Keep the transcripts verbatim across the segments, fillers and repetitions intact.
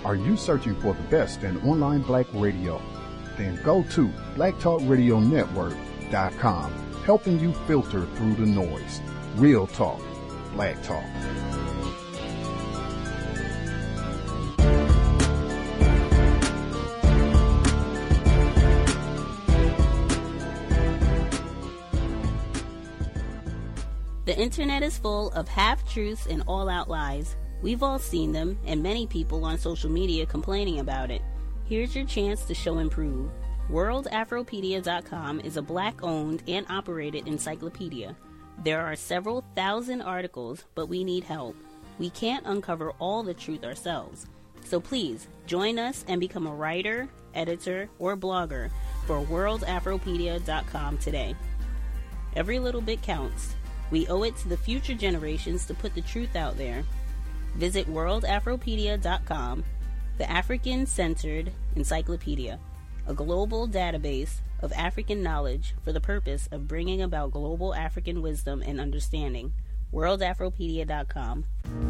Are you searching for the best in online black radio? Then go to black talk radio network dot com, helping you filter through the noise. Real talk, black talk. The internet is full of half-truths and all-out lies. We've all seen them, and many people on social media complaining about it. Here's your chance to show and prove. world afropedia dot com is a black-owned and operated encyclopedia. There are several thousand articles, but we need help. We can't uncover all the truth ourselves. So please, join us and become a writer, editor, or blogger for world afropedia dot com today. Every little bit counts. We owe it to the future generations to put the truth out there. Visit world afropedia dot com, the African-centered encyclopedia, a global database of African knowledge for the purpose of bringing about global African wisdom and understanding. world afropedia dot com.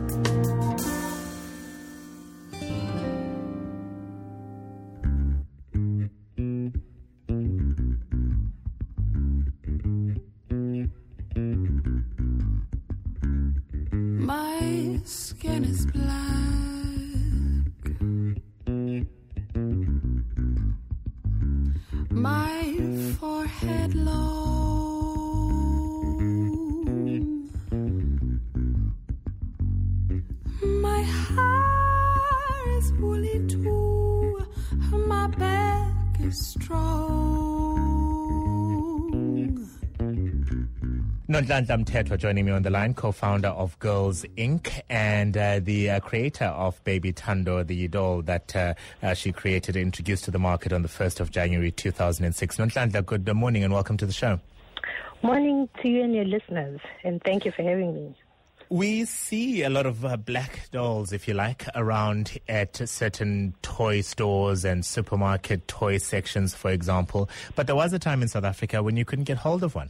My skin is black. My forehead low. My hair is woolly too. My back is strong. Nonhlanhla Mthethwa joining me on the line, co-founder of Girls Incorporated and uh, the uh, creator of Baby Thando, the doll that uh, uh, she created and introduced to the market on the first of January two thousand six. Nonhlanhla, good morning and welcome to the show. Morning to you and your listeners, and thank you for having me. We see a lot of uh, black dolls, if you like, around at certain toy stores and supermarket toy sections, for example. But there was a time in South Africa when you couldn't get hold of one.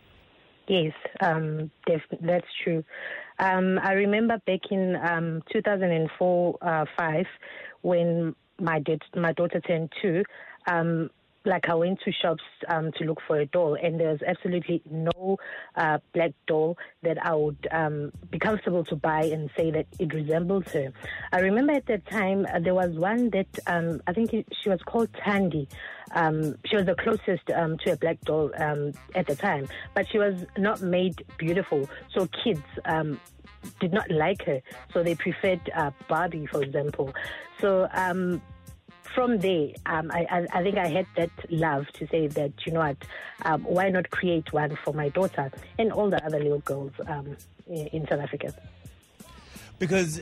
Yes, um, def- that's true. Um, I remember back in um, two thousand four, uh, five, when my da- my daughter turned two. Um, like I went to shops um, to look for a doll, and there was absolutely no uh, black doll that I would um, be comfortable to buy and say that it resembles her. I remember at that time uh, there was one that um, I think it, she was called Tandy. Um, she was the closest um, to a black doll um, at the time, but she was not made beautiful. So kids um, did not like her, so they preferred uh, Barbie, for example. So um, from there, um, I, I, I think I had that love to say that, you know what, um, why not create one for my daughter and all the other little girls um, in South Africa. Because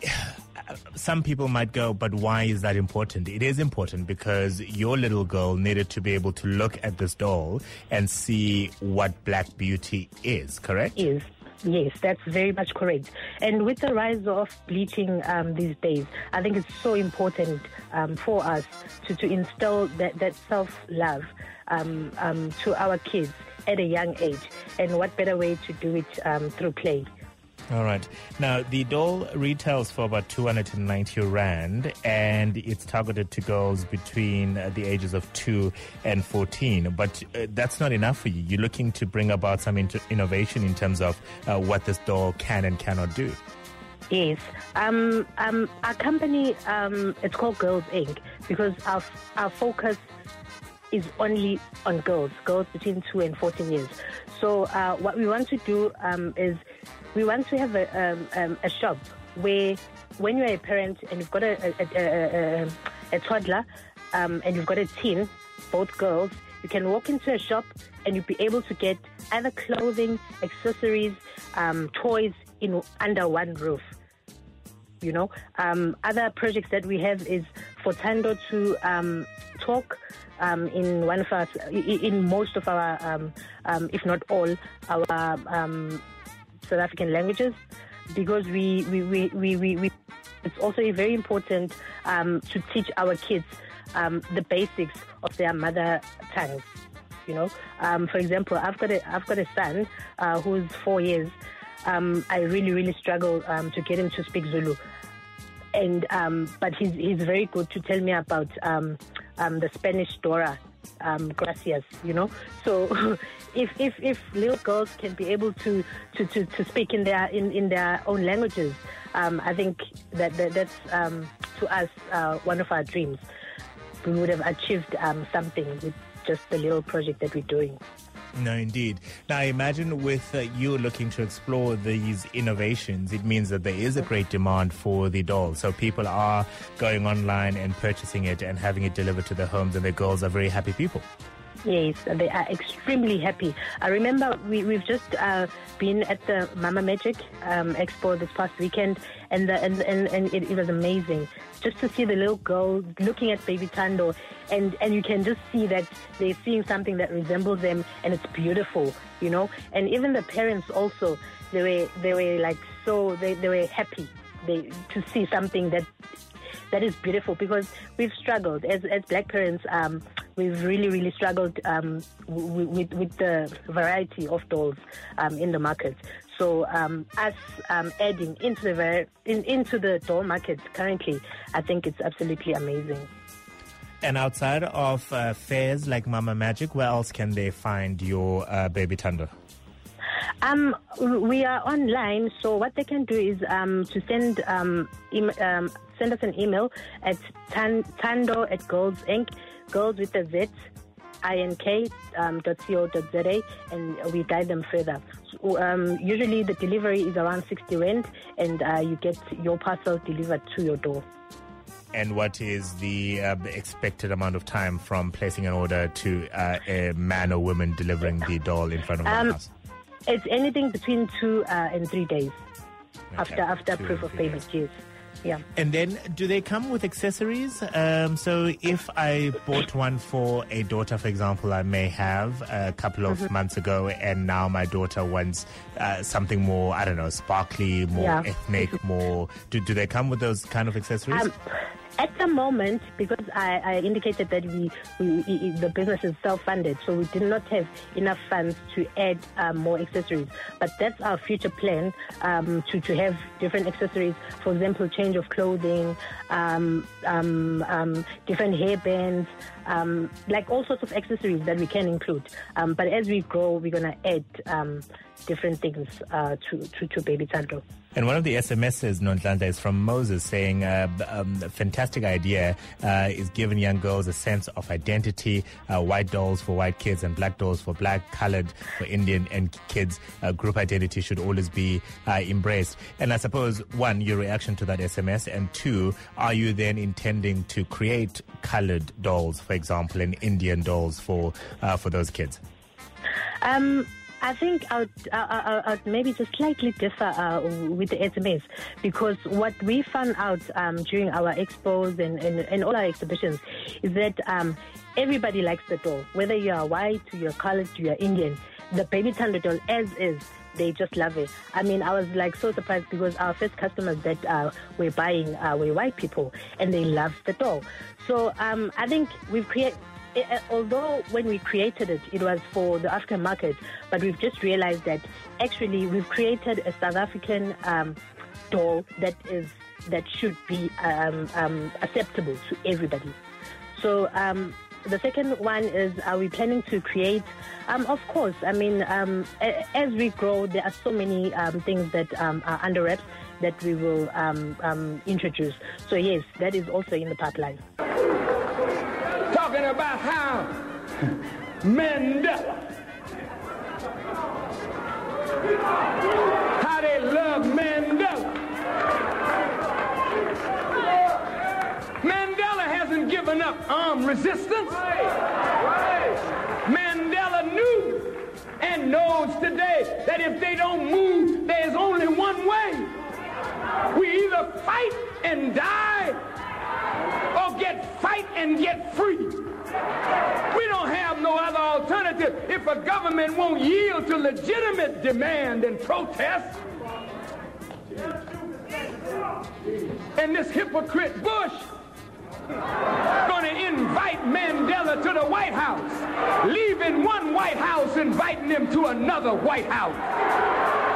some people might go, but why is that important? It is important because your little girl needed to be able to look at this doll and see what black beauty is, correct? Is. Yes, that's very much correct. And with the rise of bleaching um, these days, I think it's so important um, for us to, to instill that, that self-love um, um, to our kids at a young age. And what better way to do it um, through play? All right. Now, the doll retails for about two hundred ninety rand, and it's targeted to girls between uh, the ages of two and fourteen. But uh, that's not enough for you. You're looking to bring about some inter- innovation in terms of uh, what this doll can and cannot do. Yes. Um, um, our company, um, it's called Girls Incorporated because our, our focus is only on girls, girls between two and fourteen years. So uh, what we want to do um, is we want to have a, um, um, a shop where when you're a parent and you've got a, a, a, a, a toddler um, and you've got a teen, both girls, you can walk into a shop and you'll be able to get either clothing, accessories, um, toys in under one roof. You know, um, other projects that we have is for Thando to um, talk um, in one of our, in most of our, um, um, if not all, our um, South African languages, because we we, we, we, we, we it's also very important um, to teach our kids um, the basics of their mother tongue. You know, um, for example, I've got a I've got a son uh, who's four years. Um, I really really struggle um, to get him to speak Zulu. and um, but he's he's very good to tell me about um, um, the Spanish Dora. Um, gracias, you know. So, if, if if little girls can be able to to, to, to speak in their in, in their own languages, um, I think that, that that's um, to us uh, one of our dreams. We would have achieved um, something with just the little project that we're doing. No, indeed. Now, I imagine with uh, you looking to explore these innovations, it means that there is a great demand for the doll. So people are going online and purchasing it and having it delivered to their homes, and their girls are very happy people. Yes, they are extremely happy. I remember we, we've just uh, been at the Mama Magic um, Expo this past weekend, and the, and and, and it, it was amazing just to see the little girl looking at baby Thando, and, and you can just see that they're seeing something that resembles them, and it's beautiful, you know. And even the parents also, they were they were like so they, they were happy they to see something that that is beautiful, because we've struggled as as black parents. Um, we've really really struggled um, w- with with the variety of dolls um, in the market. So um, us um, adding into the ver- in, into the doll market currently, I think it's absolutely amazing. And outside of uh, fairs like Mama Magic, where else can they find your uh, baby Thando? Um, we are online, so what they can do is um, to send um, em- um, send us an email at tan- Thando at Girls Inc. Girls with a Z, I N K um, dot co dot za, and we guide them further. So, um, usually the delivery is around sixty rand, and uh, you get your parcel delivered to your door. And what is the uh, expected amount of time from placing an order to uh, a man or woman delivering the doll in front of um, the house? It's anything between two uh, and three days Okay, after after two proof and of three payment. days. Yes. Yeah. And then, do they come with accessories? Um, so if I bought one for a daughter, for example, I may have a couple of mm-hmm. months ago, and now my daughter wants uh, something more, I don't know, sparkly, more yeah. ethnic, more... Do, do they come with those kind of accessories? Um, at the moment, because I, I indicated that we, we, we the business is self-funded, so we did not have enough funds to add um, more accessories. But that's our future plan, um, to, to have different accessories. For example, change of clothing, um, um, um, different hairbands, um, like all sorts of accessories that we can include. Um, but as we grow, we're going to add um, different things uh, to, to, to Baby Thando. And one of the S M Ses, Nonhlanhla, is from Moses saying uh, um, a fantastic idea uh, is giving young girls a sense of identity, uh, white dolls for white kids and black dolls for black, colored for Indian and kids. Uh, group identity should always be uh, embraced. And I suppose, one, your reaction to that S M S, and two, are you then intending to create colored dolls, for example, and Indian dolls for, uh, for those kids? Um... I think I would, I, I, I'd maybe just slightly differ uh, with the S M S, because what we found out um, during our expos and, and, and all our exhibitions is that um, everybody likes the doll. Whether you are white, you're colored, you're Indian, the Baby Thando doll as is, they just love it. I mean, I was like so surprised, because our first customers that uh, were buying uh, were white people, and they loved the doll. So um, I think we've created... It, although when we created it, it was for the African market, but we've just realized that actually we've created a South African um, doll that is that should be um, um, acceptable to everybody. So um, the second one is, are we planning to create? Um, of course, I mean, um, as we grow, there are so many um, things that um, are under wraps that we will um, um, introduce. So yes, that is also in the pipeline. Talking about how Mandela, how they love Mandela. Mandela hasn't given up armed resistance. Mandela knew and knows today that if they don't move, there's only one way. We either fight and die, or get fight and get free. We don't have no other alternative. If a government won't yield to legitimate demand and protest, and this hypocrite Bush gonna invite Mandela to the White House, leaving one White House, inviting him to another White House.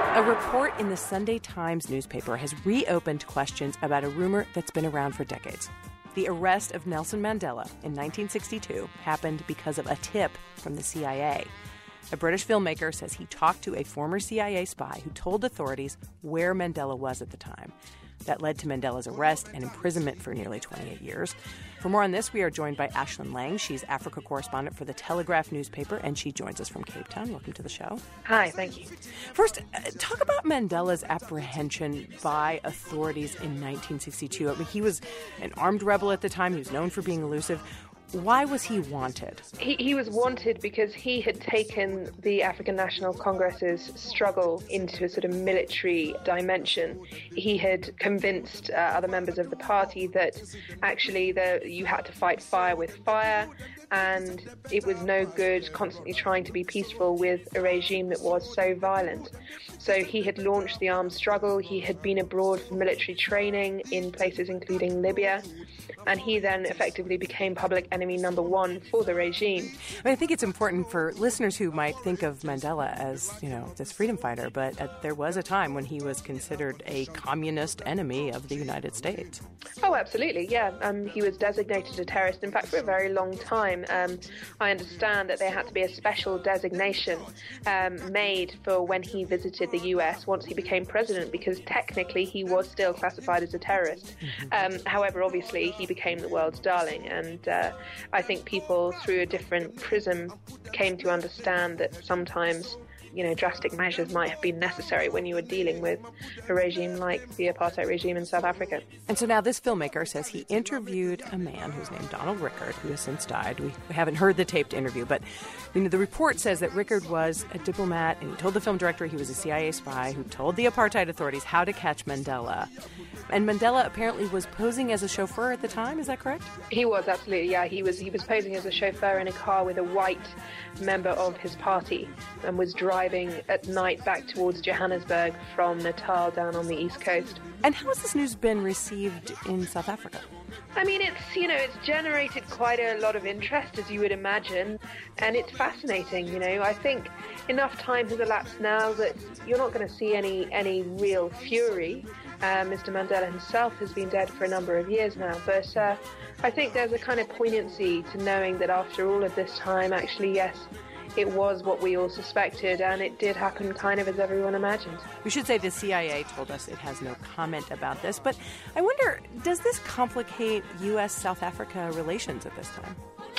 A report in the Sunday Times newspaper has reopened questions about a rumor that's been around for decades. The arrest of Nelson Mandela in nineteen sixty-two happened because of a tip from the C I A. A British filmmaker says he talked to a former C I A spy who told authorities where Mandela was at the time. That led to Mandela's arrest and imprisonment for nearly twenty-eight years. For more on this, we are joined by Ashlyn Lang. She's Africa correspondent for the Telegraph newspaper, and she joins us from Cape Town. Welcome to the show. Hi, thank you. First, uh, talk about Mandela's apprehension by authorities in nineteen sixty-two. I mean, he was an armed rebel at the time. He was known for being elusive. Why was he wanted? He, he was wanted because he had taken the African National Congress's struggle into a sort of military dimension. He had convinced uh, other members of the party that actually the, you had to fight fire with fire, and it was no good constantly trying to be peaceful with a regime that was so violent. So he had launched the armed struggle. He had been abroad for military training in places including Libya, and he then effectively became public enemy number one for the regime. I, mean, I think it's important for listeners who might think of Mandela as, you know, this freedom fighter, but uh, there was a time when he was considered a communist enemy of the United States. Oh, absolutely, yeah. Um, he was designated a terrorist, in fact, for a very long time. Um, I understand that there had to be a special designation um, made for when he visited the U S once he became president, because technically he was still classified as a terrorist. Mm-hmm. Um, however, obviously, he became the world's darling, and uh, I think people, through a different prism, came to understand that sometimes, you know, drastic measures might have been necessary when you were dealing with a regime like the apartheid regime in South Africa. And so now this filmmaker says he interviewed a man who's named Donald Rickard, who has since died. We, we haven't heard the taped interview, but you know, the report says that Rickard was a diplomat, and he told the film director he was a C I A spy who told the apartheid authorities how to catch Mandela. And Mandela apparently was posing as a chauffeur at the time, is that correct? He was, absolutely, yeah. He was, he was posing as a chauffeur in a car with a white member of his party and was driving at night back towards Johannesburg from Natal down on the east coast. And how has this news been received in South Africa? I mean, it's, you know, it's generated quite a lot of interest, as you would imagine, and it's fascinating, you know. I think enough time has elapsed now that you're not going to see any, any real fury. Uh, Mister Mandela himself has been dead for a number of years now, but uh, I think there's a kind of poignancy to knowing that after all of this time, actually, yes, it was what we all suspected, and it did happen kind of as everyone imagined. We should say the C I A told us it has no comment about this, but I wonder, does this complicate U S South Africa relations at this time?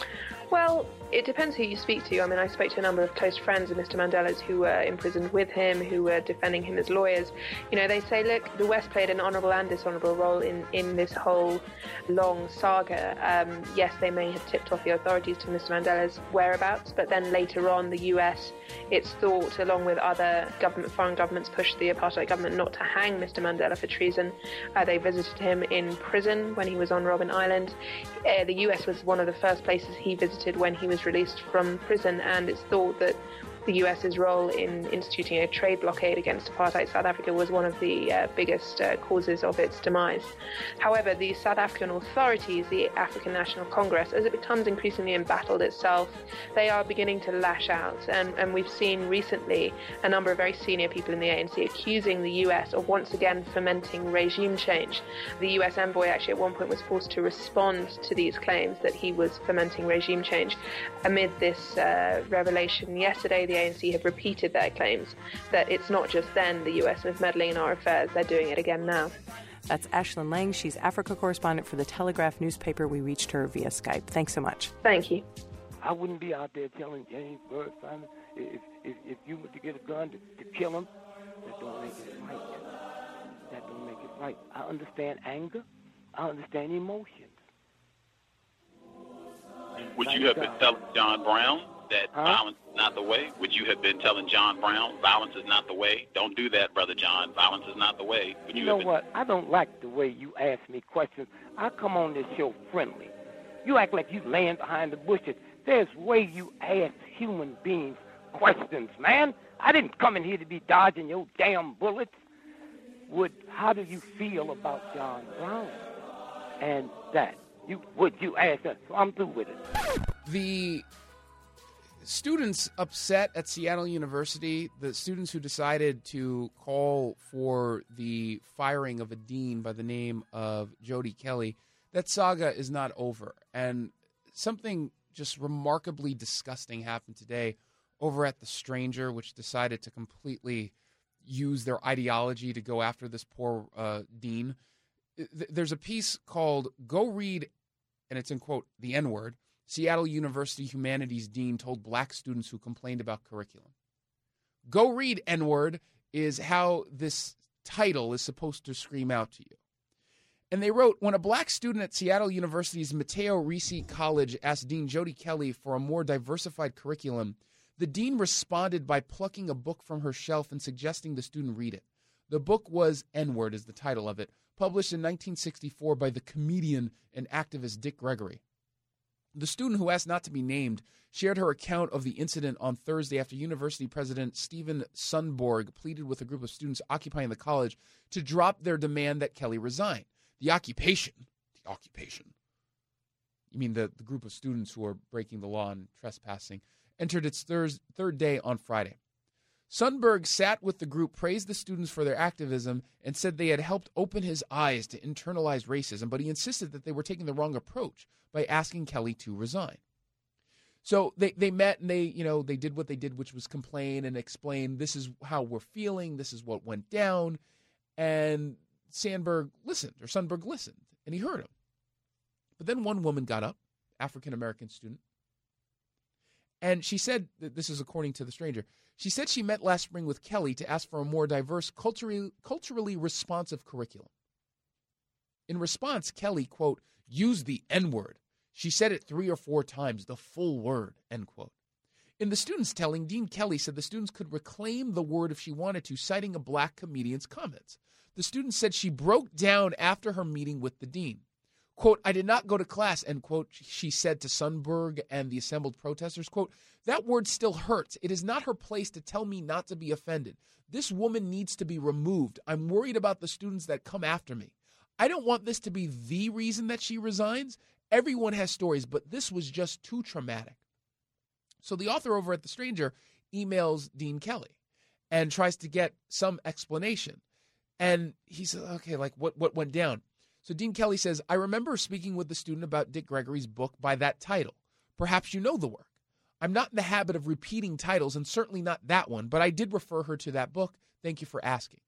Well, it depends who you speak to. I mean, I spoke to a number of close friends of Mister Mandela's who were imprisoned with him, who were defending him as lawyers. You know, they say, look, the West played an honourable and dishonourable role in, in this whole long saga. Um, yes, they may have tipped off the authorities to Mister Mandela's whereabouts, but then later on, the U S, it's thought, along with other government, foreign governments, pushed the apartheid government not to hang Mister Mandela for treason. Uh, they visited him in prison when he was on Robben Island. Uh, the U S was one of the first places he visited when he was released from prison, and it's thought that the U S's role in instituting a trade blockade against apartheid South Africa was one of the uh, biggest uh, causes of its demise. However, the South African authorities, the African National Congress, as it becomes increasingly embattled itself, they are beginning to lash out. And, and we've seen recently a number of very senior people in the A N C accusing the U S of once again fomenting regime change. The U S envoy actually at one point was forced to respond to these claims that he was fomenting regime change. Amid this uh, revelation yesterday, the A N C have repeated their claims that it's not just then the U S is meddling in our affairs, they're doing it again now. That's Ashlyn Lang. She's Africa correspondent for the Telegraph newspaper. We reached her via Skype. Thanks so much. Thank you. I wouldn't be out there telling James Byrd, Simon, if, if, if you were to get a gun to, to kill him, that don't make it right. That don't make it right. I understand anger. I understand emotions. Would you have been telling John Brown that huh? violence is not the way? Would you have been telling John Brown violence is not the way? Don't do that, Brother John. Violence is not the way. Would you, you know been... what? I don't like the way you ask me questions. I come on this show friendly. You act like you laying behind the bushes. There's way you ask human beings questions, man. I didn't come in here to be dodging your damn bullets. Would how do you feel about John Brown and that? You would you ask us? So I'm through with it. The students upset at Seattle University, the students who decided to call for the firing of a dean by the name of Jody Kelly, that saga is not over. And something just remarkably disgusting happened today over at The Stranger, which decided to completely use their ideology to go after this poor uh, dean. There's a piece called Go Read, and it's in quote, the N-word, Seattle University Humanities Dean told black students who complained about curriculum. Go Read N-word is how this title is supposed to scream out to you. And they wrote, when a black student at Seattle University's Mateo Ricci College asked Dean Jody Kelly for a more diversified curriculum, the dean responded by plucking a book from her shelf and suggesting the student read it. The book was N-word, is the title of it, published in nineteen sixty-four by the comedian and activist Dick Gregory. The student, who asked not to be named, shared her account of the incident on Thursday after University President Stephen Sundborg pleaded with a group of students occupying the college to drop their demand that Kelly resign. The occupation, the occupation, you mean the, the group of students who are breaking the law and trespassing, entered its thir- third day on Friday. Sundberg sat with the group, praised the students for their activism, and said they had helped open his eyes to internalized racism, but he insisted that they were taking the wrong approach by asking Kelly to resign. So they, they met and they, you know, they did what they did, which was complain and explain, this is how we're feeling, this is what went down, and Sandberg listened, or Sundberg listened, and he heard him. But then one woman got up, African-American student, and she said, this is according to The Stranger, she said she met last spring with Kelly to ask for a more diverse, culturally, culturally responsive curriculum. In response, Kelly, quote, used the N-word. She said it three or four times, the full word, end quote. In the students' telling, Dean Kelly said the students could reclaim the word if she wanted to, citing a black comedian's comments. The student said she broke down after her meeting with the dean. Quote, I did not go to class, end quote, she said to Sundberg and the assembled protesters. Quote, that word still hurts. It is not her place to tell me not to be offended. This woman needs to be removed. I'm worried about the students that come after me. I don't want this to be the reason that she resigns. Everyone has stories, but this was just too traumatic. So the author over at The Stranger emails Dean Kelly and tries to get some explanation. And he said, okay, like what, what went down? So Dean Kelly says, I remember speaking with the student about Dick Gregory's book by that title. Perhaps you know the work. I'm not in the habit of repeating titles, and certainly not that one, but I did refer her to that book. Thank you for asking.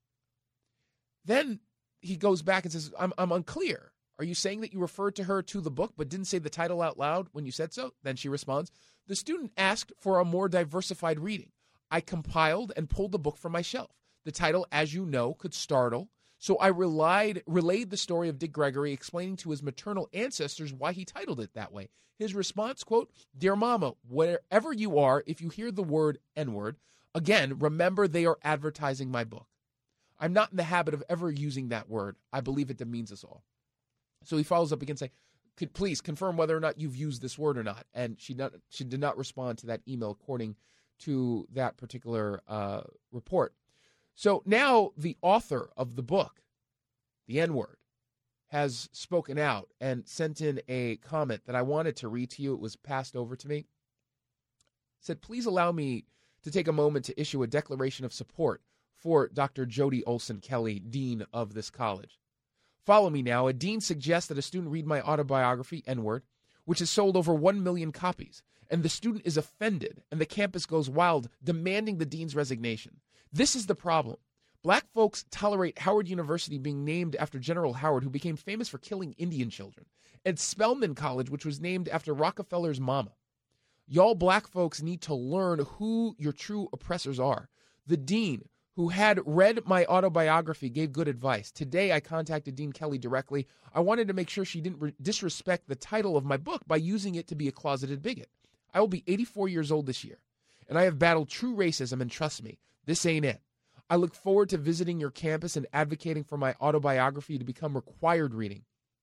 Then he goes back and says, I'm, I'm unclear. Are you saying that you referred to her to the book but didn't say the title out loud when you said so? Then she responds, the student asked for a more diversified reading. I compiled and pulled the book from my shelf. The title, as you know, could startle. So I relied, relayed the story of Dick Gregory, explaining to his maternal ancestors why he titled it that way. His response, quote, Dear Mama, wherever you are, if you hear the word N-word, again, remember they are advertising my book. I'm not in the habit of ever using that word. I believe it demeans us all. So he follows up again saying, could please confirm whether or not you've used this word or not. And she not, she did not respond to that email according to that particular uh, report. So now the author of the book, The N-word, has spoken out and sent in a comment that I wanted to read to you. It was passed over to me. It said, please allow me to take a moment to issue a declaration of support for Doctor Jody Olson Kelly, dean of this college. Follow me now. A dean suggests that a student read my autobiography, N-word, which has sold over one million copies, and the student is offended, and the campus goes wild, demanding the dean's resignation. This is the problem. Black folks tolerate Howard University being named after General Howard, who became famous for killing Indian children, and Spelman College, which was named after Rockefeller's mama. Y'all black folks need to learn who your true oppressors are. The dean, who had read my autobiography, gave good advice. Today, I contacted Dean Kelly directly. I wanted to make sure she didn't re- disrespect the title of my book by using it to be a closeted bigot. I will be eighty-four years old this year, and I have battled true racism, and trust me, this ain't it. I look forward to visiting your campus and advocating for my autobiography to become required reading.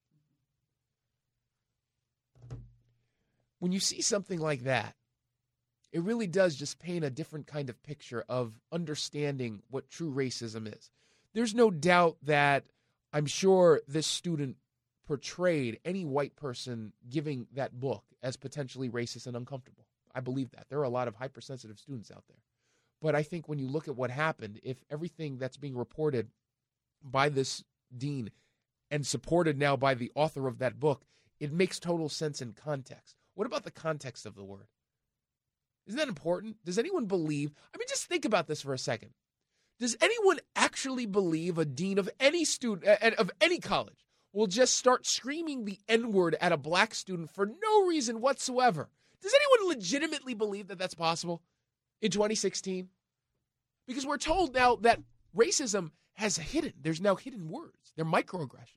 When you see something like that, it really does just paint a different kind of picture of understanding what true racism is. There's no doubt that I'm sure this student portrayed any white person giving that book as potentially racist and uncomfortable. I believe that. There are a lot of hypersensitive students out there. But I think when you look at what happened, if everything that's being reported by this dean and supported now by the author of that book, it makes total sense in context. What about the context of the word? Isn't that important? Does anyone believe? I mean, just think about this for a second. Does anyone actually believe a dean of any student, of any college, will just start screaming the N-word at a black student for no reason whatsoever? Does anyone legitimately believe that that's possible in twenty sixteen? Because we're told now that racism has hidden. There's now hidden words. They're microaggressions.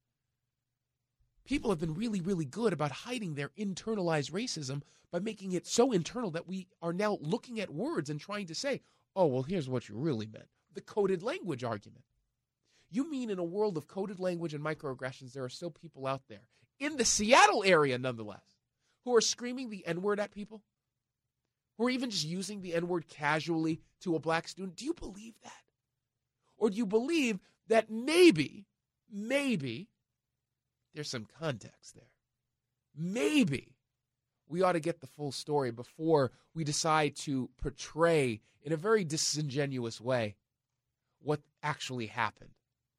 People have been really, really good about hiding their internalized racism by making it so internal that we are now looking at words and trying to say, oh, well, here's what you really meant. The coded language argument. You mean in a world of coded language and microaggressions, there are still people out there, in the Seattle area nonetheless, who are screaming the N-word at people? Who are even just using the N-word casually to a black student? Do you believe that? Or do you believe that maybe, maybe, there's some context there? Maybe we ought to get the full story before we decide to portray in a very disingenuous way what actually happened.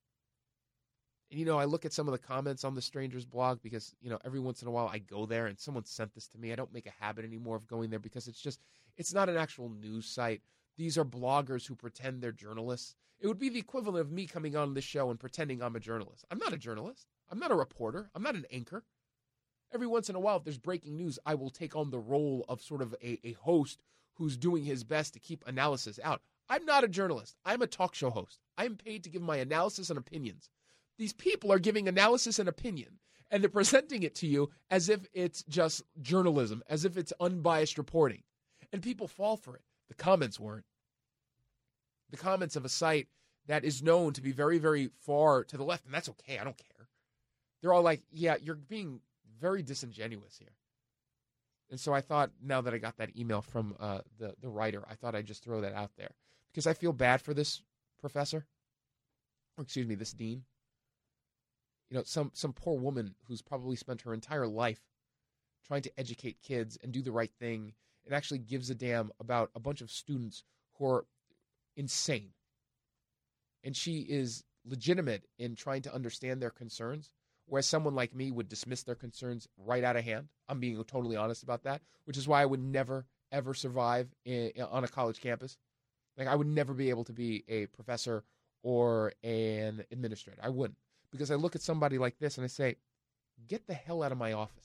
And, you know, I look at some of the comments on the Stranger's blog because, you know, every once in a while I go there and someone sent this to me. I don't make a habit anymore of going there because it's just, it's not an actual news site. These are bloggers who pretend they're journalists. It would be the equivalent of me coming on this show and pretending I'm a journalist. I'm not a journalist. I'm not a reporter. I'm not an anchor. Every once in a while, if there's breaking news, I will take on the role of sort of a, a host who's doing his best to keep analysis out. I'm not a journalist. I'm a talk show host. I'm paid to give my analysis and opinions. These people are giving analysis and opinion, and they're presenting it to you as if it's just journalism, as if it's unbiased reporting. And people fall for it. The comments weren't. The comments of a site that is known to be very, very far to the left, and that's okay. I don't care. They're all like, yeah, you're being very disingenuous here. And so I thought, now that I got that email from uh, the, the writer, I thought I'd just throw that out there. Because I feel bad for this professor, or excuse me, this dean. You know, some, some poor woman who's probably spent her entire life trying to educate kids and do the right thing and actually gives a damn about a bunch of students who are insane. And she is legitimate in trying to understand their concerns, whereas someone like me would dismiss their concerns right out of hand. I'm being totally honest about that, which is why I would never, ever survive in, on a college campus. Like, I would never be able to be a professor or an administrator. I wouldn't. Because I look at somebody like this and I say, get the hell out of my office.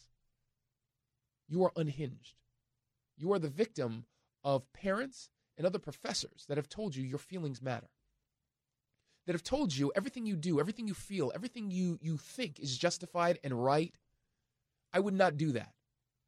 You are unhinged. You are the victim of parents and other professors that have told you your feelings matter. That have told you everything you do, everything you feel, everything you, you think is justified and right. I would not do that.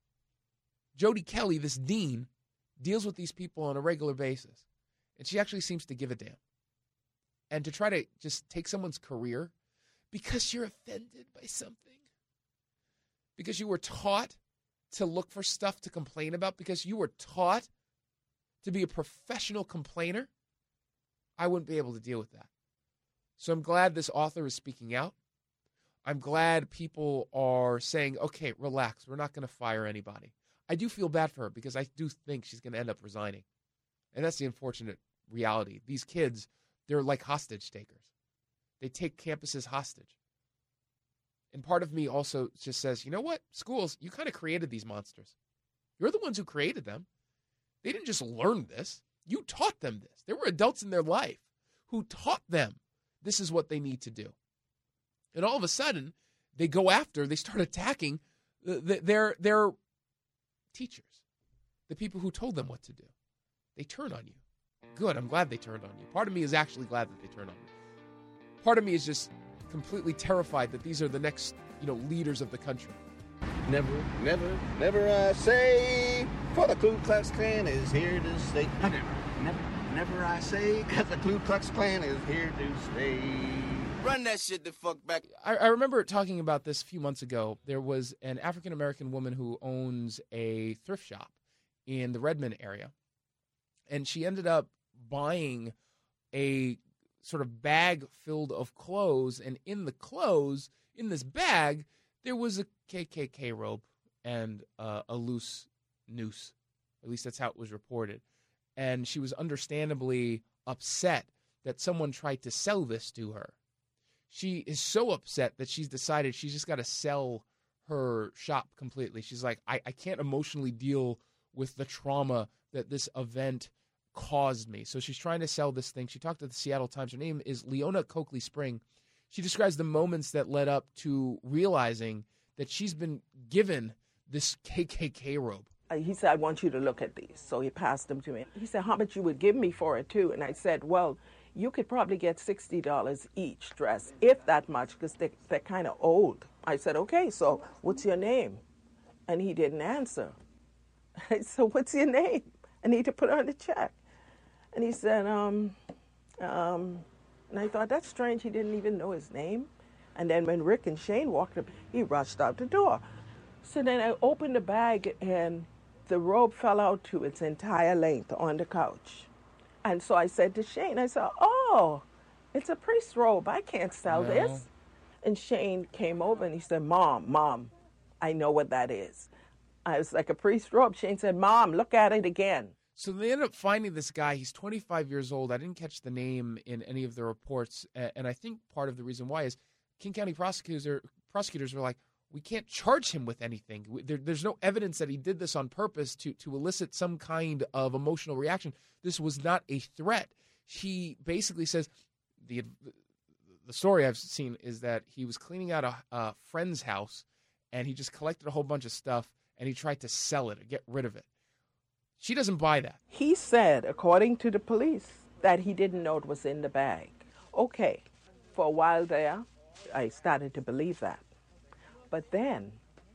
Jodi Kelly, this dean, deals with these people on a regular basis. And she actually seems to give a damn. And to try to just take someone's career because you're offended by something, because you were taught to look for stuff to complain about, because you were taught to be a professional complainer, I wouldn't be able to deal with that. So I'm glad this author is speaking out. I'm glad people are saying, okay, relax, we're not going to fire anybody. I do feel bad for her because I do think she's going to end up resigning. And that's the unfortunate reality. These kids, they're like hostage takers. They take campuses hostage. And part of me also just says, you know what? Schools, you kind of created these monsters. You're the ones who created them. They didn't just learn this. You taught them this. There were adults in their life who taught them this is what they need to do. And all of a sudden, they go after, they start attacking the, the, their, their teachers, the people who told them what to do. They turn on you. Good, I'm glad they turned on you. Part of me is actually glad that they turned on you. Part of me is just completely terrified that these are the next, you know, leaders of the country. Never, never, never I say, for the Ku Klux Klan is here to stay. Never, never, never I say, because the Ku Klux Klan is here to stay. Run that shit the fuck back. I, I remember talking about this a few months ago. There was an African-American woman who owns a thrift shop in the Redmond area, and she ended up buying a sort of bag filled of clothes, and in the clothes, in this bag, there was a K K K rope and uh, a loose noose At least that's how it was reported. And she was understandably upset that someone tried to sell this to her. She is so upset that she's decided she's just got to sell her shop completely. She's like, I, I can't emotionally deal with the trauma that this event caused me. So she's trying to sell this thing. She talked to the Seattle Times. Her name is Leona Coakley Spring. She describes the moments that led up to realizing that she's been given this K K K robe. He said, I want you to look at these. So he passed them to me. He said, how much you would give me for it, too? And I said, well, you could probably get sixty dollars each dress, if that much, because they, they're kind of old. I said, okay, so what's your name? And he didn't answer. I said, what's your name? I need to put on the check. And he said, um, um, and I thought, that's strange. He didn't even know his name. And then when Rick and Shane walked up, he rushed out the door. So then I opened the bag, and the robe fell out to its entire length on the couch. And so I said to Shane, I said, oh, it's a priest's robe. I can't sell No. this. And Shane came over, and he said, Mom, Mom, I know what that is. I was like, a priest's robe. Shane said, Mom, look at it again. So they ended up finding this guy. He's twenty-five years old. I didn't catch the name in any of the reports. And I think part of the reason why is King County prosecutors, prosecutors were like, we can't charge him with anything. There, there's no evidence that he did this on purpose to, to elicit some kind of emotional reaction. This was not a threat. He basically says, the the story I've seen is that he was cleaning out a, a friend's house, and he just collected a whole bunch of stuff, and he tried to sell it or get rid of it. She doesn't buy that. He said, according to the police, that he didn't know it was in the bag. Okay, for a while there, I started to believe that. But then,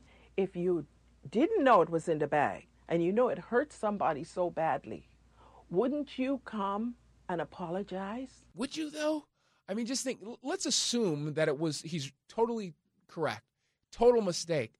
if you didn't know it was in the bag, and you know it hurt somebody so badly, wouldn't you come and apologize? Would you, though? I mean, just think, let's assume that it was, he's totally correct, total mistake.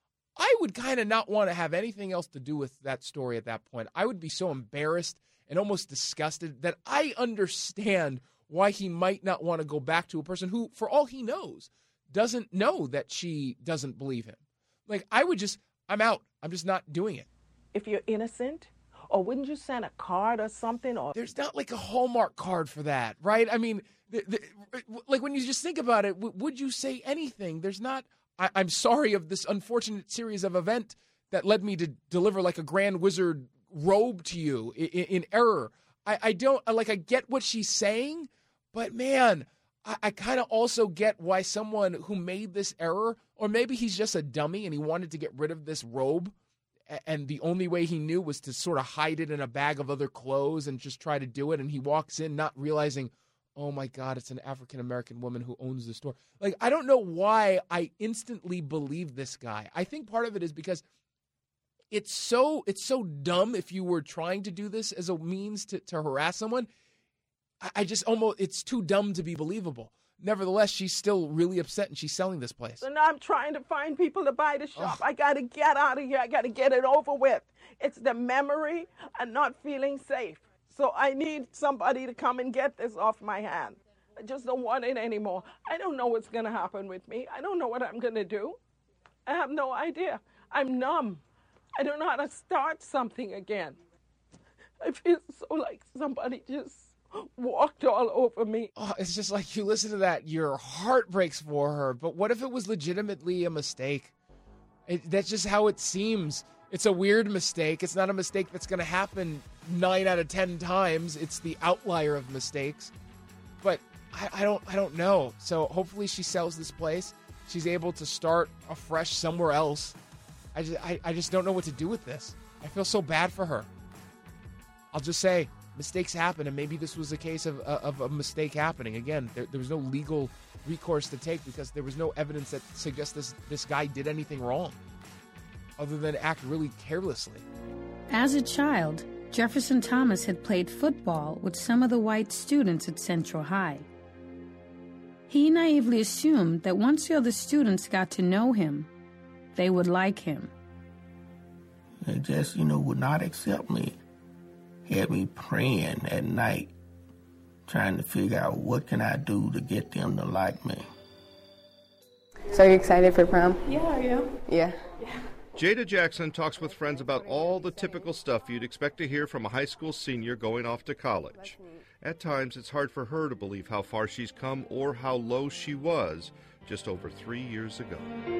I would kind of not want to have anything else to do with that story at that point. I would be so embarrassed and almost disgusted that I understand why he might not want to go back to a person who, for all he knows, doesn't know that she doesn't believe him. Like, I would just, I'm out. I'm just not doing it. If you're innocent, or wouldn't you send a card or something? Or There's not like a Hallmark card for that, right? I mean, the, the, like when you just think about it, w- would you say anything? There's not, I, I'm sorry of this unfortunate series of event that led me to deliver like a Grand Wizard robe to you in, in error. I, I don't, like, I get what she's saying, but man, I, I kind of also get why someone who made this error, or maybe he's just a dummy and he wanted to get rid of this robe, and the only way he knew was to sort of hide it in a bag of other clothes and just try to do it. And he walks in not realizing, oh my God, it's an African-American woman who owns the store. Like, I don't know why I instantly believe this guy. I think part of it is because it's so it's so dumb if you were trying to do this as a means to, to harass someone. I, I just almost, it's too dumb to be believable. Nevertheless, she's still really upset, and she's selling this place. So now I'm trying to find people to buy the shop. Oh. I got to get out of here. I got to get it over with. It's the memory and not feeling safe. So I need somebody to come and get this off my hand. I just don't want it anymore. I don't know what's going to happen with me. I don't know what I'm going to do. I have no idea. I'm numb. I don't know how to start something again. I feel so like somebody just walked all over me. Oh, it's just like you listen to that, your heart breaks for her. But what if it was legitimately a mistake? It, that's just how it seems. It's a weird mistake. It's not a mistake that's going to happen nine out of ten times. It's the outlier of mistakes. But I, I don't, I don't know. So hopefully she sells this place. She's able to start afresh somewhere else. I just, I, I just don't know what to do with this. I feel so bad for her. I'll just say, mistakes happen, and maybe this was a case of, of a mistake happening. Again, there, there was no legal recourse to take because there was no evidence that suggests this, this guy did anything wrong other than act really carelessly. As a child, Jefferson Thomas had played football with some of the white students at Central High. He naively assumed that once the other students got to know him, they would like him. They just, you know, would not accept me. Had me praying at night, trying to figure out what can I do to get them to like me. So you're excited for prom? Yeah, I am. Yeah. Yeah. Jada Jackson talks with friends about all the typical stuff you'd expect to hear from a high school senior going off to college. At times, it's hard for her to believe how far she's come or how low she was just over three years ago.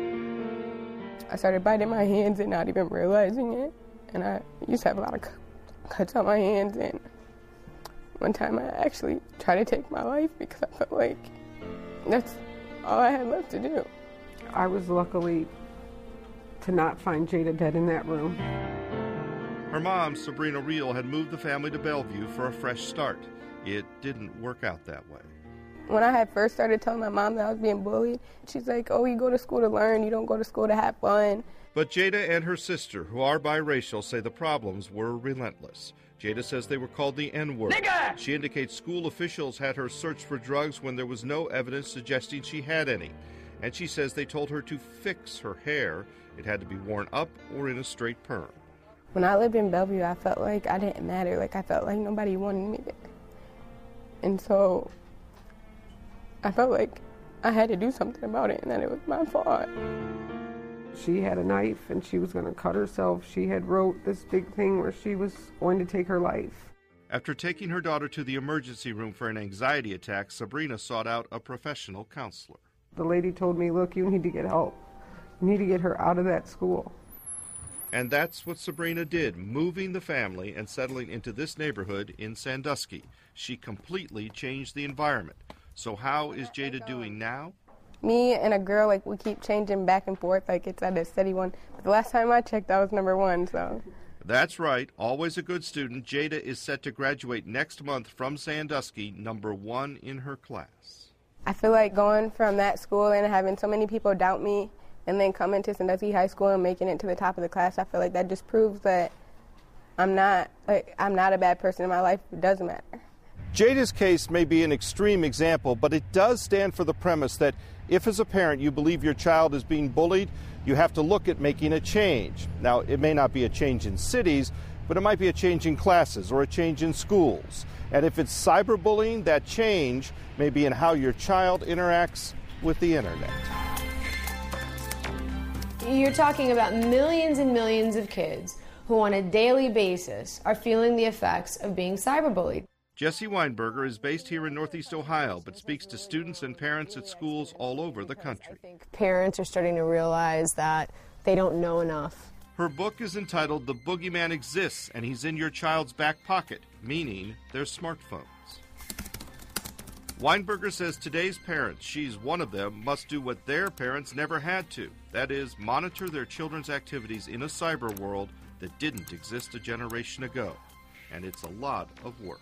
I started biting my hands and not even realizing it. And I used to have a lot of cuts on my hands. And one time I actually tried to take my life because I felt like that's all I had left to do. I was luckily to not find Jada dead in that room. Her mom, Sabrina Reel, had moved the family to Bellevue for a fresh start. It didn't work out that way. When I had first started telling my mom that I was being bullied, she's like, oh, you go to school to learn, you don't go to school to have fun. But Jada and her sister, who are biracial, say the problems were relentless. Jada says they were called the N-word. Nigga! She indicates school officials had her search for drugs when there was no evidence suggesting she had any. And she says they told her to fix her hair. It had to be worn up or in a straight perm. When I lived in Bellevue, I felt like I didn't matter. Like, I felt like nobody wanted me there. And so I felt like I had to do something about it and that it was my fault. She had a knife and she was going to cut herself. She had wrote this big thing where she was going to take her life. After taking her daughter to the emergency room for an anxiety attack, Sabrina sought out a professional counselor. The lady told me, look, you need to get help. You need to get her out of that school. And that's what Sabrina did, moving the family and settling into this neighborhood in Sandusky. She completely changed the environment. So how is Jada doing now? Me and a girl, like, we keep changing back and forth, like it's at a steady one. But the last time I checked, I was number one, so. That's right. Always a good student. Jada is set to graduate next month from Sandusky, number one in her class. I feel like going from that school and having so many people doubt me and then coming to Sandusky High School and making it to the top of the class, I feel like that just proves that I'm not, like, I'm not a bad person in my life. It doesn't matter. Jada's case may be an extreme example, but it does stand for the premise that if as a parent you believe your child is being bullied, you have to look at making a change. Now, it may not be a change in cities, but it might be a change in classes or a change in schools. And if it's cyberbullying, that change may be in how your child interacts with the internet. You're talking about millions and millions of kids who on a daily basis are feeling the effects of being cyberbullied. Jesse Weinberger is based here in Northeast Ohio, but speaks to students and parents at schools all over the country. Parents are starting to realize that they don't know enough. Her book is entitled The Boogeyman Exists, and He's in Your Child's Back Pocket, meaning their smartphones. Weinberger says today's parents, she's one of them, must do what their parents never had to. That is, monitor their children's activities in a cyber world that didn't exist a generation ago. And it's a lot of work.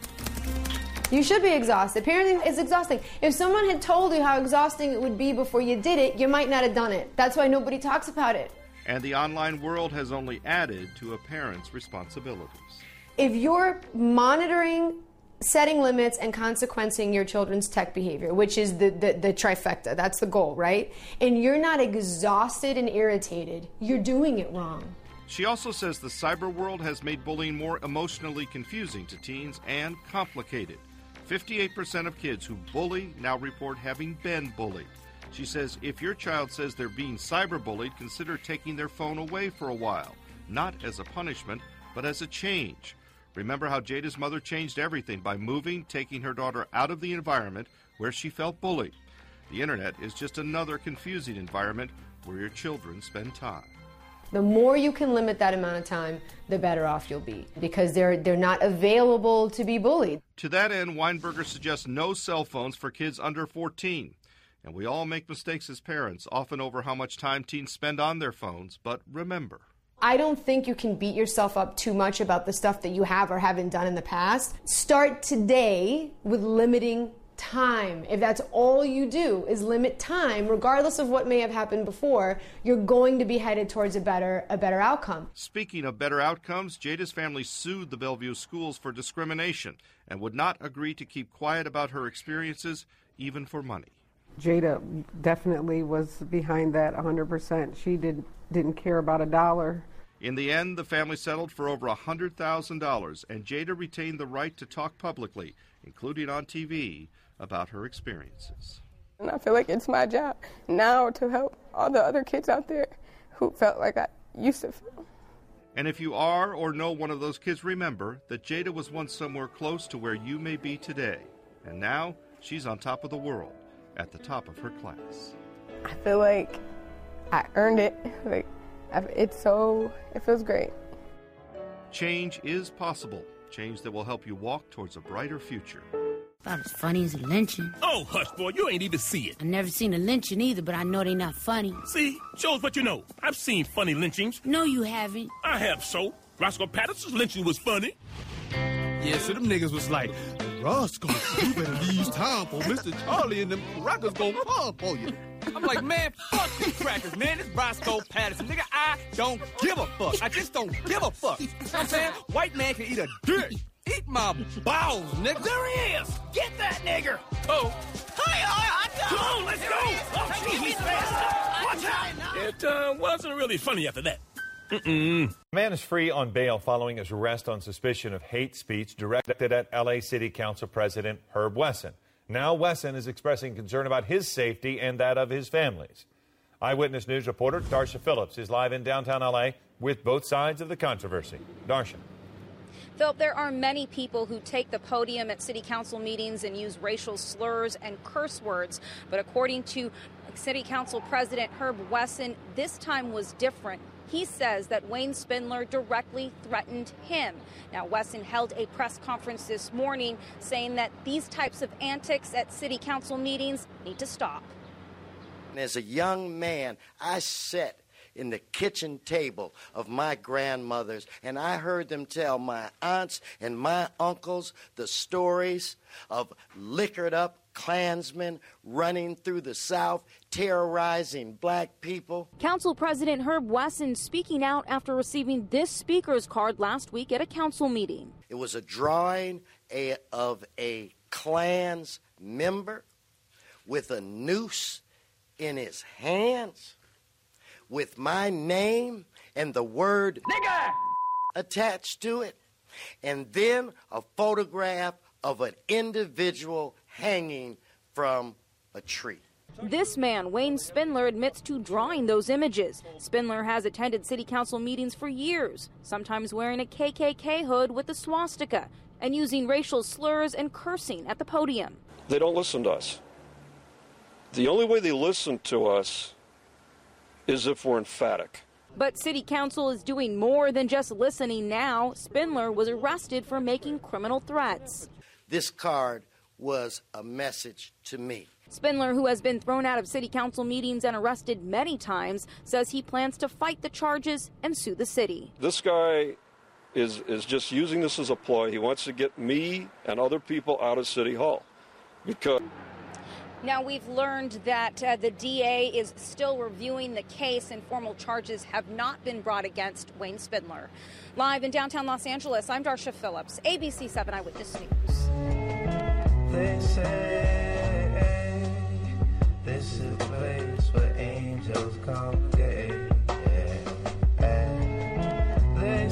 You should be exhausted. Parenting is exhausting. If someone had told you how exhausting it would be before you did it, you might not have done it. That's why nobody talks about it. And the online world has only added to a parent's responsibilities. If you're monitoring, setting limits, and consequencing your children's tech behavior, which is the, the, the trifecta, that's the goal, right? And you're not exhausted and irritated, you're doing it wrong. She also says the cyber world has made bullying more emotionally confusing to teens and complicated. fifty-eight percent of kids who bully now report having been bullied. She says if your child says they're being cyberbullied, consider taking their phone away for a while, not as a punishment, but as a change. Remember how Jada's mother changed everything by moving, taking her daughter out of the environment where she felt bullied. The internet is just another confusing environment where your children spend time. The more you can limit that amount of time, the better off you'll be, because they're they're not available to be bullied. To that end, Weinberger suggests no cell phones for kids under fourteen. And we all make mistakes as parents, often over how much time teens spend on their phones. But remember, I don't think you can beat yourself up too much about the stuff that you have or haven't done in the past. Start today with limiting time. If that's all you do is limit time, regardless of what may have happened before, you're going to be headed towards a better a better outcome. Speaking of better outcomes, Jada's family sued the Bellevue schools for discrimination and would not agree to keep quiet about her experiences, even for money. Jada definitely was behind that one hundred percent. She did, didn't care about a dollar. In the end, the family settled for over one hundred thousand dollars, and Jada retained the right to talk publicly, including on T V, about her experiences. And I feel like it's my job now to help all the other kids out there who felt like I, used to feel. And if you are or know one of those kids, remember that Jada was once somewhere close to where you may be today. And now she's on top of the world, at the top of her class. I feel like I earned it. Like, it's so, it feels great. Change is possible. Change that will help you walk towards a brighter future. About as funny as a lynching. Oh, hush, boy, you ain't even see it. I never seen a lynching either, but I know they not funny. See? Shows what you know. I've seen funny lynchings. No, you haven't. I have so. Roscoe Patterson's lynching was funny. Yeah, so them niggas was like, Roscoe, you better leave town for Mister Charlie and them crackers gonna come for you. I'm like, man, fuck these crackers, man. This Roscoe Patterson. Nigga, I don't give a fuck. I just don't give a fuck. You know what I'm saying? White man can eat a dick. Eat my balls, nigga. There he is. Get that nigger. Oh. Hey, I, I, Come on, let's go. Oh, gee, he's fast. Watch out. It uh, wasn't really funny after that. Mm-mm. The man is free on bail following his arrest on suspicion of hate speech directed at L A City Council President Herb Wesson. Now Wesson is expressing concern about his safety and that of his families. Eyewitness News reporter Darsha Phillips is live in downtown L A with both sides of the controversy. Darsha. Phil, there are many people who take the podium at city council meetings and use racial slurs and curse words. But according to City Council President Herb Wesson, this time was different. He says that Wayne Spindler directly threatened him. Now, Wesson held a press conference this morning saying that these types of antics at city council meetings need to stop. As a young man, I sat in the kitchen table of my grandmothers, and I heard them tell my aunts and my uncles the stories of liquored up Klansmen running through the South, terrorizing black people. Council President Herb Wesson speaking out after receiving this speaker's card last week at a council meeting. It was a drawing a, of a Klans member with a noose in his hands, with my name and the word nigger attached to it, and then a photograph of an individual hanging from a tree. This man, Wayne Spindler, admits to drawing those images. Spindler has attended city council meetings for years, sometimes wearing a K K K hood with a swastika and using racial slurs and cursing at the podium. They don't listen to us. The only way they listen to us is if we're emphatic. But city council is doing more than just listening now. Spindler was arrested for making criminal threats. This card was a message to me. Spindler, who has been thrown out of city council meetings and arrested many times, says he plans to fight the charges and sue the city. This guy is, is just using this as a ploy. He wants to get me and other people out of City Hall because... Now, we've learned that uh, the D A is still reviewing the case and formal charges have not been brought against Wayne Spindler. Live in downtown Los Angeles, I'm Darsha Phillips, A B C seven Eyewitness News. They say this is the place where angels congregate. And they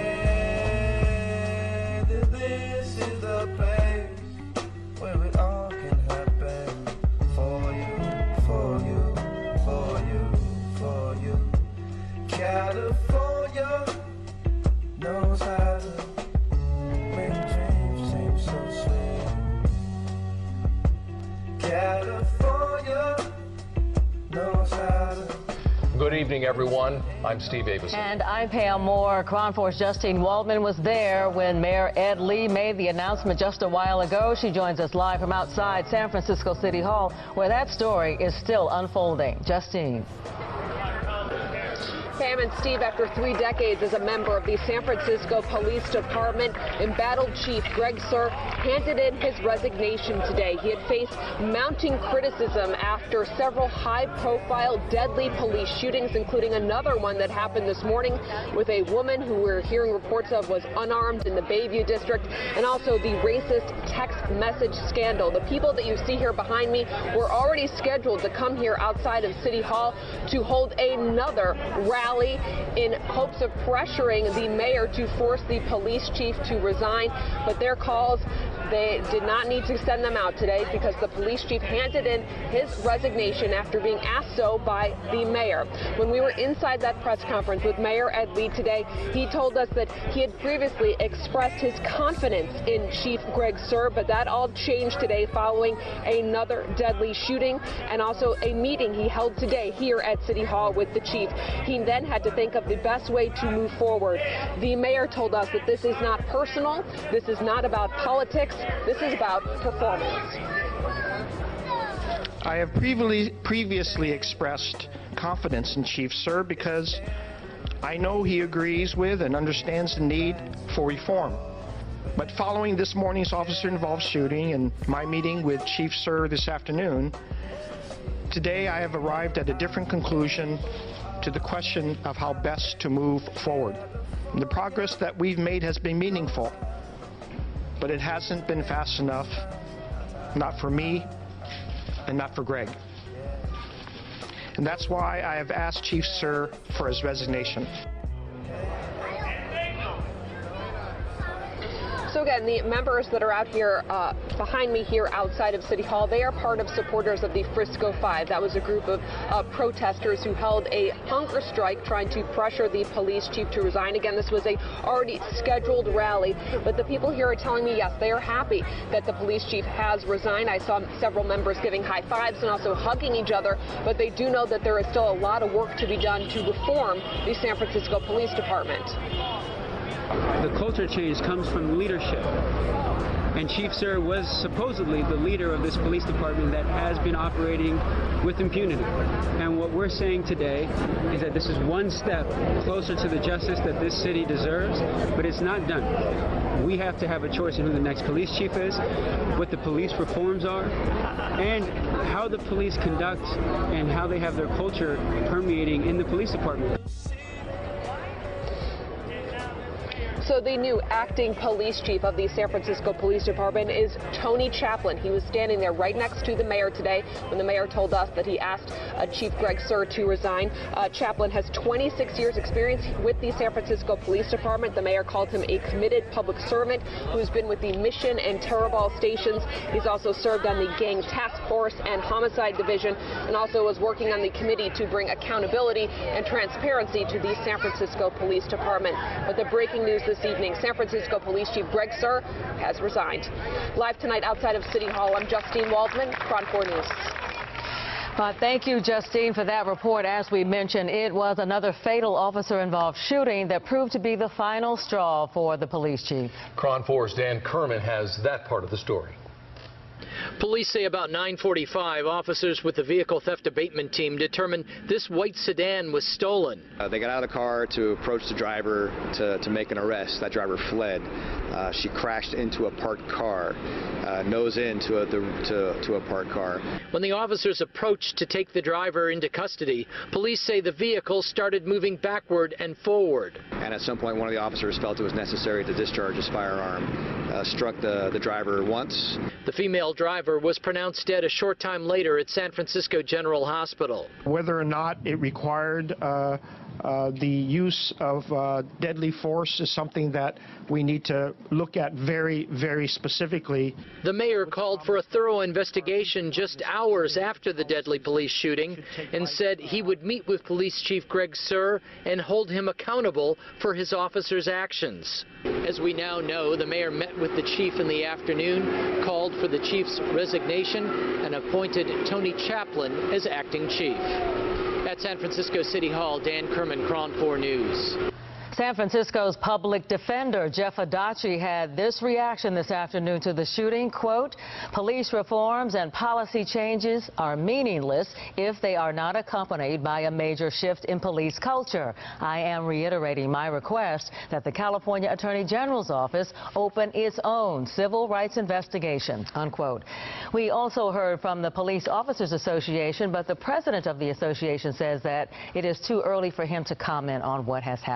say that this is the place where it all can happen. For you, for you, for you, for you. California knows how to make dreams seem so sweet. California knows how to. Good evening, everyone. I'm Steve Avison. And I'm Pam Moore. Crown Force Justine Waldman was there when Mayor Ed Lee made the announcement just a while ago. She joins us live from outside San Francisco City Hall, where that story is still unfolding. Justine. Pam and Steve, after three decades as a member of the San Francisco Police Department, embattled Chief Greg Sir handed in his resignation today. He had faced mounting criticism after several high-profile, deadly police shootings, including another one that happened this morning with a woman who we're hearing reports of was unarmed in the Bayview district, and also the racist text message scandal. The people that you see here behind me were already scheduled to come here outside of City Hall to hold another rally in hopes of pressuring the mayor to force the police chief to resign, but their calls they did not need to send them out today because the police chief handed in his resignation after being asked so by the mayor. When we were inside that press conference with Mayor Ed Lee today, he told us that he had previously expressed his confidence in Chief Greg Suhr, but that all changed today following another deadly shooting and also a meeting he held today here at City Hall with the chief. He then had to think of the best way to move forward. The mayor told us that this is not personal, this is not about politics, this is about performance. I have previously, previously expressed confidence in Chief Suhr because I know he agrees with and understands the need for reform. But following this morning's officer-involved shooting and my meeting with Chief Suhr this afternoon, today I have arrived at a different conclusion to the question of how best to move forward. And the progress that we've made has been meaningful, but it hasn't been fast enough, not for me and not for Greg. And that's why I have asked Chief Suhr for his resignation. So again, the members that are out here uh, behind me here outside of City Hall, they are part of supporters of the Frisco Five. That was a group of uh, protesters who held a hunger strike trying to pressure the police chief to resign. Again, this was a already scheduled rally, but the people here are telling me, yes, they are happy that the police chief has resigned. I saw several members giving high fives and also hugging each other, but they do know that there is still a lot of work to be done to reform the San Francisco Police Department. The culture change comes from leadership. And Chief Suhr was supposedly the leader of this police department that has been operating with impunity. And what we're saying today is that this is one step closer to the justice that this city deserves, but it's not done. We have to have a choice in who the next police chief is, what the police reforms are, and how the police conduct and how they have their culture permeating in the police department. So the new acting police chief of the San Francisco Police Department is Tony Chaplin. He was standing there right next to the mayor today when the mayor told us that he asked uh, Chief Greg Suhr to resign. Uh, Chaplin has twenty-six years experience with the San Francisco Police Department. The mayor called him a committed public servant who's been with the Mission and Terabal stations. He's also served on the Gang Task Force and Homicide Division and also was working on the committee to bring accountability and transparency to the San Francisco Police Department. But the breaking news this evening, San Francisco Police Chief Greg Suhr has resigned. Live tonight outside of City Hall, I'm Justine Waldman, KRON four News. Uh, thank you, Justine, for that report. As we mentioned, it was another fatal officer-involved shooting that proved to be the final straw for the police chief. KRON four's Dan Kerman has that part of the story. Police say about nine forty-five, officers with the vehicle theft abatement team determined this white sedan was stolen. Uh, they got out of the car to approach the driver to, to make an arrest. That driver fled. Uh, she crashed into a parked car, uh, nose into a, the, to, to a parked car. When the officers approached to take the driver into custody, police say the vehicle started moving backward and forward. And at some point, one of the officers felt it was necessary to discharge his firearm, uh, struck the, the driver once. The female driver was pronounced dead a short time later at San Francisco General Hospital. Whether or not it required uh, uh, the use of uh, deadly force is something that we need to look at very, very specifically. The mayor called for a thorough investigation just hours after the deadly police shooting and said he would meet with Police Chief Greg Suhr and hold him accountable for his officers' actions. As we now know, the mayor met with the chief in the afternoon, called for the chief's resignation, and appointed Tony Chaplin as acting chief. At San Francisco City Hall, Dan Kerman, KRON four News. San Francisco's public defender, Jeff Adachi, had this reaction this afternoon to the shooting. Quote, police reforms and policy changes are meaningless if they are not accompanied by a major shift in police culture. I am reiterating my request that the California Attorney General's office open its own civil rights investigation, unquote. We also heard from the Police Officers Association, but the president of the association says that it is too early for him to comment on what has happened today.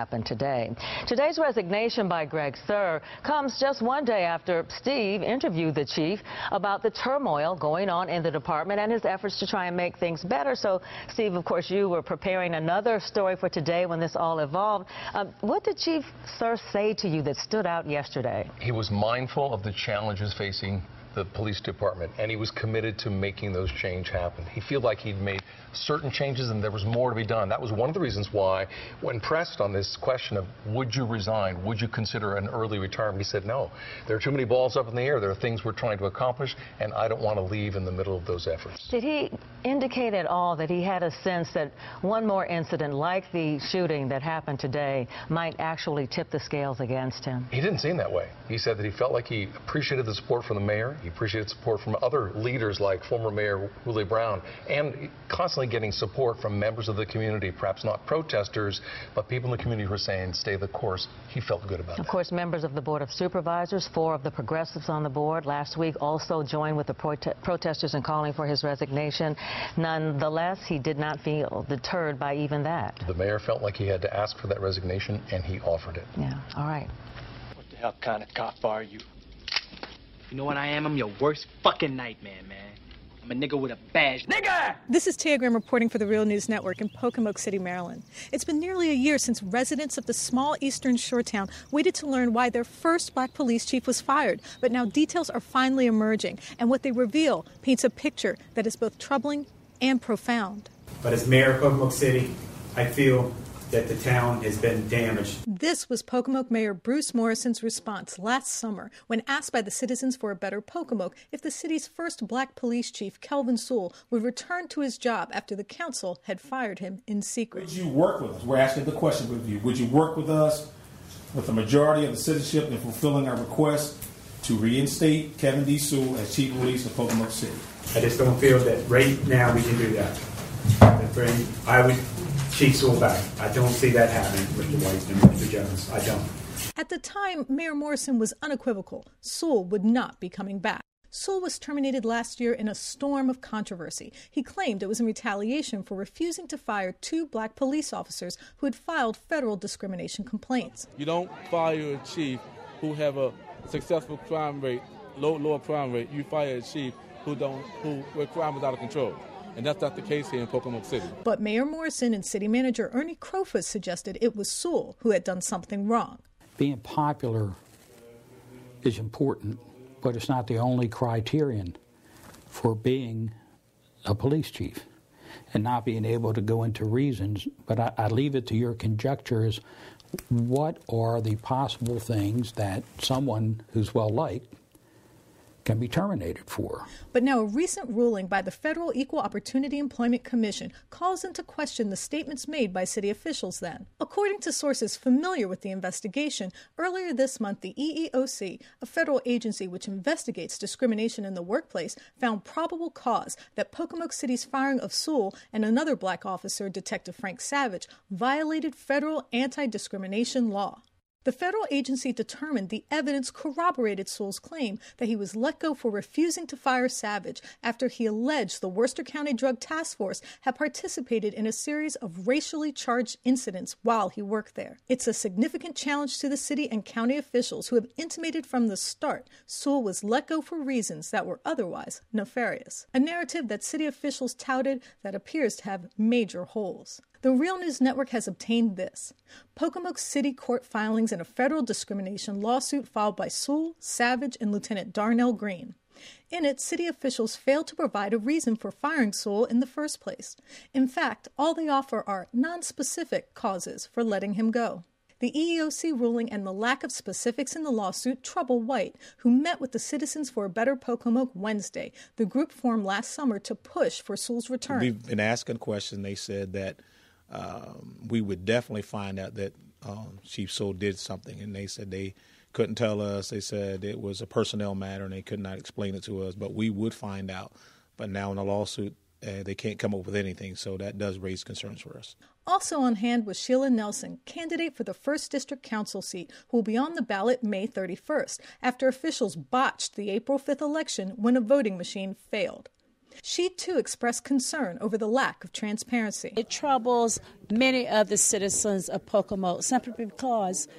today. Today's resignation by Greg Suhr comes just one day after Steve interviewed the chief about the turmoil going on in the department and his efforts to try and make things better. So, Steve, of course, you were preparing another story for today when this all evolved. Um, what did Chief Suhr say to you that stood out yesterday? He was mindful of the challenges facing the police department, and he was committed to making those changes happen. He felt like he'd made certain changes and there was more to be done. That was one of the reasons why, when pressed on this question of would you resign, would you consider an early retirement, he said no. There are too many balls up in the air. There are things we're trying to accomplish, and I don't want to leave in the middle of those efforts. Did he indicate at all that he had a sense that one more incident like the shooting that happened today might actually tip the scales against him? He didn't seem that way. He said that he felt like he appreciated the support from the mayor. He appreciated support from other leaders like former Mayor Willie Brown, and constantly getting support from members of the community, perhaps not protesters, but people in the community who are saying stay the course. He felt good about it. Of course, members of the Board of Supervisors, four of the progressives on the board last week also joined with the prote protesters in calling for his resignation. Nonetheless, he did not feel deterred by even that. The mayor felt like he had to ask for that resignation, and he offered it. Yeah, all right. What the hell kind of cop are you? You know what I am? I'm your worst fucking nightmare, man. I'm a nigga with a badge. Nigga! This is Tia Graham reporting for the Real News Network in Pocomoke City, Maryland. It's been nearly a year since residents of the small eastern shore town waited to learn why their first black police chief was fired. But now details are finally emerging, and what they reveal paints a picture that is both troubling and profound. But as mayor of Pocomoke City, I feel that the town has been damaged. This was Pocomoke Mayor Bruce Morrison's response last summer when asked by the Citizens for a Better Pocomoke if the city's first black police chief, Kelvin Sewell, would return to his job after the council had fired him in secret. Would you work with us? We're asking the question with you. Would you work with us, with the majority of the citizenship, in fulfilling our request to reinstate Kevin D. Sewell as chief of police of Pocomoke City? I just don't feel that right now we can do that. And bring, I would Chief Sewell back. I don't see that happening, Mister White and Mister Jones. I don't. At the time, Mayor Morrison was unequivocal. Sewell would not be coming back. Sewell was terminated last year in a storm of controversy. He claimed it was in retaliation for refusing to fire two black police officers who had filed federal discrimination complaints. You don't fire a chief who have a successful crime rate, low lower crime rate. You fire a chief who don't who where crime is out of control. And that's not the case here in Pocomoke City. But Mayor Morrison and City Manager Ernie Crofus suggested it was Sewell who had done something wrong. Being popular is important, but it's not the only criterion for being a police chief and not being able to go into reasons. But I, I leave it to your conjectures. What are the possible things that someone who's well-liked can be terminated for? But now a recent ruling by the Federal Equal Opportunity Employment Commission calls into question the statements made by city officials then. According to sources familiar with the investigation, earlier this month the E E O C, a federal agency which investigates discrimination in the workplace, found probable cause that Pocomoke City's firing of Sewell and another black officer, Detective Frank Savage, violated federal anti-discrimination law. The federal agency determined the evidence corroborated Sewell's claim that he was let go for refusing to fire Savage after he alleged the Worcester County Drug Task Force had participated in a series of racially charged incidents while he worked there. It's a significant challenge to the city and county officials who have intimated from the start Sewell was let go for reasons that were otherwise nefarious. A narrative that city officials touted that appears to have major holes. The Real News Network has obtained this: Pocomoke City court filings in a federal discrimination lawsuit filed by Sewell, Savage, and Lieutenant Darnell Green. In it, city officials failed to provide a reason for firing Sewell in the first place. In fact, all they offer are non-specific causes for letting him go. The E E O C ruling and the lack of specifics in the lawsuit trouble White, who met with the Citizens for a Better Pocomoke Wednesday. The group formed last summer to push for Sewell's return. We've been asking questions. They said that Um, we would definitely find out that um, Chief Sewell did something, and they said they couldn't tell us. They said it was a personnel matter, and they could not explain it to us, but we would find out. But now in the lawsuit, uh, they can't come up with anything, so that does raise concerns for us. Also on hand was Sheila Nelson, candidate for the first District Council seat, who will be on the ballot May thirty-first, after officials botched the April fifth election when a voting machine failed. She too expressed concern over the lack of transparency. It troubles many of the citizens of Pocomoke simply because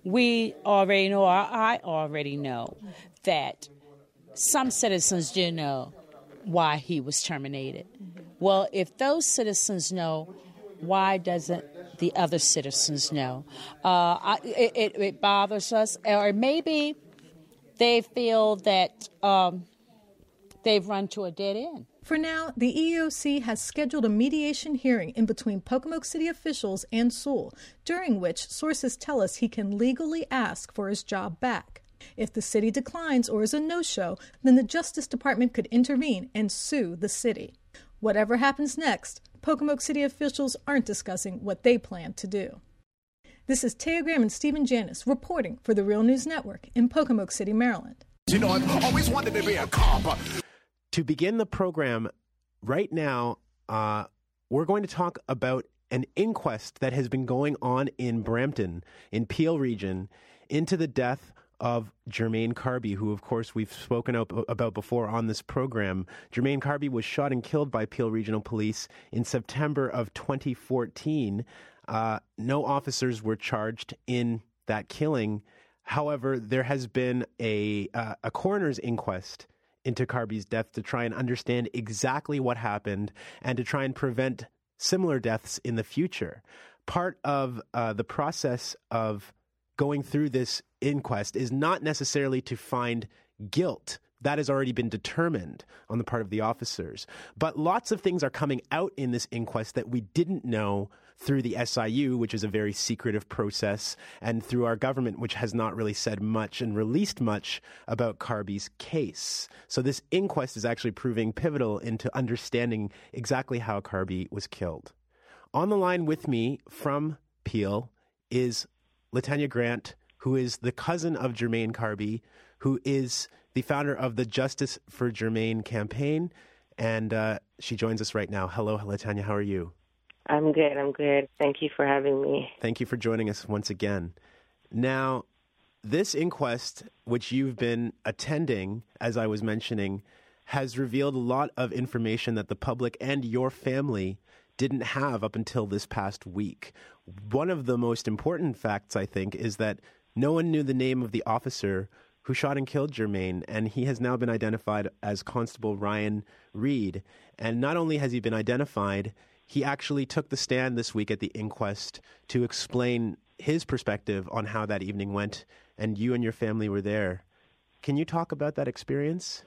we already know, or I already know, that some citizens do know why he was terminated. Well, if those citizens know, why doesn't the other citizens know? Uh, I, it, it bothers us, or maybe they feel that um, they've run to a dead end. For now, the E E O C has scheduled a mediation hearing in between Pocomoke City officials and Sewell, during which sources tell us he can legally ask for his job back. If the city declines or is a no-show, then the Justice Department could intervene and sue the city. Whatever happens next, Pocomoke City officials aren't discussing what they plan to do. This is Taya Graham and Stephen Janis reporting for the Real News Network in Pocomoke City, Maryland. You know, I've always wanted to be a cop. To begin the program right now, uh, we're going to talk about an inquest that has been going on in Brampton, in Peel region, into the death of Jermaine Carby, who, of course, we've spoken about before on this program. Jermaine Carby was shot and killed by Peel Regional Police in September of twenty fourteen. Uh, no officers were charged in that killing. However, there has been a uh, a coroner's inquest into Carby's death to try and understand exactly what happened and to try and prevent similar deaths in the future. Part of uh, the process of going through this inquest is not necessarily to find guilt. That has already been determined on the part of the officers. But lots of things are coming out in this inquest that we didn't know through the S I U, which is a very secretive process, and through our government, which has not really said much and released much about Carby's case. So this inquest is actually proving pivotal into understanding exactly how Carby was killed. On the line with me from Peel is Latanya Grant, who is the cousin of Jermaine Carby, who is the founder of the Justice for Jermaine campaign, and uh, she joins us right now. Hello, Latanya, how are you? I'm good, I'm good. Thank you for having me. Thank you for joining us once again. Now, this inquest, which you've been attending, as I was mentioning, has revealed a lot of information that the public and your family didn't have up until this past week. One of the most important facts, I think, is that no one knew the name of the officer who shot and killed Jermaine, and he has now been identified as Constable Ryan Reed. And not only has he been identified, he actually took the stand this week at the inquest to explain his perspective on how that evening went, and you and your family were there. Can you talk about that experience?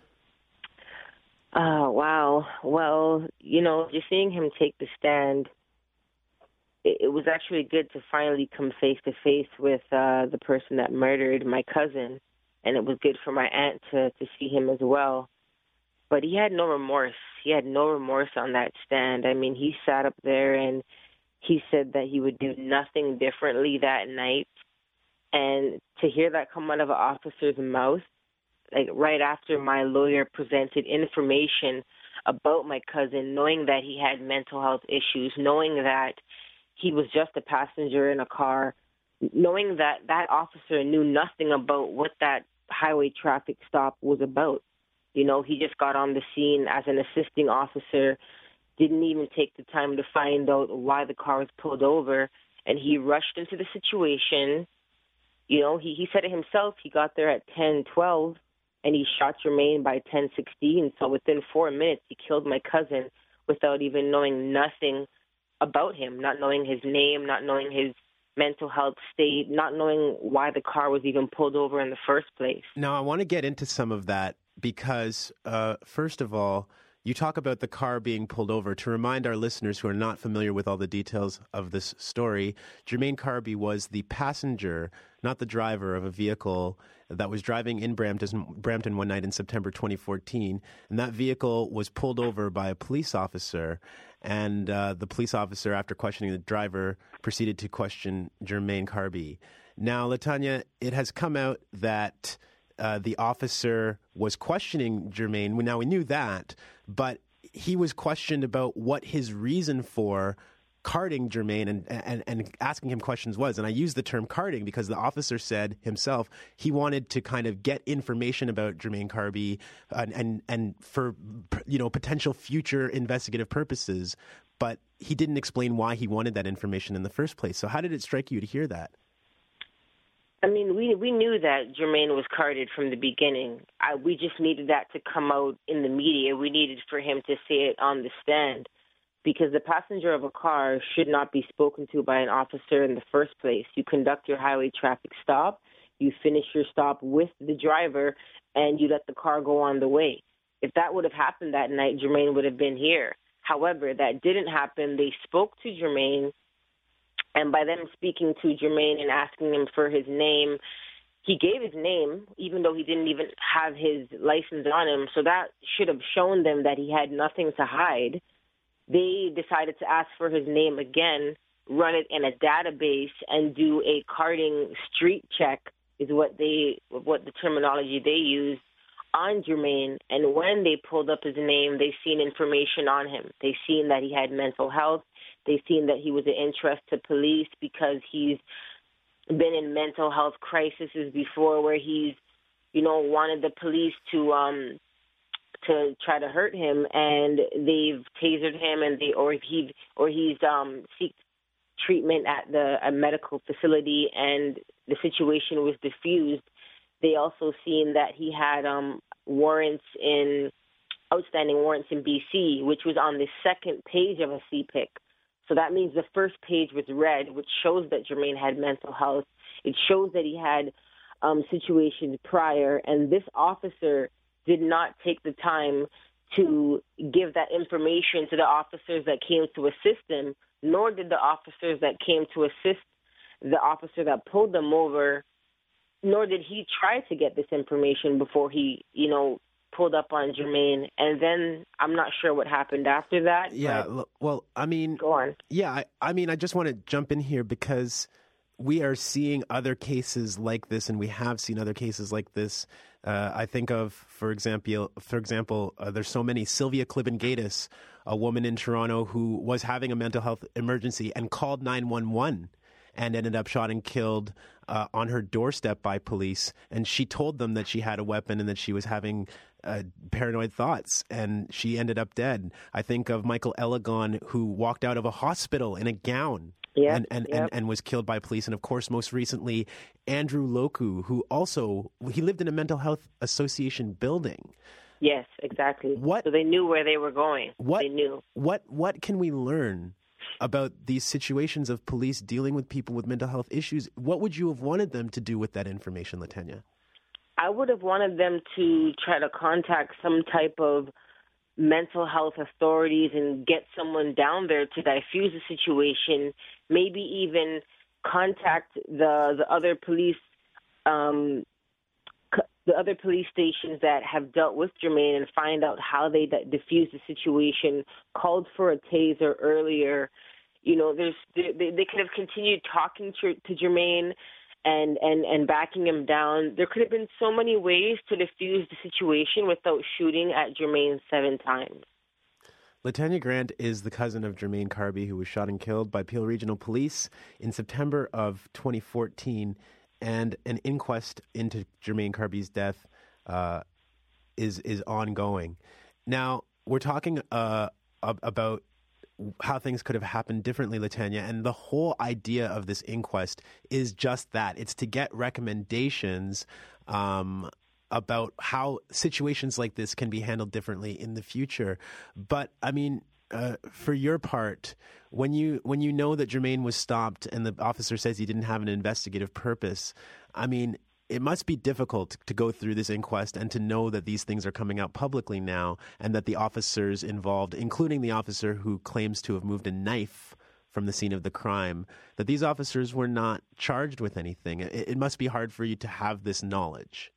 Uh, wow. Well, you know, just seeing him take the stand, it, it was actually good to finally come face to face with uh, the person that murdered my cousin, and it was good for my aunt to, to see him as well. But he had no remorse. He had no remorse on that stand. I mean, he sat up there and he said that he would do nothing differently that night. And to hear that come out of an officer's mouth, like right after my lawyer presented information about my cousin, knowing that he had mental health issues, knowing that he was just a passenger in a car, knowing that that officer knew nothing about what that highway traffic stop was about. You know, he just got on the scene as an assisting officer, didn't even take the time to find out why the car was pulled over, and he rushed into the situation. You know, he, he said it himself. He got there at ten twelve, and he shot Jermaine by ten sixteen. So within four minutes, he killed my cousin without even knowing nothing about him, not knowing his name, not knowing his mental health state, not knowing why the car was even pulled over in the first place. Now, I want to get into some of that because, uh, first of all, you talk about the car being pulled over. To remind our listeners who are not familiar with all the details of this story, Jermaine Carby was the passenger, not the driver, of a vehicle that was driving in Brampton, Brampton one night in September twenty fourteen, and that vehicle was pulled over by a police officer, and uh, the police officer, after questioning the driver, proceeded to question Jermaine Carby. Now, Latanya, it has come out that uh, the officer was questioning Jermaine. Now, we knew that, but he was questioned about what his reason for carding Jermaine and, and, and asking him questions was. And I use the term carding because the officer said himself he wanted to kind of get information about Jermaine Carby and, and, and for, you know, potential future investigative purposes. But he didn't explain why he wanted that information in the first place. So how did it strike you to hear that? I mean, we we knew that Jermaine was carded from the beginning. I, we just needed that to come out in the media. We needed for him to say it on the stand because the passenger of a car should not be spoken to by an officer in the first place. You conduct your highway traffic stop, you finish your stop with the driver, and you let the car go on the way. If that would have happened that night, Jermaine would have been here. However, that didn't happen. They spoke to Jermaine. And by them speaking to Jermaine and asking him for his name, he gave his name, even though he didn't even have his license on him. So that should have shown them that he had nothing to hide. They decided to ask for his name again, run it in a database, and do a carding street check is what they, what the terminology they used on Jermaine. And when they pulled up his name, they seen information on him. They seen that he had mental health. They seen that he was an interest to police because he's been in mental health crises before where he's, you know, wanted the police to um to try to hurt him, and they've tasered him, and they or he or he's um seeked treatment at the a medical facility, and the situation was diffused. They also seen that he had um warrants in outstanding warrants in B C, which was on the second page of a C P I C. So that means the first page was red, which shows that Jermaine had mental health. It shows that he had um, situations prior, and this officer did not take the time to give that information to the officers that came to assist him, nor did the officers that came to assist the officer that pulled them over, nor did he try to get this information before he, you know, pulled up on Jermaine. And then I'm not sure what happened after that. Yeah, well, I mean, go on. Yeah, I, I mean, I just want to jump in here because we are seeing other cases like this, and we have seen other cases like this. Uh, I think of, for example, for example, uh, there's so many. Sylvia Clibben-Gatus, a woman in Toronto who was having a mental health emergency and called nine one one and ended up shot and killed uh, on her doorstep by police. And she told them that she had a weapon and that she was having uh, paranoid thoughts, and she ended up dead. I think of Michael Elegon, who walked out of a hospital in a gown. Yep, and, and, yep. and, and was killed by police. And, of course, most recently, Andrew Loku, who also, he lived in a mental health association building. Yes, exactly. What, so they knew where they were going. What, they knew. What, what can we learn about these situations of police dealing with people with mental health issues? What would you have wanted them to do with that information, Latanya? I would have wanted them to try to contact some type of mental health authorities and get someone down there to diffuse the situation, maybe even contact the the other police um, the other police stations that have dealt with Jermaine and find out how they d- diffused the situation, called for a taser earlier. You know, there's they, they could have continued talking to, to Jermaine and, and, and backing him down. There could have been so many ways to diffuse the situation without shooting at Jermaine seven times. Latanya Grant is the cousin of Jermaine Carby, who was shot and killed by Peel Regional Police in September of twenty fourteen, and an inquest into Jermaine Carby's death uh, is is ongoing. Now, we're talking uh, about how things could have happened differently, Latanya, and the whole idea of this inquest is just that. It's to get recommendations um, about how situations like this can be handled differently in the future. But, I mean, uh, for your part, when you when you know that Jermaine was stopped and the officer says he didn't have an investigative purpose, I mean, it must be difficult to go through this inquest and to know that these things are coming out publicly now and that the officers involved, including the officer who claims to have moved a knife from the scene of the crime, that these officers were not charged with anything. It, it must be hard for you to have this knowledge.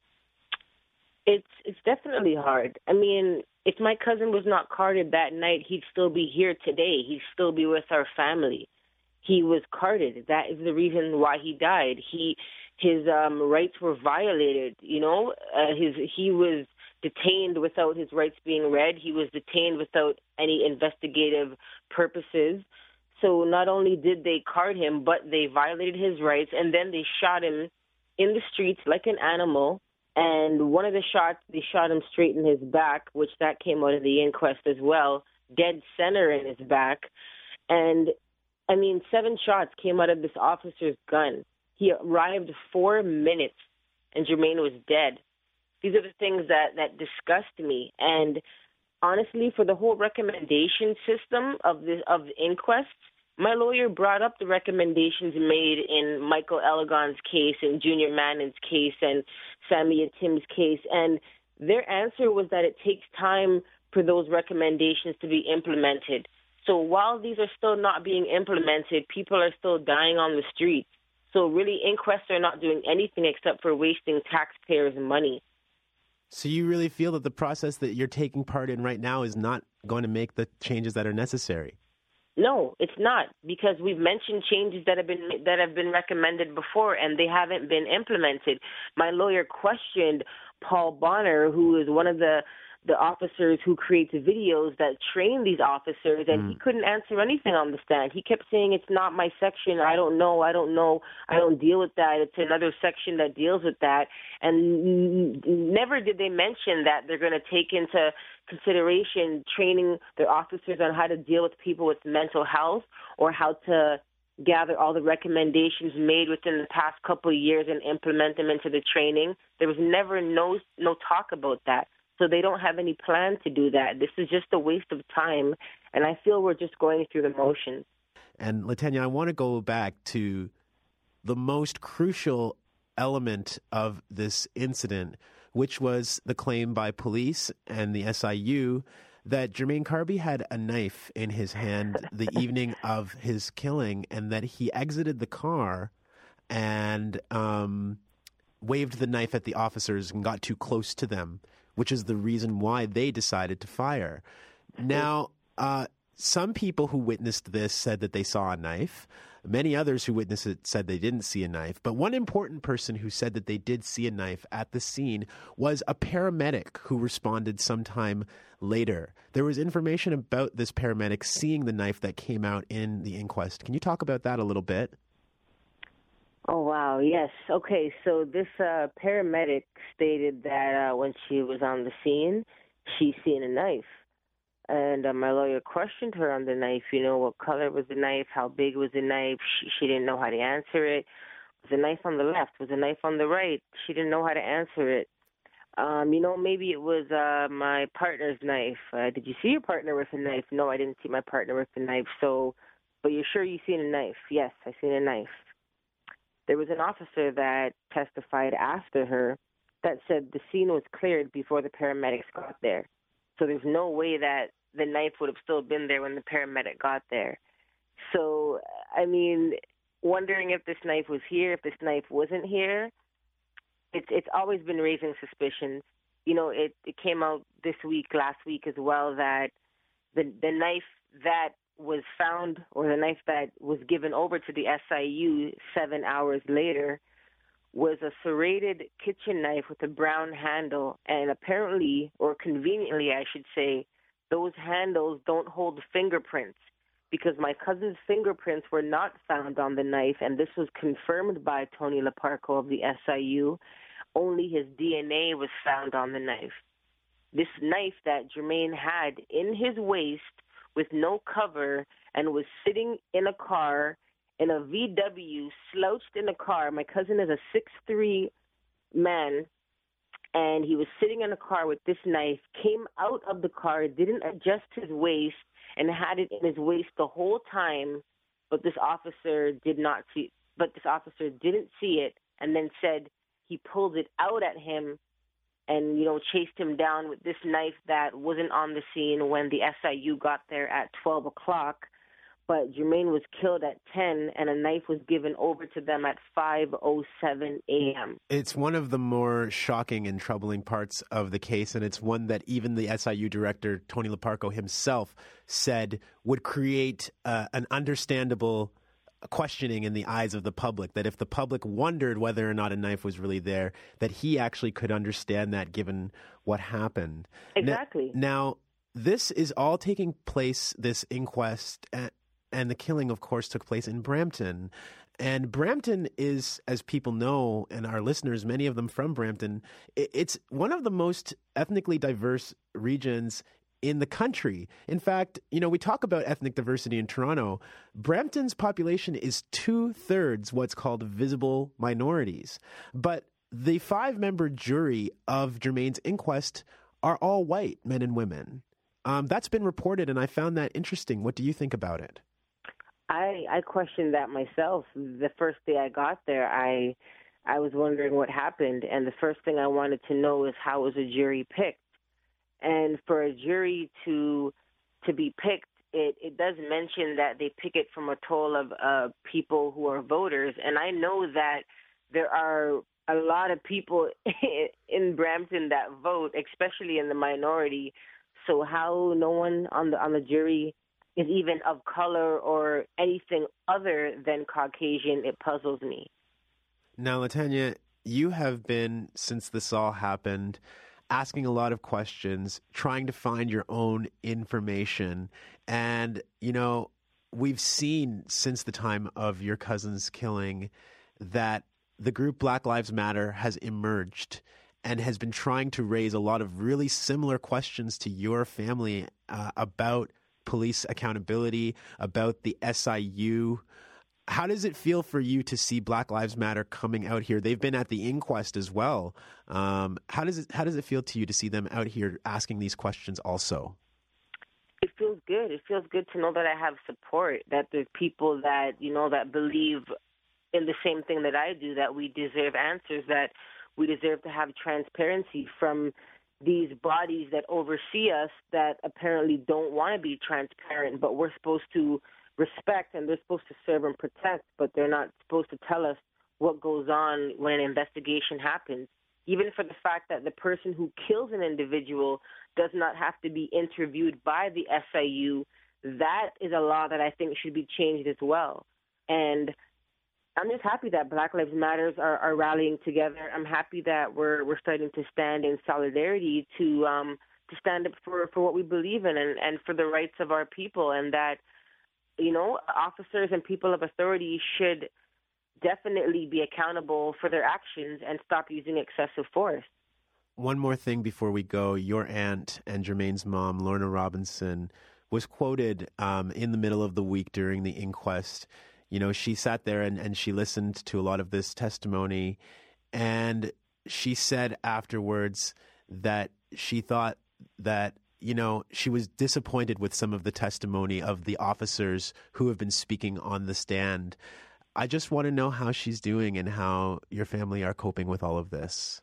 It's it's definitely hard. I mean, if my cousin was not carded that night, he'd still be here today. He'd still be with our family. He was carded. That is the reason why he died. He his um, rights were violated. You know, uh, his he was detained without his rights being read. He was detained without any investigative purposes. So not only did they card him, but they violated his rights, and then they shot him in the streets like an animal. And one of the shots, they shot him straight in his back, which that came out of the inquest as well, dead center in his back. And, I mean, seven shots came out of this officer's gun. He arrived four minutes, and Jermaine was dead. These are the things that, that disgust me. And honestly, for the whole recommendation system of the, of the inquest, my lawyer brought up the recommendations made in Michael Elegon's case and Junior Mannon's case and Samia Tim's case, and their answer was that it takes time for those recommendations to be implemented. So while these are still not being implemented, people are still dying on the streets. So really, inquests are not doing anything except for wasting taxpayers' money. So you really feel that the process that you're taking part in right now is not going to make the changes that are necessary? No, it's not, because we've mentioned changes that have been that have been recommended before, and they haven't been implemented. My lawyer questioned Paul Bonner, who is one of the the officers who creates videos that train these officers, and mm. he couldn't answer anything on the stand. He kept saying, it's not my section, I don't know, I don't know, I don't deal with that, it's another section that deals with that. And n- never did they mention that they're going to take into consideration training their officers on how to deal with people with mental health, or how to gather all the recommendations made within the past couple of years and implement them into the training. There was never no no talk about that. So they don't have any plan to do that. This is just a waste of time, and I feel we're just going through the motions. And Latanya, I want to go back to the most crucial element of this incident, which was the claim by police and the S I U that Jermaine Carby had a knife in his hand the evening of his killing, and that he exited the car and um, waved the knife at the officers and got too close to them, which is the reason why they decided to fire. Now, uh, some people who witnessed this said that they saw a knife. Many others who witnessed it said they didn't see a knife. But one important person who said that they did see a knife at the scene was a paramedic who responded sometime later. There was information about this paramedic seeing the knife that came out in the inquest. Can you talk about that a little bit? Oh, wow, yes. Okay, so this uh, paramedic stated that uh, when she was on the scene, she seen a knife. And uh, my lawyer questioned her on the knife, you know, what color was the knife, how big was the knife. She, she didn't know how to answer it. Was the knife on the left? Was the knife on the right? She didn't know how to answer it. Um, you know, maybe it was uh, my partner's knife. Uh, did you see your partner with a knife? No, I didn't see my partner with a knife. So, but you're sure you seen a knife? Yes, I seen a knife. There was an officer that testified after her that said the scene was cleared before the paramedics got there. So there's no way that the knife would have still been there when the paramedic got there. So, I mean, wondering if this knife was here, if this knife wasn't here, it's it's always been raising suspicions. You know, it, it came out this week, last week as well, that the the knife that was found, or the knife that was given over to the S I U seven hours later, was a serrated kitchen knife with a brown handle. And apparently, or conveniently, I should say, those handles don't hold fingerprints, because my cousin's fingerprints were not found on the knife, and this was confirmed by Tony Laparco of the S I U. Only his D N A was found on the knife. This knife that Jermaine had in his waist with no cover and was sitting in a car, in a V W, slouched in a car. My cousin is a six three man, and he was sitting in a car with this knife, came out of the car, didn't adjust his waist, and had it in his waist the whole time, but this officer did not see, but this officer didn't see it, and then said he pulled it out at him and, you know, chased him down with this knife that wasn't on the scene when the S I U got there at twelve o'clock. But Jermaine was killed at ten, and a knife was given over to them at five oh seven a.m. It's one of the more shocking and troubling parts of the case, and it's one that even the S I U director, Tony Laparco himself, said would create uh, an understandable questioning in the eyes of the public, that if the public wondered whether or not a knife was really there, that he actually could understand that given what happened. Exactly. Now, now this is all taking place, this inquest, at, and the killing, of course, took place in Brampton. And Brampton is, as people know, and our listeners, many of them from Brampton, it's one of the most ethnically diverse regions in the country. In fact, you know, we talk about ethnic diversity in Toronto. Brampton's population is two-thirds what's called visible minorities. But the five-member jury of Germain's inquest are all white men and women. Um, that's been reported, and I found that interesting. What do you think about it? I, I questioned that myself. The first day I got there, I I was wondering what happened, and the first thing I wanted to know is how was a jury picked. And for a jury to to be picked, it, it does mention that they pick it from a total of uh, people who are voters, and I know that there are a lot of people in Brampton that vote, especially in the minority. So how no one on the on the jury is even of color or anything other than Caucasian, it puzzles me. Now, Latanya, you have been, since this all happened, asking a lot of questions, trying to find your own information. And, you know, we've seen since the time of your cousin's killing that the group Black Lives Matter has emerged and has been trying to raise a lot of really similar questions to your family uh, about police accountability, about the S I U. How does it feel for you to see Black Lives Matter coming out here? They've been at the inquest as well. Um, how does it how does it feel to you to see them out here asking these questions also? It feels good. It feels good to know that I have support, that there's people that, you know, that believe in the same thing that I do, that we deserve answers, that we deserve to have transparency from these bodies that oversee us that apparently don't want to be transparent, but we're supposed to respect and they're supposed to serve and protect, but they're not supposed to tell us what goes on when an investigation happens. Even for the fact that the person who kills an individual does not have to be interviewed by the S I U, that is a law that I think should be changed as well. And I'm just happy that Black Lives Matter are, are rallying together. I'm happy that we're we're starting to stand in solidarity to um, to stand up for, for what we believe in and, and for the rights of our people, and that, you know, officers and people of authority should definitely be accountable for their actions and stop using excessive force. One more thing before we go. Your aunt and Germain's mom, Lorna Robinson, was quoted um, in the middle of the week during the inquest. You know, she sat there and, and she listened to a lot of this testimony, and she said afterwards that she thought that, you know, she was disappointed with some of the testimony of the officers who have been speaking on the stand. I just want to know how she's doing and how your family are coping with all of this.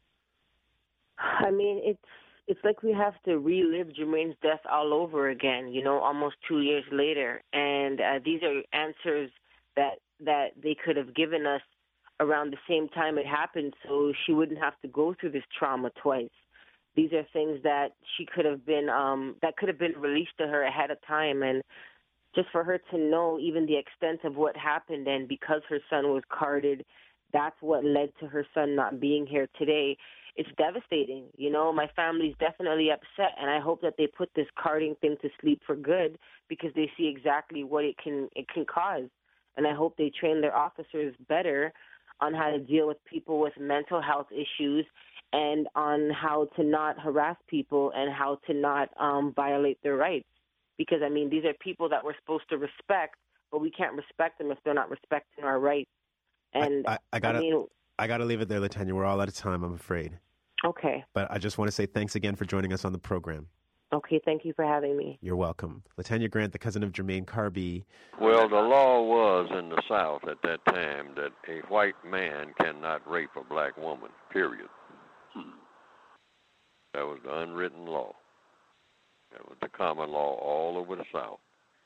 I mean, it's it's like we have to relive Germain's death all over again, you know, almost two years later. And uh, these are answers that that they could have given us around the same time it happened, so she wouldn't have to go through this trauma twice. These are things that she could have been um, that could have been released to her ahead of time, and just for her to know even the extent of what happened, and because her son was carded, that's what led to her son not being here today. It's devastating. You know, my family's definitely upset, and I hope that they put this carding thing to sleep for good, because they see exactly what it can it can cause. And I hope they train their officers better on how to deal with people with mental health issues and on how to not harass people and how to not um, violate their rights. Because, I mean, these are people that we're supposed to respect, but we can't respect them if they're not respecting our rights. And I, I, I gotta, I, mean, I gotta leave it there, Latanya. We're all out of time, I'm afraid. Okay. But I just want to say thanks again for joining us on the program. Okay, thank you for having me. You're welcome. Latanya Grant, the cousin of Jermaine Carby. Well, the law was in the South at that time that a white man cannot rape a black woman, period. Hmm. That was the unwritten law. That was the common law all over the South.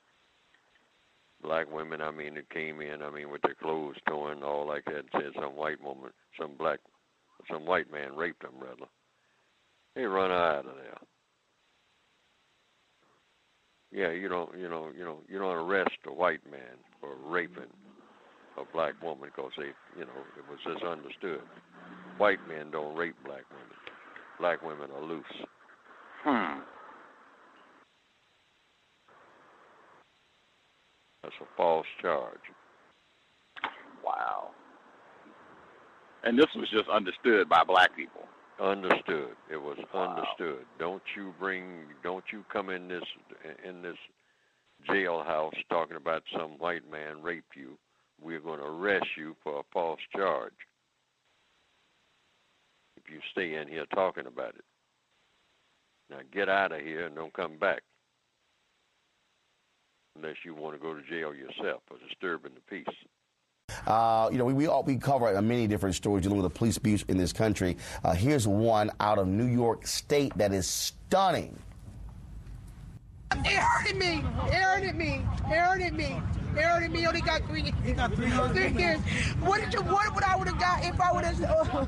Black women, I mean, it came in, I mean, with their clothes torn, all like that, and said some white woman, some black, some white man raped them, rather. They run out of there. Yeah, you don't, you know, you know, you don't arrest a white man for raping a black woman because they, you know, it was just understood. White men don't rape black women. Black women are loose. Hmm. That's a false charge. Wow. And this was just understood by black people. Understood. It was Wow. understood. Don't you bring, don't you come in this in this jailhouse talking about some white man raped you. We're going to arrest you for a false charge if you stay in here talking about it. Now get out of here and don't come back unless you want to go to jail yourself for disturbing the peace. Uh, you know, we we, all, we cover many different stories dealing with the police abuse in this country. Uh, here's one out of New York State that is stunning. It hurted me. It hurted me. It hurted me. It hurted me. Only got three. He got three years. Three years. What did you? What would I would have got if I would have? Oh.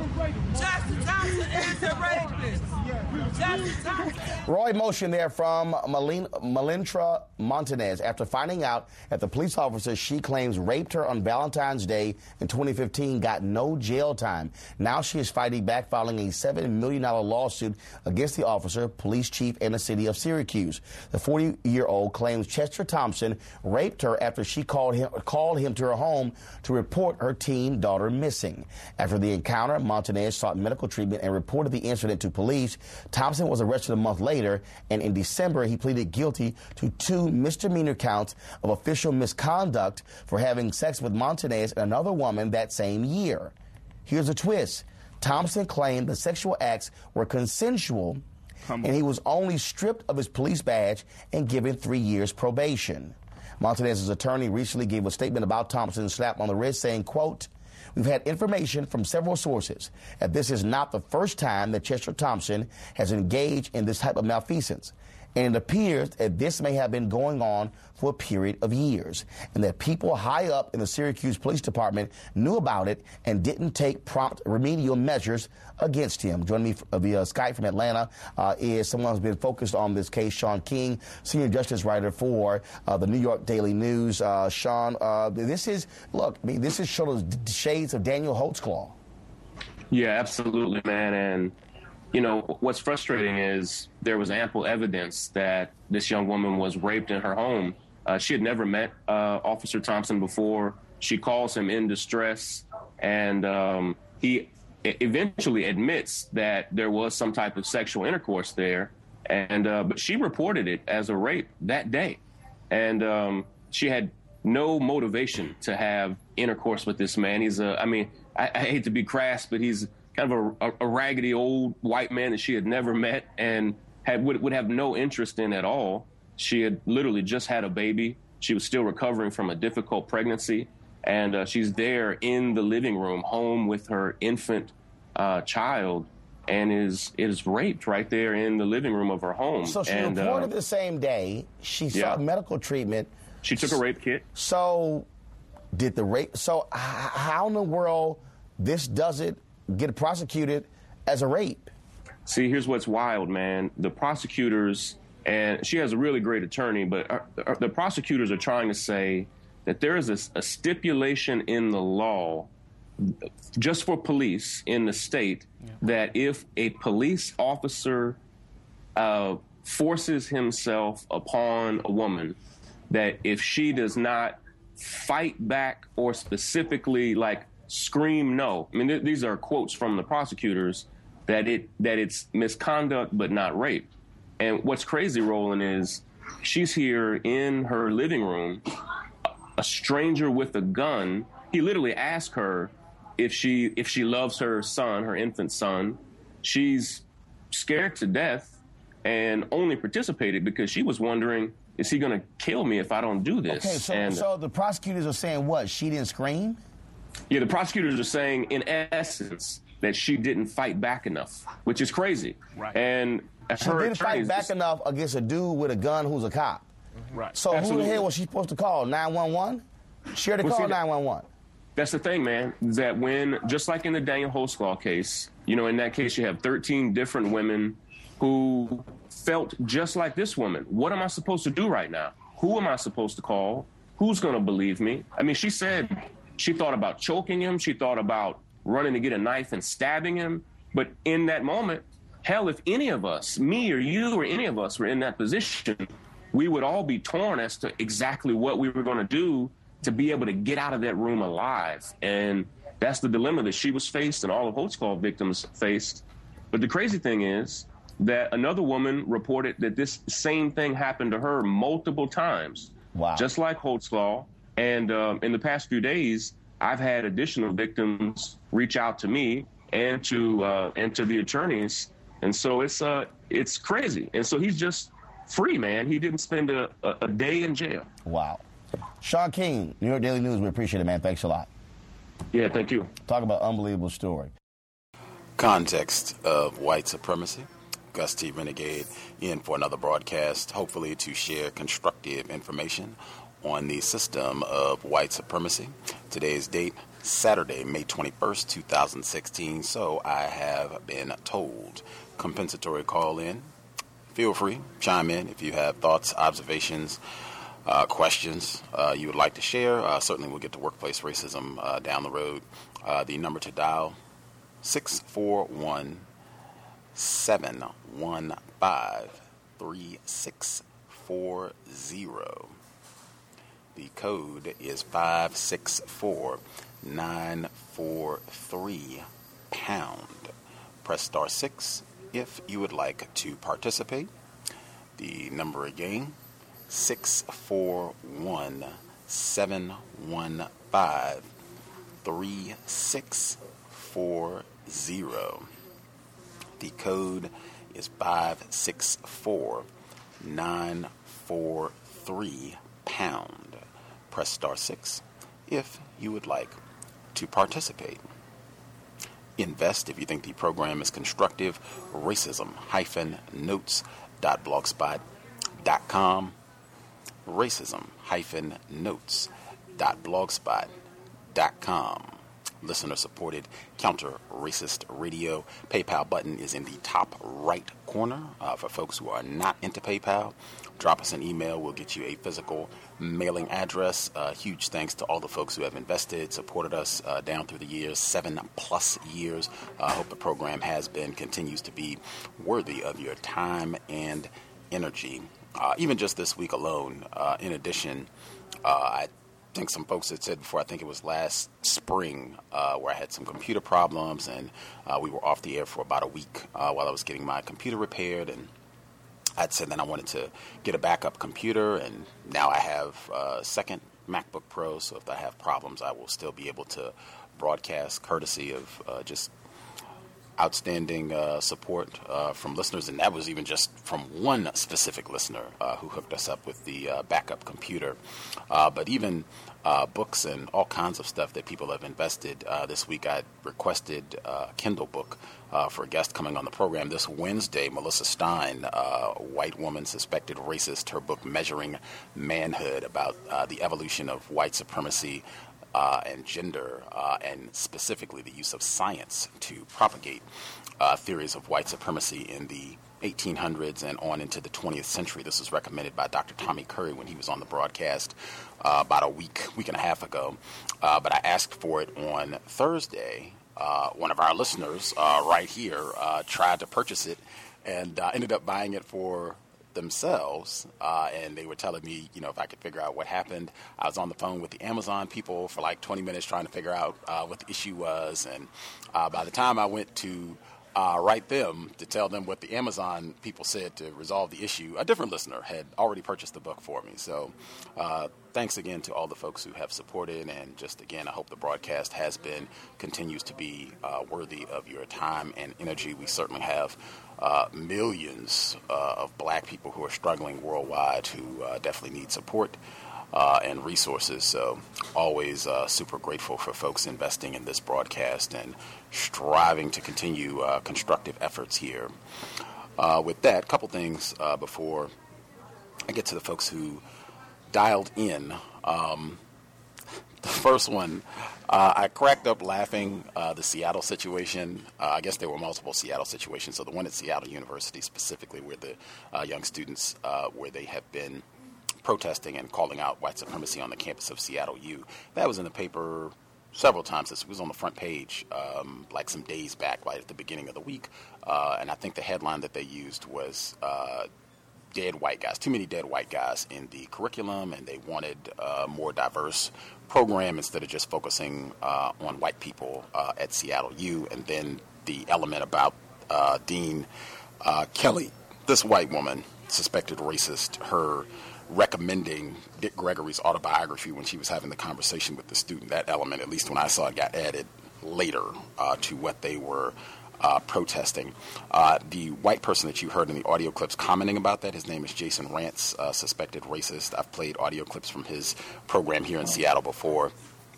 Justin Thompson is a rapist. Justin Thompson. Raw emotion there from Malin- Malintra Montanez after finding out that the police officer she claims raped her on Valentine's Day in twenty fifteen got no jail time. Now she is fighting back, filing a seven million dollars lawsuit against the officer, police chief, and the city of Syracuse. The forty-year-old claims Chester Thompson raped her after she called him called him to her home to report her teen daughter missing. After the encounter, Montanez sought medical treatment and reported the incident to police. Thompson was arrested a month later, and in December, he pleaded guilty to two misdemeanor counts of official misconduct for having sex with Montanez and another woman that same year. Here's a twist. Thompson claimed the sexual acts were consensual, and he was only stripped of his police badge and given three years probation. Montanez's attorney recently gave a statement about Thompson's slap on the wrist, saying, quote, "We've had information from several sources that this is not the first time that Chester Thompson has engaged in this type of malfeasance. And it appears that this may have been going on for a period of years, and that people high up in the Syracuse Police Department knew about it and didn't take prompt remedial measures against him." Joining me via Skype from Atlanta uh, is someone who's been focused on this case, Sean King, senior justice writer for uh, the New York Daily News. Uh, Sean, uh, this is, look, I mean, this is sort of shades of Daniel Holtzclaw. Yeah, absolutely, man. And you know, what's frustrating is there was ample evidence that this young woman was raped in her home. Uh, she had never met uh, Officer Thompson before. She calls him in distress, and um, he eventually admits that there was some type of sexual intercourse there, and uh, but she reported it as a rape that day. And um, she had no motivation to have intercourse with this man. He's a, I mean, I, I hate to be crass, but he's kind of a, a raggedy old white man that she had never met and had would, would have no interest in at all. She had literally just had a baby. She was still recovering from a difficult pregnancy, and uh, she's there in the living room, home with her infant uh, child, and is is raped right there in the living room of her home. So she and, reported uh, the same day. She yeah. sought medical treatment. She took a rape kit. So did the rape? So h- how in the world this doesn't get prosecuted as a rape? See, here's what's wild, man. The prosecutors, and she has a really great attorney, but her, her, the prosecutors are trying to say that there is a, a stipulation in the law just for police in the state yeah. that if a police officer uh, forces himself upon a woman, that if she does not fight back or specifically like scream no. I mean, th- these are quotes from the prosecutors that it that it's misconduct but not rape. And what's crazy, Roland, is she's here in her living room, a stranger with a gun. He literally asked her if she if she loves her son, her infant son. She's scared to death and only participated because she was wondering, is he going to kill me if I don't do this? Okay, so, and, so the prosecutors are saying what? She didn't scream? Yeah, the prosecutors are saying, in essence, that she didn't fight back enough, which is crazy. Right. And she her didn't fight back just, enough against a dude with a gun who's a cop. Right. So Absolutely. who the hell was she supposed to call? nine one one? She already well, called see, nine one one. That's the thing, man, is that when, just like in the Daniel Holtzclaw case, you know, in that case you have thirteen different women who felt just like this woman. What am I supposed to do right now? Who am I supposed to call? Who's going to believe me? I mean, she said she thought about choking him. She thought about running to get a knife and stabbing him. But in that moment, hell, if any of us, me or you or any of us were in that position, we would all be torn as to exactly what we were going to do to be able to get out of that room alive. And that's the dilemma that she was faced and all of Holtzclaw victims faced. But the crazy thing is that another woman reported that this same thing happened to her multiple times. Wow. Just like Holtzclaw. And um, in the past few days, I've had additional victims reach out to me and to uh, and to the attorneys. And so it's uh it's crazy. And so he's just free, man. He didn't spend a, a, a day in jail. Wow. Shaun King, New York Daily News, we appreciate it, man. Thanks a lot. Yeah, thank you. Talk about unbelievable story. Context of white supremacy. Gus T. Renegade in for another broadcast, hopefully to share constructive information on the system of white supremacy. Today's date, Saturday, May twenty-first, two thousand sixteen. So I have been told. Compensatory call in. Feel free, chime in if you have thoughts, observations, uh, questions uh, you would like to share. Uh, certainly we'll get to workplace racism uh, down the road. Uh, the number to dial, six four one, seven one five, three six four zero. The code is five six four nine four three pound. Press star six if you would like to participate. The number again, six four one seven one five three six four zero. The code is five six four nine four three pound. Press star six if you would like to participate. Invest if you think the program is constructive. Racism notes dot blogspot dot com. Racism notes dot blogspot dot com. Listener-supported counter-racist radio. PayPal button is in the top right corner. Uh, for folks who are not into PayPal, drop us an email. We'll get you a physical mailing address. Uh, huge thanks to all the folks who have invested, supported us uh, down through the years, seven plus years. I uh, hope the program has been, continues to be worthy of your time and energy. Uh, even just this week alone, uh, in addition, uh, I I think some folks had said before, I think it was last spring, uh, where I had some computer problems and uh, we were off the air for about a week uh, while I was getting my computer repaired. And I'd said that I wanted to get a backup computer, and now I have a second MacBook Pro, so if I have problems, I will still be able to broadcast courtesy of uh, just outstanding uh, support uh, from listeners, and that was even just from one specific listener uh, who hooked us up with the uh, backup computer. Uh, but even uh, books and all kinds of stuff that people have invested. Uh, this week I requested a Kindle book uh, for a guest coming on the program this Wednesday, Melissa Stein, uh, a white woman suspected racist, her book Measuring Manhood, about uh, the evolution of white supremacy Uh, and gender, uh, and specifically the use of science to propagate uh, theories of white supremacy in the eighteen hundreds and on into the twentieth century. This was recommended by Doctor Tommy Curry when he was on the broadcast uh, about a week, week and a half ago. Uh, but I asked for it on Thursday. Uh, one of our listeners uh, right here uh, tried to purchase it and uh, ended up buying it for themselves, uh, and they were telling me, you know, if I could figure out what happened. I was on the phone with the Amazon people for like twenty minutes trying to figure out uh, what the issue was, and uh, by the time I went to uh, write them to tell them what the Amazon people said to resolve the issue, a different listener had already purchased the book for me. So uh, thanks again to all the folks who have supported, and just again, I hope the broadcast has been, continues to be uh, worthy of your time and energy. We certainly have Uh, millions uh, of black people who are struggling worldwide who uh, definitely need support uh, and resources. So always uh, super grateful for folks investing in this broadcast and striving to continue uh, constructive efforts here. Uh, with that, a couple things uh, before I get to the folks who dialed in. Um, the first one, uh, I cracked up laughing, uh, the Seattle situation. Uh, I guess there were multiple Seattle situations. So the one at Seattle University specifically, where the uh, young students, uh, where they have been protesting and calling out white supremacy on the campus of Seattle U. That was in the paper several times. This was on the front page, um, like some days back, right at the beginning of the week. Uh, and I think the headline that they used was, uh, dead white guys, too many dead white guys in the curriculum, and they wanted a more diverse program instead of just focusing uh, on white people uh, at Seattle U. And then the element about uh, Dean uh, Kelly, this white woman, suspected racist, her recommending Dick Gregory's autobiography when she was having the conversation with the student. That element, at least when I saw it, got added later uh, to what they were uh, protesting. Uh, the white person that you heard in the audio clips commenting about that, his name is Jason Rantz, uh, suspected racist. I've played audio clips from his program here in Seattle before.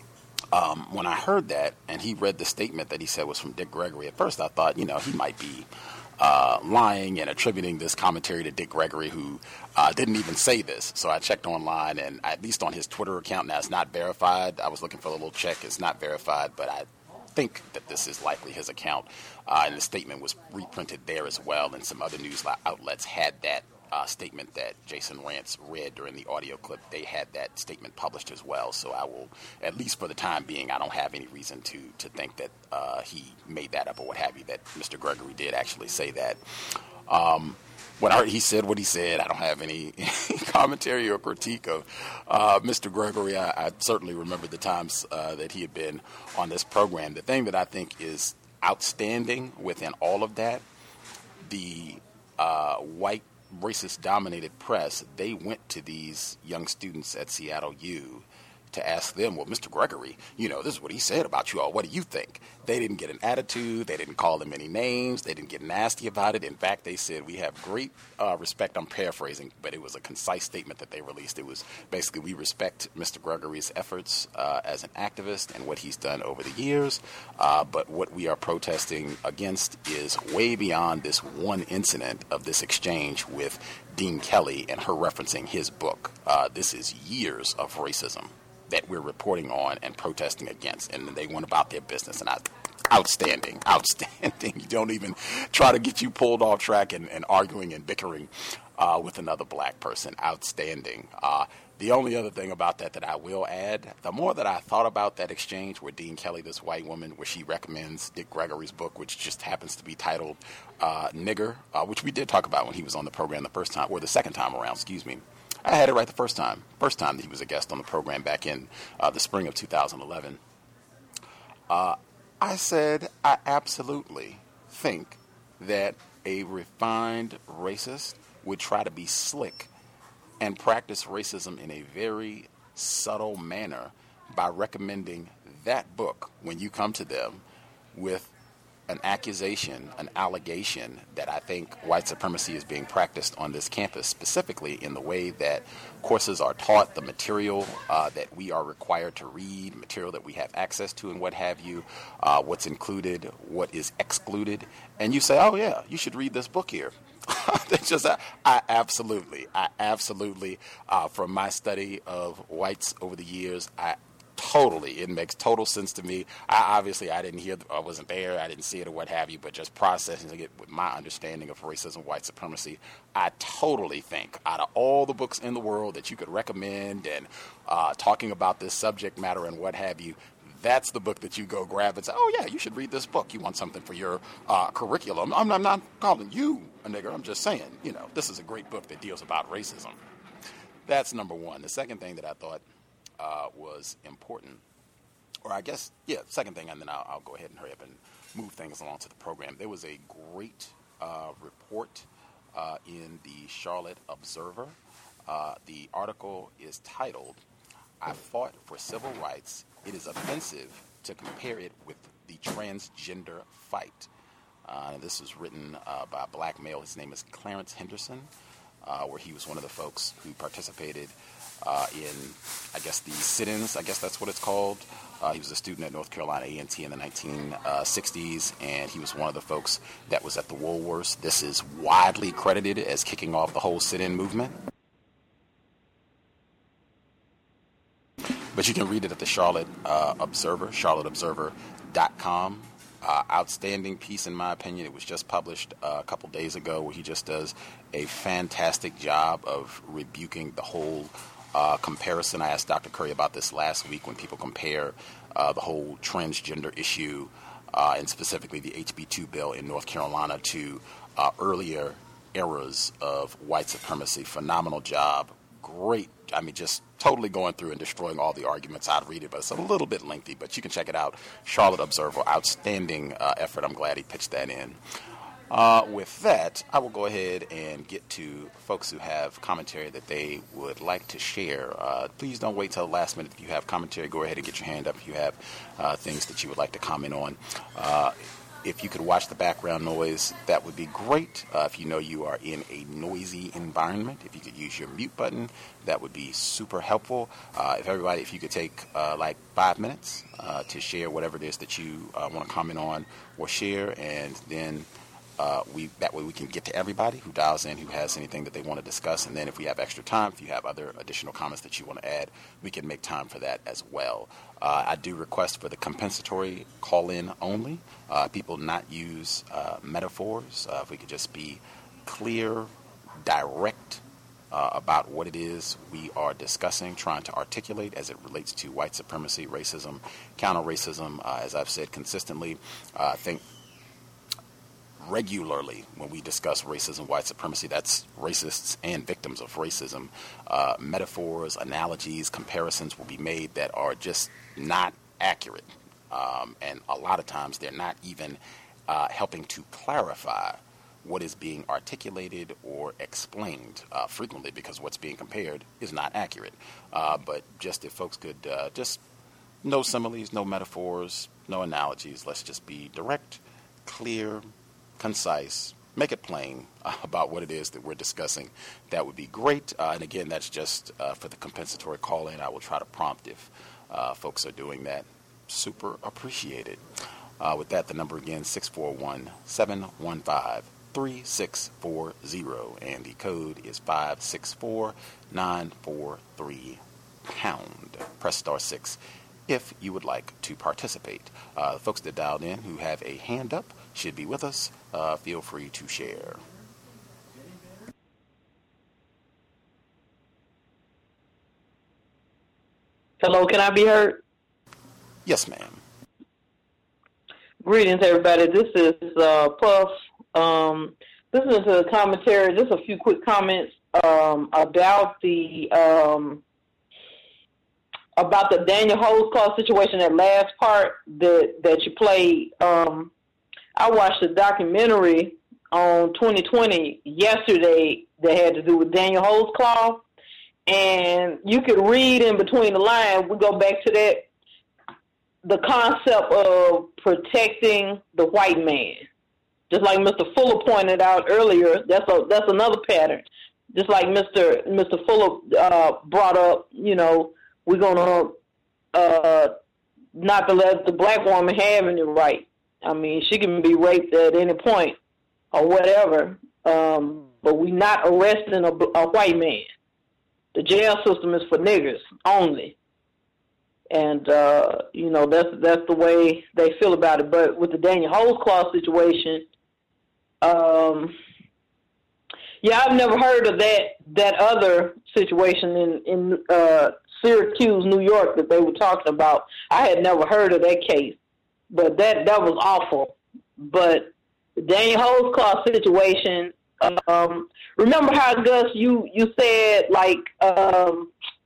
Um, when I heard that, and he read the statement that he said was from Dick Gregory, at first I thought, you know, he might be Uh, lying and attributing this commentary to Dick Gregory, who uh, didn't even say this. So I checked online, and at least on his Twitter account, now it's not verified. I was looking for a little check. It's not verified, but I think that this is likely his account. Uh, and the statement was reprinted there as well, and some other news outlets had that uh, statement that Jason Rantz read during the audio clip. They had that statement published as well. So I will, at least for the time being, I don't have any reason to to think that uh, he made that up or what have you, that Mister Gregory did actually say that. Um, when I heard he said what he said, I don't have any commentary or critique of uh, Mister Gregory. I, I certainly remember the times uh, that he had been on this program. The thing that I think is outstanding within all of that, the uh, white racist-dominated press, they went to these young students at Seattle U to ask them, well, Mister Gregory, you know, this is what he said about you all. What do you think? They didn't get an attitude. They didn't call him any names. They didn't get nasty about it. In fact, they said, we have great uh, respect. I'm paraphrasing, but it was a concise statement that they released. It was basically, we respect Mister Gregory's efforts uh, as an activist and what he's done over the years. Uh, but what we are protesting against is way beyond this one incident of this exchange with Dean Kelly and her referencing his book. Uh, this is years of racism that we're reporting on and protesting against, and they went about their business. And I, outstanding, outstanding. You don't even try to get you pulled off track and, and arguing and bickering uh, with another black person. Outstanding. Uh, the only other thing about that that I will add, the more that I thought about that exchange with Dean Kelly, this white woman, where she recommends Dick Gregory's book, which just happens to be titled uh, Nigger, uh, which we did talk about when he was on the program the first time, or the second time around, excuse me. I had it right the first time, first time that he was a guest on the program back in uh, the spring of two thousand eleven. Uh, I said I absolutely think that a refined racist would try to be slick and practice racism in a very subtle manner by recommending that book when you come to them with an accusation, an allegation that I think white supremacy is being practiced on this campus, specifically in the way that courses are taught, the material uh, that we are required to read, material that we have access to and what have you, uh, what's included, what is excluded. And you say, oh, yeah, you should read this book here. It's just, I, I absolutely, I absolutely, uh, from my study of whites over the years, I Totally. It makes total sense to me. I obviously, I didn't hear, I wasn't there, I ding see it or what have you, but just processing it with my understanding of racism, white supremacy, I totally think out of all the books in the world that you could recommend and uh, talking about this subject matter and what have you, that's the book that you go grab and say, oh, yeah, you should read this book. You want something for your uh, curriculum. I'm, I'm not calling you a nigger. I'm just saying, you know, this is a great book that deals about racism. That's number one. The second thing that I thought Uh, was important, or I guess, yeah, second thing, and then I'll, I'll go ahead and hurry up and move things along to the program. There was a great uh, report uh, in the Charlotte Observer. Uh, the article is titled, I Fought for Civil Rights. It is offensive to compare it with the transgender fight. Uh, this was written uh, by a black male. His name is Clarence Henderson, uh, where he was one of the folks who participated Uh, in, I guess, the sit-ins, I guess that's what it's called. Uh, he was a student at North Carolina A and T in the nineteen sixties, and he was one of the folks that was at the Woolworths. This is widely credited as kicking off the whole sit-in movement. But you can read it at the Charlotte uh, Observer, charlotte observer dot com. Uh, outstanding piece, in my opinion. It was just published uh, a couple days ago, where he just does a fantastic job of rebuking the whole Uh, comparison. I asked Doctor Curry about this last week when people compare uh, the whole transgender issue uh, and specifically the H B two bill in North Carolina to uh, earlier eras of white supremacy. Phenomenal job. Great. I mean, just totally going through and destroying all the arguments. I'd read it, but it's a little bit lengthy, but you can check it out. Charlotte Observer, outstanding uh, effort. I'm glad he pitched that in. Uh, with that, I will go ahead and get to folks who have commentary that they would like to share. Uh, please don't wait till the last minute. If you have commentary, go ahead and get your hand up if you have uh, things that you would like to comment on. Uh, if you could watch the background noise, that would be great. Uh, if you know you are in a noisy environment, if you could use your mute button, that would be super helpful. Uh, if everybody, if you could take uh, like five minutes uh, to share whatever it is that you uh, want to comment on or share, and then Uh, we that way we can get to everybody who dials in, who has anything that they want to discuss, and then if we have extra time, if you have other additional comments that you want to add, we can make time for that as well. Uh, I do request for the compensatory call-in only. Uh, people not use uh, metaphors. Uh, if we could just be clear, direct uh, about what it is we are discussing, trying to articulate as it relates to white supremacy, racism, counter-racism. Uh, as I've said consistently, uh, I think regularly when we discuss racism, white supremacy, that's racists and victims of racism. Uh, metaphors, analogies, comparisons will be made that are just not accurate. Um, and a lot of times they're not even uh, helping to clarify what is being articulated or explained uh, frequently, because what's being compared is not accurate. Uh, but just if folks could uh, just no similes, no metaphors, no analogies, let's just be direct, clear, concise, make it plain uh, about what it is that we're discussing. That would be great. Uh, and again, that's just uh, for the compensatory call-in. I will try to prompt if uh, folks are doing that. Super appreciated. Uh, with that, the number again, six four one, seven one five, three six four zero. And the code is five six four, nine four three pound. Press star six if you would like to participate. Uh, the folks that dialed in who have a hand up should be with us. Uh, feel free to share. Hello, can I be heard? Yes, ma'am. Greetings, everybody. This is uh, Puff. Um, listening to the commentary, just a few quick comments um, about the um, about the Daniel Holdsclaw situation. That last part that that you played. Um, I watched a documentary on twenty twenty yesterday that had to do with Daniel Holdsclaw, and you could read in between the lines. We go back to that, the concept of protecting the white man. Just like Mister Fuller pointed out earlier, that's a that's another pattern. Just like Mister Mister Fuller uh, brought up, you know, we're gonna uh, not to let the black woman have any right. I mean, she can be raped at any point or whatever, um, but we're not arresting a, a white man. The jail system is for niggers only. And, uh, you know, that's that's the way they feel about it. But with the Daniel Holdsclaw situation, um, yeah, I've never heard of that that other situation in, in uh, Syracuse, New York, that they were talking about. I had never heard of that case. But that, that was awful. But the Daniel Holdsclaw situation, um, remember how, Gus, you, you said, like, um,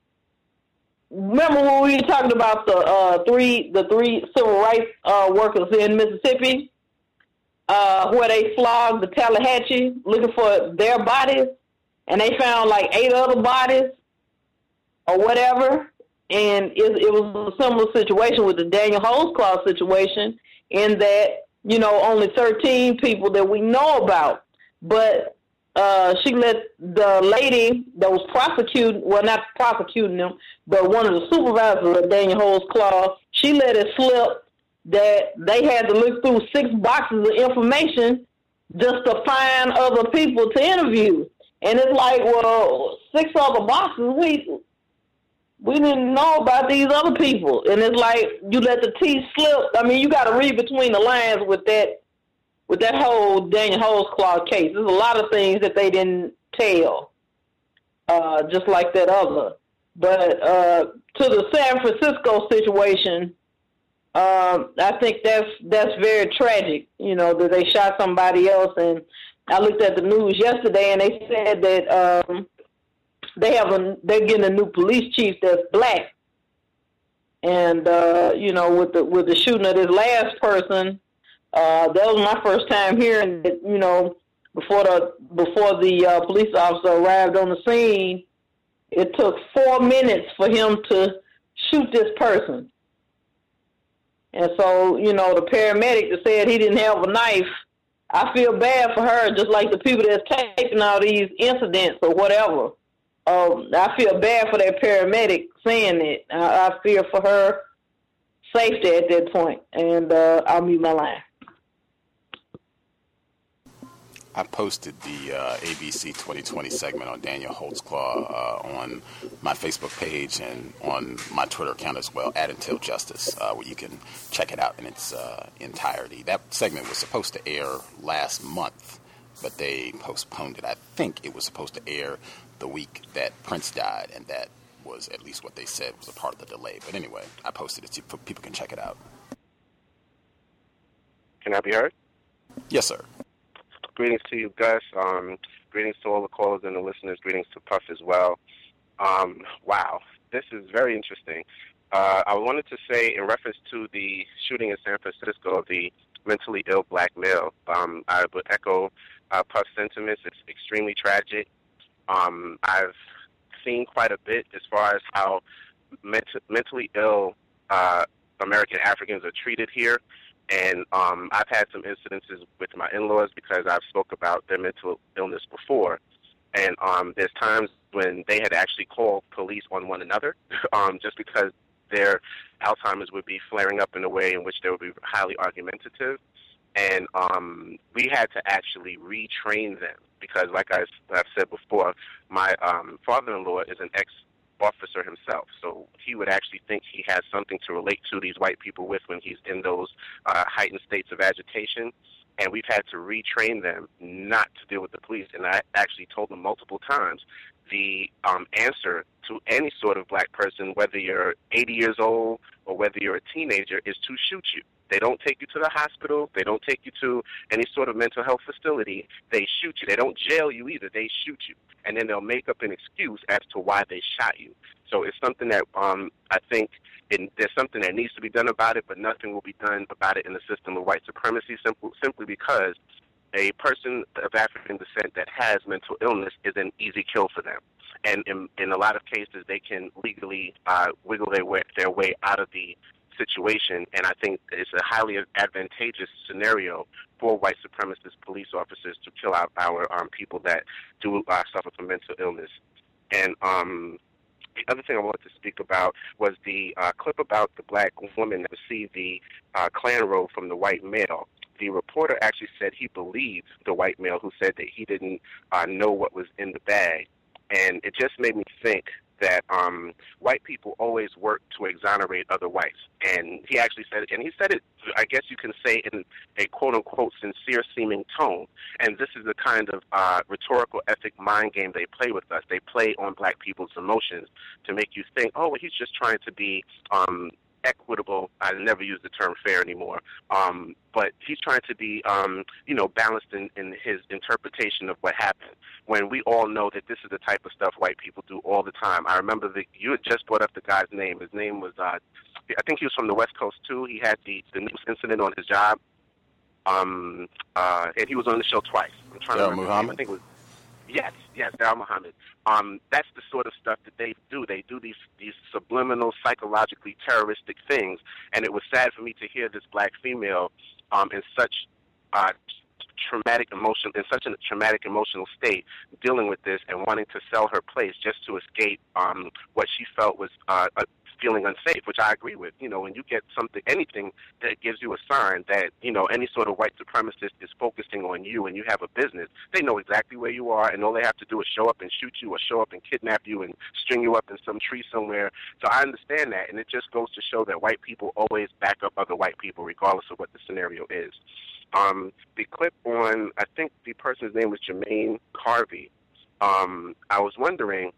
remember when we were talking about the uh, three the three civil rights uh, workers in Mississippi, uh, where they flogged the Tallahatchie looking for their bodies, and they found like eight other bodies or whatever? And it, it was a similar situation with the Daniel Holdsclaw situation, in that, you know, only thirteen people that we know about. But uh, she let the lady that was prosecuting, well, not prosecuting them, but one of the supervisors of Daniel Holdsclaw, she let it slip that they had to look through six boxes of information just to find other people to interview. And it's like, well, six other boxes, we... We didn't know about these other people. And it's like you let the tea slip. I mean, you got to read between the lines with that with that whole Daniel Holdsclaw case. There's a lot of things that they didn't tell, uh, just like that other. But uh, to the San Francisco situation, um, I think that's that's very tragic, you know, that they shot somebody else. And I looked at the news yesterday, and they said that um, they have a they're getting a new police chief that's black. And uh, you know, with the with the shooting of this last person, uh, that was my first time hearing that. You know, before the before the uh, police officer arrived on the scene, it took four minutes for him to shoot this person. And so, you know, the paramedic that said he didn't have a knife, I feel bad for her, just like the people that's taking all these incidents or whatever. Um, I feel bad for that paramedic saying it. I, I fear for her safety at that point, and uh, I'll mute my line. I posted the uh, A B C twenty twenty segment on Daniel Holtzclaw uh, on my Facebook page and on my Twitter account as well, at Until Justice, uh, where you can check it out in its uh, entirety. That segment was supposed to air last month, but they postponed it. I think it was supposed to air the week that Prince died, and that was at least what they said was a part of the delay. But anyway, I posted it so people can check it out. Can I be heard? Yes, sir. Greetings to you, Gus. Um, greetings to all the callers and the listeners. Greetings to Puff as well. Um, wow, this is very interesting. Uh, I wanted to say, in reference to the shooting in San Francisco of the mentally ill black male, um, I would echo uh, Puff's sentiments. It's extremely tragic. Um, I've seen quite a bit as far as how ment- mentally ill uh, American Africans are treated here. And um, I've had some incidences with my in-laws because I've spoke about their mental illness before. And um, there's times when they had actually called police on one another um, just because their Alzheimer's would be flaring up in a way in which they would be highly argumentative. And um, we had to actually retrain them because, like I've, I've said before, my um, father-in-law is an ex officer himself, so he would actually think he has something to relate to these white people with when he's in those uh, heightened states of agitation, and we've had to retrain them not to deal with the police. And I actually told them multiple times the um, answer to any sort of black person, whether you're eighty years old or whether you're a teenager, is to shoot you. They don't take you to the hospital. They don't take you to any sort of mental health facility. They shoot you. They don't jail you either. They shoot you. And then they'll make up an excuse as to why they shot you. So it's something that um, I think it, there's something that needs to be done about it, but nothing will be done about it in the system of white supremacy simple, simply because a person of African descent that has mental illness is an easy kill for them. And in, in a lot of cases, they can legally uh, wiggle their way, their way out of the situation, and I think it's a highly advantageous scenario for white supremacist police officers to kill out our um, people that do uh, suffer from mental illness. And um, the other thing I wanted to speak about was the uh, clip about the black woman that received the uh, Klan robe from the white male. The reporter actually said he believed the white male who said that he didn't uh, know what was in the bag, and it just made me think that um, white people always work to exonerate other whites. And he actually said it, and he said it, I guess you can say, in a quote-unquote sincere-seeming tone. And this is the kind of uh, rhetorical ethic mind game they play with us. They play on black people's emotions to make you think, oh, well, he's just trying to be um, equitable. I never use the term fair anymore. Um, but he's trying to be, um, you know, balanced in, in his interpretation of what happened, when we all know that this is the type of stuff white people do all the time. I remember that you had just brought up the guy's name. His name was, uh, I think he was from the West Coast, too. He had the, the news incident on his job, um, uh, and he was on the show twice. I'm trying Darrell to remember. Muhammad? I think it was, yes, yes, Darrell Muhammad. Um, that's the sort of stuff that they do. They do these these subliminal, psychologically terroristic things, and it was sad for me to hear this black female um, in such uh, traumatic emotion, in such a traumatic emotional state, dealing with this and wanting to sell her place just to escape um, what she felt was uh, a feeling unsafe, which I agree with. You know, when you get something, anything that gives you a sign that, you know, any sort of white supremacist is focusing on you and you have a business, they know exactly where you are, and all they have to do is show up and shoot you or show up and kidnap you and string you up in some tree somewhere. So I understand that, and it just goes to show that white people always back up other white people, regardless of what the scenario is. Um, the clip on, I think the person's name was Jermaine Carvey. Um, I was wondering,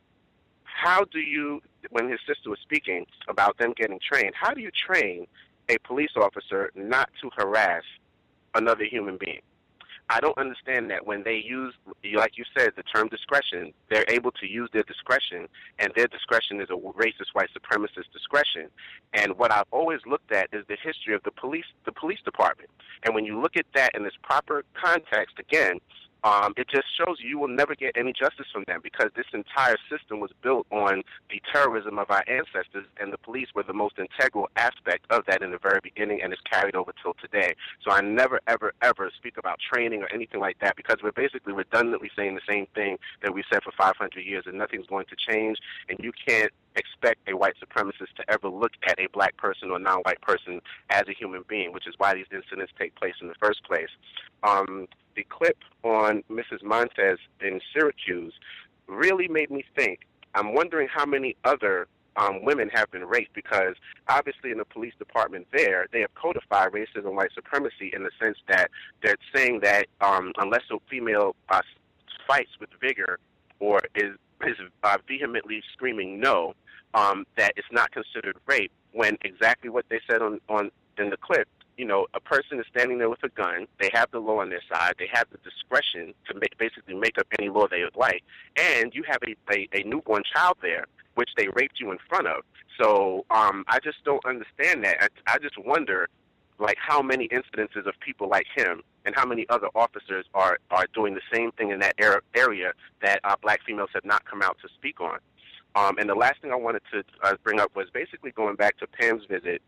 how do you, when his sister was speaking about them getting trained, how do you train a police officer not to harass another human being? I don't understand that when they use, like you said, the term discretion, they're able to use their discretion, and their discretion is a racist, white supremacist discretion. And what I've always looked at is the history of the police, the police department. And when you look at that in this proper context, again, Um, it just shows you you will never get any justice from them, because this entire system was built on the terrorism of our ancestors, and the police were the most integral aspect of that in the very beginning, and it's carried over till today. So I never, ever, ever speak about training or anything like that, because we're basically redundantly saying the same thing that we've said for five hundred years, and nothing's going to change, and you can't expect a white supremacist to ever look at a black person or non-white person as a human being, which is why these incidents take place in the first place. Um, the clip on Missus Montez in Syracuse really made me think. I'm wondering how many other um, women have been raped, because obviously in the police department there, they have codified racism and white supremacy in the sense that they're saying that um, unless a female uh, fights with vigor or is is uh, vehemently screaming no, um, that it's not considered rape, when exactly what they said on, on in the clip, you know, a person is standing there with a gun, they have the law on their side, they have the discretion to make, basically make up any law they would like, and you have a, a, a newborn child there, which they raped you in front of. So um, I just don't understand that. I, I just wonder, like, how many incidences of people like him and how many other officers are, are doing the same thing in that area that uh, black females have not come out to speak on. Um, and the last thing I wanted to uh, bring up was basically going back to Pam's visit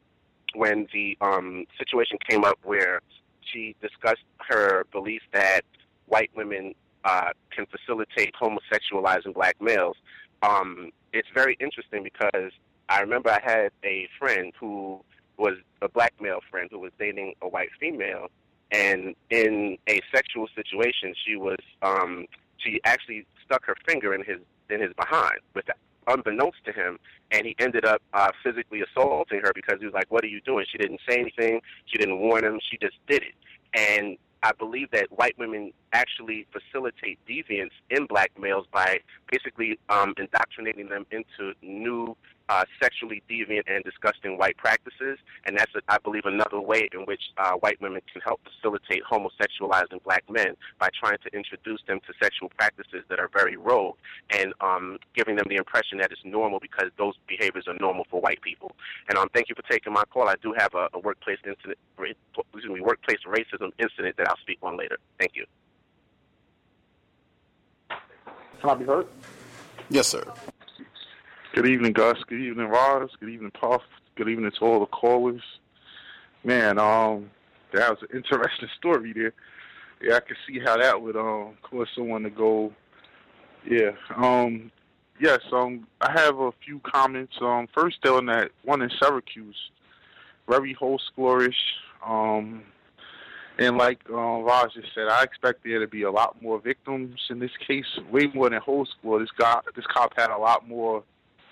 when the um, situation came up where she discussed her belief that white women uh, can facilitate homosexualizing black males. Um, it's very interesting because I remember I had a friend who was a black male friend who was dating a white female, and in a sexual situation, she was um, she actually stuck her finger in his in his behind, with unbeknownst to him, and he ended up uh, physically assaulting her because he was like, "What are you doing?" She didn't say anything. She didn't warn him. She just did it. And I believe that white women actually facilitate deviance in black males by basically um, indoctrinating them into new uh, sexually deviant and disgusting white practices. And that's, I believe, another way in which uh, white women can help facilitate homosexualizing black men by trying to introduce them to sexual practices that are very rogue and um, giving them the impression that it's normal because those behaviors are normal for white people. And um, thank you for taking my call. I do have a, a workplace incident, excuse me, workplace racism incident that I'll speak on later. Thank you. Can I be heard? Yes, sir. Good evening, Gus. Good evening, Roz. Good evening, Puff. Good evening to all the callers. Man, um, that was an interesting story there. Yeah, I can see how that would um cause someone to go. Yeah. Um. Yes. Um. I have a few comments. Um. First, on that one in Syracuse, very whole schoolerish. Um. And like uh, Raj just said, I expect there to be a lot more victims in this case, way more than whole school. This guy, this cop had a lot more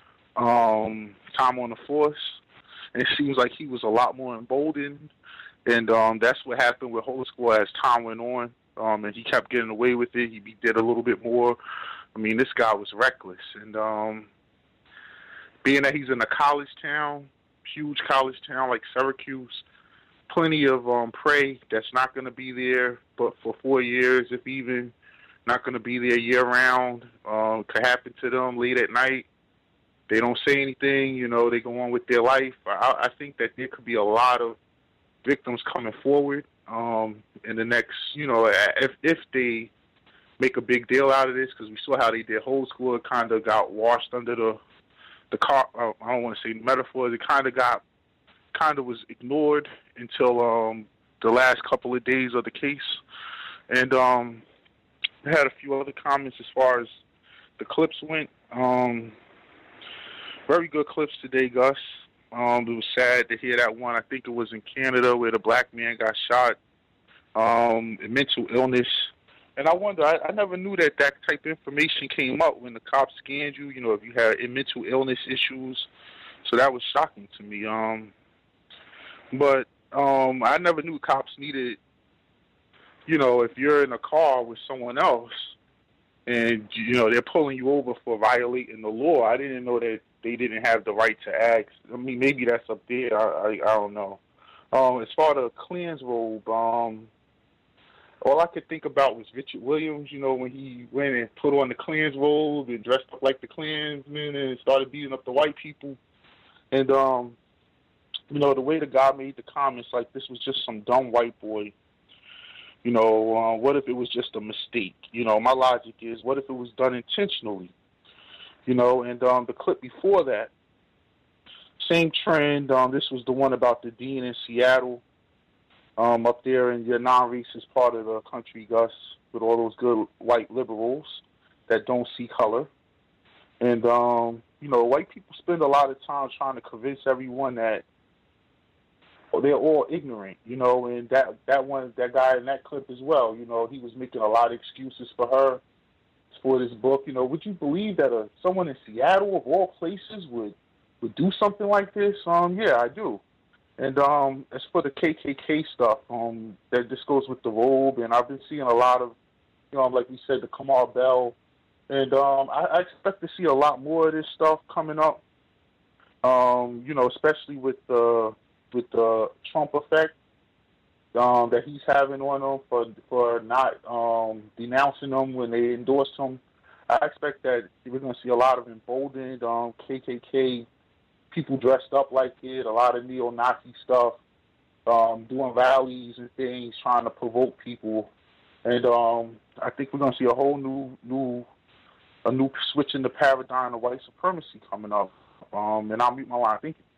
um, time on the force, and it seems like he was a lot more emboldened. And um, that's what happened with whole school as time went on, um, and he kept getting away with it. He did a little bit more. I mean, this guy was reckless. And um, being that he's in a college town, huge college town like Syracuse, plenty of um, prey that's not going to be there, but for four years, if even, not going to be there year-round. Um, could happen to them late at night. They don't say anything, you know, they go on with their life. I, I think that there could be a lot of victims coming forward um, in the next, you know, if if they make a big deal out of this, because we saw how they did whole school. It kind of got washed under the, the car, uh, I don't want to say metaphors, it kind of got kind of was ignored until um, the last couple of days of the case. And um, I had a few other comments as far as the clips went. Um, very good clips today, Gus. Um, it was sad to hear that one. I think it was in Canada where the black man got shot, um, in mental illness. And I wonder, I, I never knew that that type of information came up when the cops scanned you, you know, if you had mental illness issues. So that was shocking to me. Um, But um, I never knew cops needed, you know, if you're in a car with someone else and, you know, they're pulling you over for violating the law, I didn't know that they didn't have the right to ask. I mean, maybe that's up there. I, I, I don't know. Um, as far as the cleanse robe, um, all I could think about was Richard Williams, you know, when he went and put on the Klan's robe and dressed up like the Klansmen and started beating up the white people. And, um, you know, the way the guy made the comments, like this was just some dumb white boy. You know, uh, what if it was just a mistake? You know, my logic is, what if it was done intentionally? You know, and um, the clip before that, same trend. Um, this was the one about the dean in Seattle, um, up there in your non-racist part of the country, Gus, with all those good white liberals that don't see color. And, um, you know, white people spend a lot of time trying to convince everyone that they're all ignorant, you know, and that, that one, that guy in that clip as well, you know, he was making a lot of excuses for her for this book. You know, would you believe that uh, someone in Seattle, of all places, would would do something like this? Um, yeah, I do. And um, as for the K K K stuff, um, that this goes with the robe, and I've been seeing a lot of, you know, like we said, the Kamar Bell, and um, I, I expect to see a lot more of this stuff coming up. Um, you know, especially with the with the Trump effect um, that he's having on them for for not um, denouncing them when they endorse him. I expect that we're going to see a lot of emboldened um, K K K people dressed up like it, a lot of neo-Nazi stuff, um, doing rallies and things, trying to provoke people. And um, I think we're going to see a whole new, new, a new switch in the paradigm of white supremacy coming up. Um, and I'll mute my line. Thank you.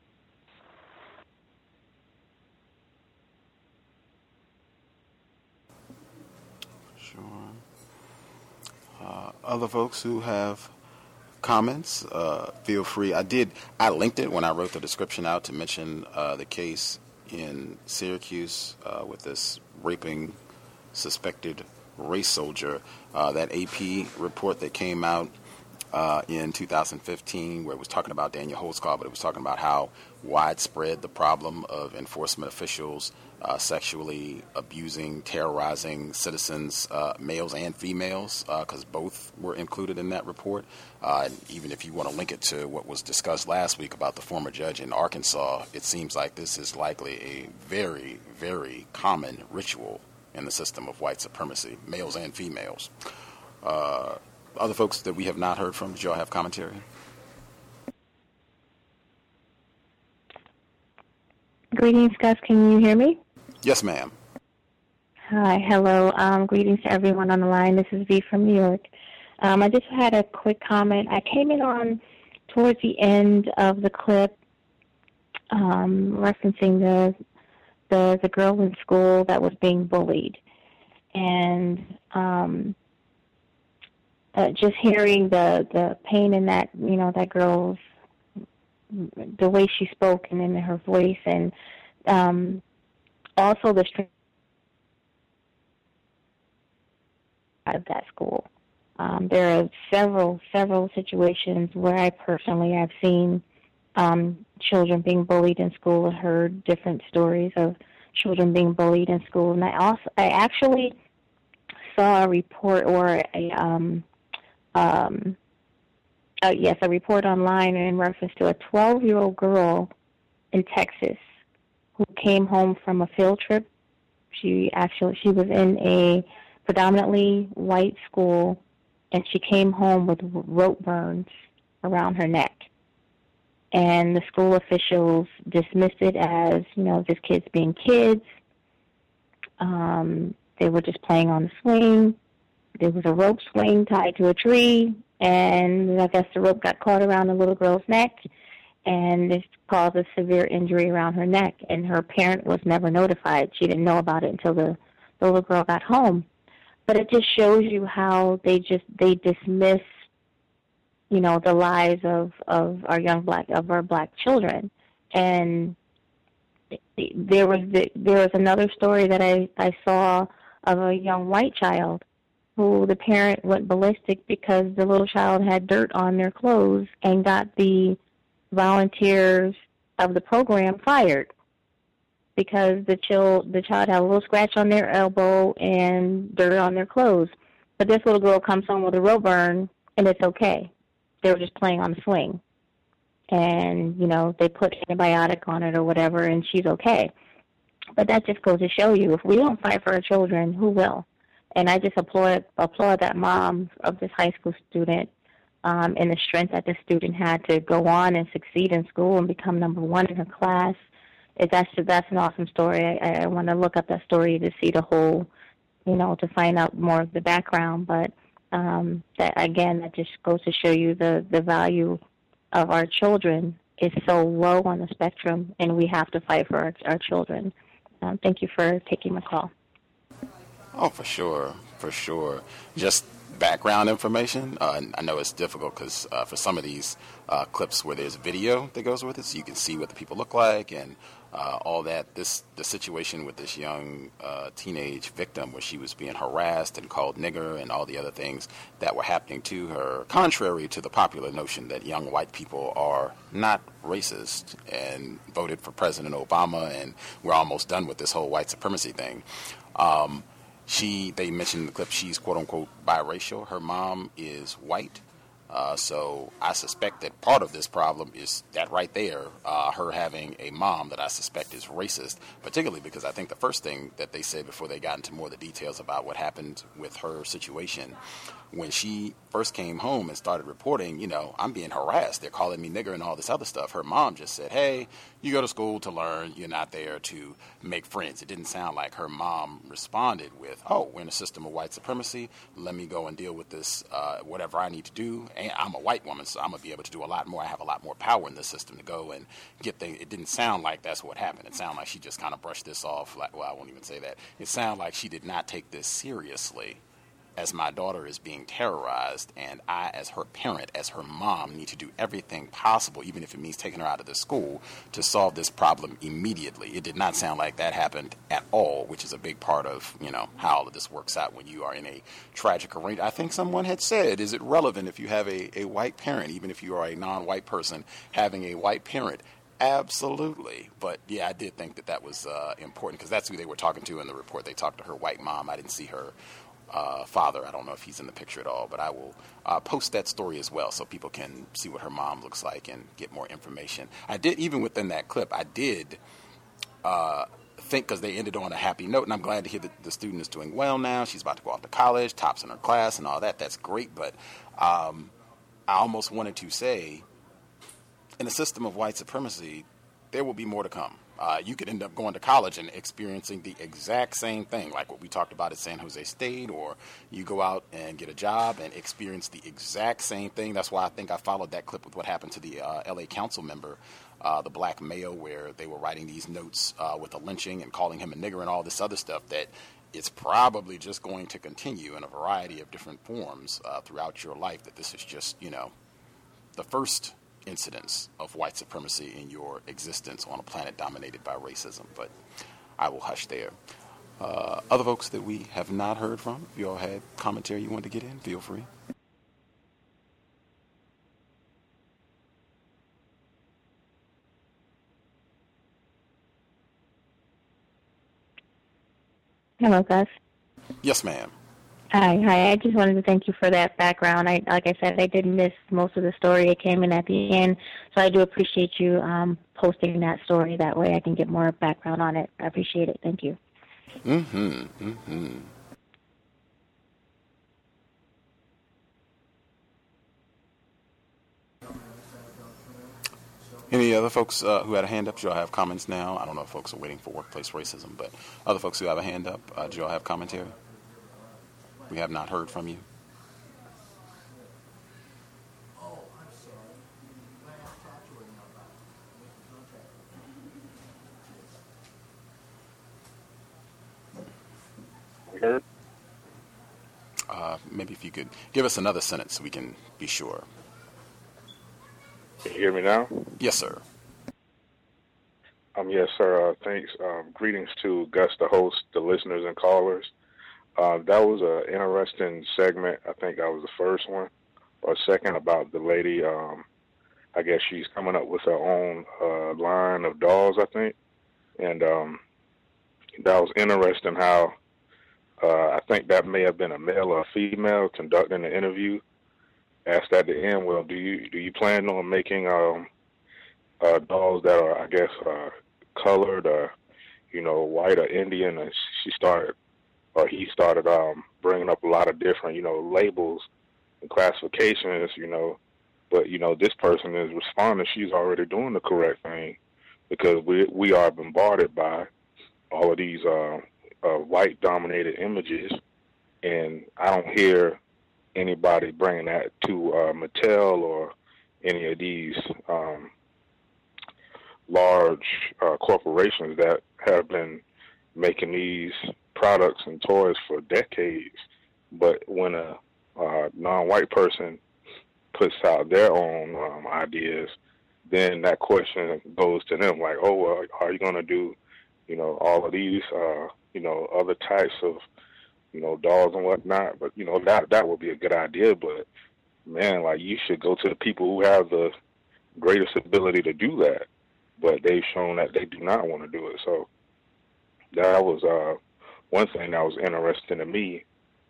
Uh, other folks who have comments, uh, feel free. I did, I linked it when I wrote the description out to mention uh, the case in Syracuse uh, with this raping suspected race soldier. Uh, that A P report that came out uh, in two thousand fifteen, where it was talking about Daniel Holtzclaw, but it was talking about how widespread the problem of enforcement officials Uh, sexually abusing, terrorizing citizens, uh, males and females, because uh, both were included in that report. Uh, and even if you want to link it to what was discussed last week about the former judge in Arkansas, it seems like this is likely a very, very common ritual in the system of white supremacy, males and females. Uh, other folks that we have not heard from, do y'all have commentary? Greetings, Gus. Can you hear me? Yes, ma'am. Hi, hello. Um, greetings to everyone on the line. This is V from New York. Um, I just had a quick comment. I came in on towards the end of the clip um, referencing the, the the girl in school that was being bullied. And um, uh, just hearing the, the pain in that, you know, that girl's, the way she spoke and in her voice, and um, also the strength of that school. Um, there are several, several situations where I personally have seen um, children being bullied in school and heard different stories of children being bullied in school. And I also, I actually saw a report or a, um, um, uh, yes, a report online in reference to a twelve-year-old girl in Texas who came home from a field trip. She actually, she was in a predominantly white school, and she came home with rope burns around her neck. And the school officials dismissed it as, you know, just kids being kids. Um, they were just playing on the swing. There was a rope swing tied to a tree, and I guess the rope got caught around the little girl's neck, and it caused a severe injury around her neck. And her parent was never notified. She didn't know about it until the, the little girl got home. But it just shows you how they just they dismiss, you know, the lives of, of our young black of our black children. And there was the, there was another story that I, I saw of a young white child who the parent went ballistic because the little child had dirt on their clothes and got the volunteers of the program fired because the child the child had a little scratch on their elbow and dirt on their clothes. But this little girl comes home with a rope burn, and it's okay. They were just playing on the swing. And, you know, they put antibiotic on it or whatever, and she's okay. But that just goes to show you, if we don't fight for our children, who will? And I just applaud applaud that mom of this high school student um, and the strength that the student had to go on and succeed in school and become number one in her class. It, that's that's an awesome story. I, I want to look up that story to see the whole, you know, to find out more of the background. But um, that again, that just goes to show you the, the value of our children is so low on the spectrum, and we have to fight for our, our children. Um, thank you for taking my call. Oh, for sure, for sure. Just background information. Uh, I know it's difficult because uh, for some of these uh, clips where there's video that goes with it, so you can see what the people look like and uh, all that. This the situation with this young uh, teenage victim where she was being harassed and called nigger and all the other things that were happening to her, contrary to the popular notion that young white people are not racist and voted for President Obama, and we're almost done with this whole white supremacy thing. Um, She, they mentioned in the clip, she's quote-unquote biracial. Her mom is white. Uh, so I suspect that part of this problem is that right there, uh, her having a mom that I suspect is racist, particularly because I think the first thing that they said before they got into more of the details about what happened with her situation, when she first came home and started reporting, you know, I'm being harassed, they're calling me nigger and all this other stuff, her mom just said, hey, you go to school to learn, you're not there to make friends. It didn't sound like her mom responded with, oh, we're in a system of white supremacy, let me go and deal with this, uh, whatever I need to do. And I'm a white woman, so I'm going to be able to do a lot more. I have a lot more power in this system to go and get things. It didn't sound like that's what happened. It sounded like she just kind of brushed this off. Like, well, I won't even say that. It sounded like she did not take this seriously, as my daughter is being terrorized, and I, as her parent, as her mom, need to do everything possible, even if it means taking her out of the school, to solve this problem immediately. It did not sound like that happened at all, which is a big part of, you know, how all of this works out when you are in a tragic arrangement. I think someone had said, is it relevant if you have a, a white parent, even if you are a non-white person, having a white parent? Absolutely. But, yeah, I did think that that was uh, important, because that's who they were talking to in the report. They talked to her white mom. I didn't see her Uh, father. I don't know if he's in the picture at all, but I will uh, post that story as well so people can see what her mom looks like and get more information. I did, even within that clip, I did uh, think, because they ended on a happy note, and I'm glad to hear that the student is doing well now. She's about to go off to college, tops in her class and all that. That's great, but um, I almost wanted to say, in a system of white supremacy, there will be more to come. Uh, you could end up going to college and experiencing the exact same thing, like what we talked about at San Jose State, or you go out and get a job and experience the exact same thing. That's why I think I followed that clip with what happened to the uh, L A council member, uh, the black male, where they were writing these notes uh, with a lynching and calling him a nigger and all this other stuff, that it's probably just going to continue in a variety of different forms uh, throughout your life, that this is just, you know, the first incidents of white supremacy in your existence on a planet dominated by racism. But I will hush there. Uh, other folks that we have not heard from, if you all had commentary you want to get in, feel free. Hello, Gus. Yes, ma'am. Hi, hi. I just wanted to thank you for that background. I, like I said, I did miss most of the story. It came in at the end, so I do appreciate you um, posting that story. That way I can get more background on it. I appreciate it. Thank you. Mm-hmm, mm-hmm. Any other folks uh, who had a hand up? Do y'all have comments now? I don't know if folks are waiting for workplace racism, but other folks who have a hand up, uh, do y'all have commentary? We have not heard from you. Heard? Uh, maybe if you could give us another sentence so we can be sure. Can you hear me now? Yes, sir. Um, yes, sir. Uh, thanks. Um, greetings to Gus, the host, the listeners and callers. Uh, that was an interesting segment. I think that was the first one or second, about the lady. Um, I guess she's coming up with her own uh, line of dolls, I think. And um, that was interesting how uh, I think that may have been a male or a female conducting the interview. Asked at the end, well, do you do you plan on making um, uh, dolls that are, I guess, uh, colored or, you know, white or Indian? And she started or he started um, bringing up a lot of different, you know, labels and classifications, you know. But, you know, this person is responding. She's already doing the correct thing because we we are bombarded by all of these uh, uh, white-dominated images, and I don't hear anybody bringing that to uh, Mattel or any of these um, large uh, corporations that have been making these products and toys for decades. But when a uh, non-white person puts out their own um, ideas, then that question goes to them, like, oh, well, are you going to do, you know, all of these, uh, you know, other types of, you know, dolls and whatnot? But, you know, that that would be a good idea. But, man, like, you should go to the people who have the greatest ability to do that. But they've shown that they do not want to do it. So that was uh, one thing that was interesting to me.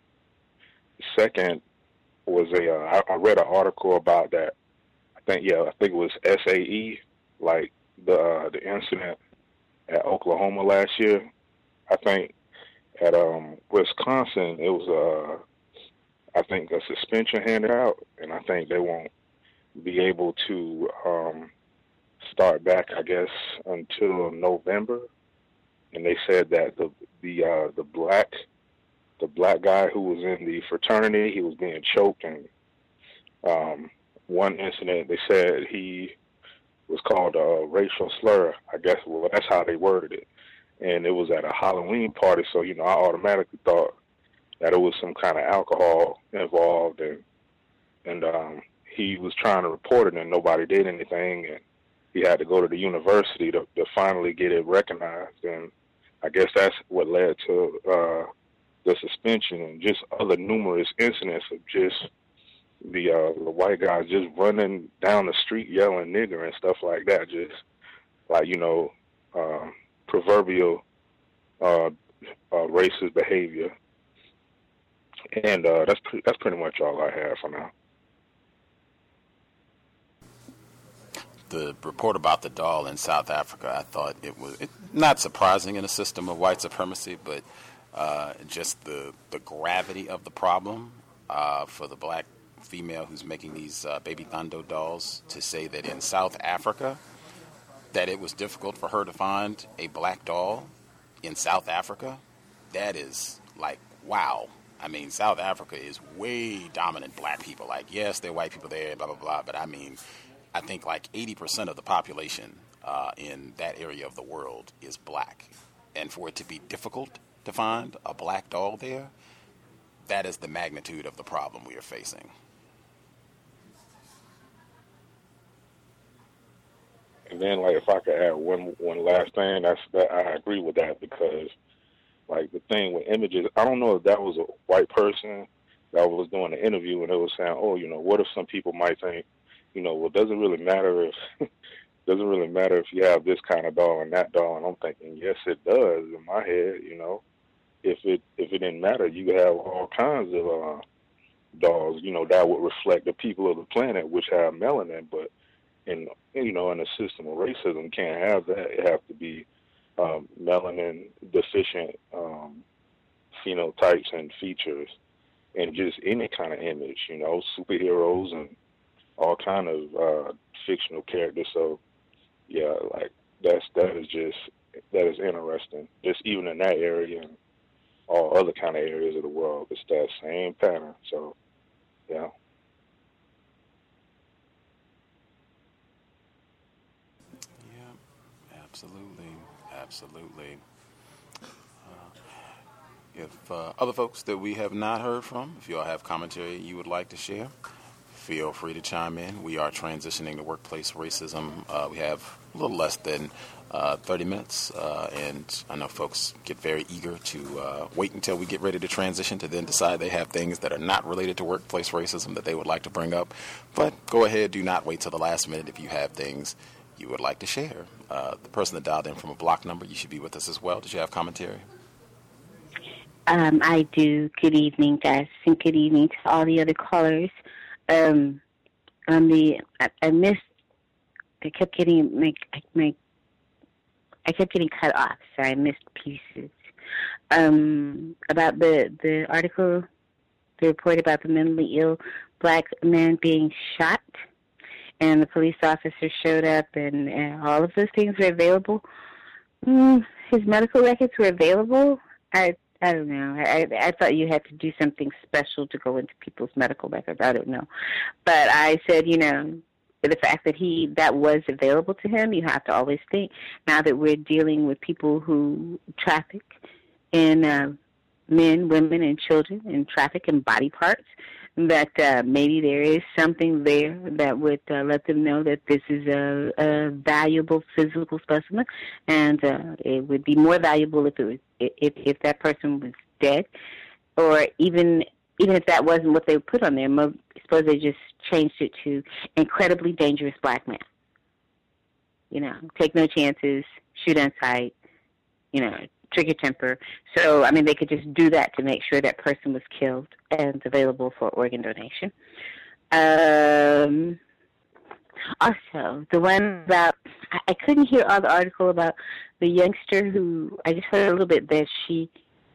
Second was a, uh, I, I read an article about that. I think, yeah, I think it was S A E, like the uh, the incident at Oklahoma last year. I think at um, Wisconsin, it was, uh, I think, a suspension handed out, and I think they won't be able to um, start back, I guess, until November. And they said that the the uh, the black the black guy who was in the fraternity, he was being choked, and um, one incident they said he was called a racial slur. I guess well that's how they worded it, and it was at a Halloween party. So you know, I automatically thought that it was some kind of alcohol involved, and and um, he was trying to report it, and nobody did anything, and he had to go to the university to, to finally get it recognized, and I guess that's what led to uh, the suspension and just other numerous incidents of just the uh, the white guys just running down the street yelling nigger and stuff like that, just like, you know, uh, proverbial uh, uh, racist behavior. And uh, that's pre- that's pretty much all I have for now. The report about the doll in South Africa, I thought it was it, not surprising in a system of white supremacy, but uh, just the the gravity of the problem uh, for the black female who's making these uh, baby Thando dolls, to say that in South Africa that it was difficult for her to find a black doll in South Africa. That is like, wow. I mean, South Africa is way dominant black people. Like, yes, there are white people there, blah, blah, blah, but I mean, I think like eighty percent of the population uh, in that area of the world is black. And for it to be difficult to find a black doll there, that is the magnitude of the problem we are facing. And then, like, if I could add one one last thing, that's that I agree with that, because, like, the thing with images, I don't know if that was a white person that was doing the interview and it was saying, oh, you know, what if some people might think, you know, well, doesn't really matter if doesn't really matter if you have this kind of doll and that doll. And I'm thinking, yes, it does in my head. You know, if it if it didn't matter, you could have all kinds of uh, dolls, you know, that would reflect the people of the planet, which have melanin. But in you know, in a system of racism, can't have that. It has to be um, melanin deficient um, phenotypes and features, and just any kind of image. You know, superheroes and all kind of uh, fictional characters. So, yeah, like that's that is just that is interesting. Just even in that area and all other kind of areas of the world, it's that same pattern. So, yeah. Yeah, absolutely, absolutely. Uh, if uh, other folks that we have not heard from, if you all have commentary you would like to share, feel free to chime in. We are transitioning to workplace racism. Uh, we have a little less than uh, thirty minutes, uh, and I know folks get very eager to uh, wait until we get ready to transition to then decide they have things that are not related to workplace racism that they would like to bring up. But go ahead, do not wait till the last minute if you have things you would like to share. Uh, the person that dialed in from a block number, you should be with us as well. Did you have commentary? Um, I do. Good evening, guys, and good evening to all the other callers. Um, on the, I, I missed, I kept getting, my, my, I kept getting cut off, so I missed pieces. Um, about the, the article, the report about the mentally ill black man being shot, and the police officer showed up, and, and all of those things were available. Mm, his medical records were available. I I don't know. I I thought you had to do something special to go into people's medical records. I don't know. But I said, you know, the fact that he that was available to him, you have to always think, now that we're dealing with people who traffic in uh, men, women, and children, and traffic in body parts, that uh, maybe there is something there that would uh, let them know that this is a, a valuable physical specimen, and uh, it would be more valuable if it was if if that person was dead, or even even if that wasn't what they put on there. Mo- suppose they just changed it to incredibly dangerous black man. You know, take no chances, shoot on sight, you know, trigger temper. So, I mean, they could just do that to make sure that person was killed and available for organ donation. Um, also, the one about, I, I couldn't hear all the article about the youngster who, I just heard a little bit that she,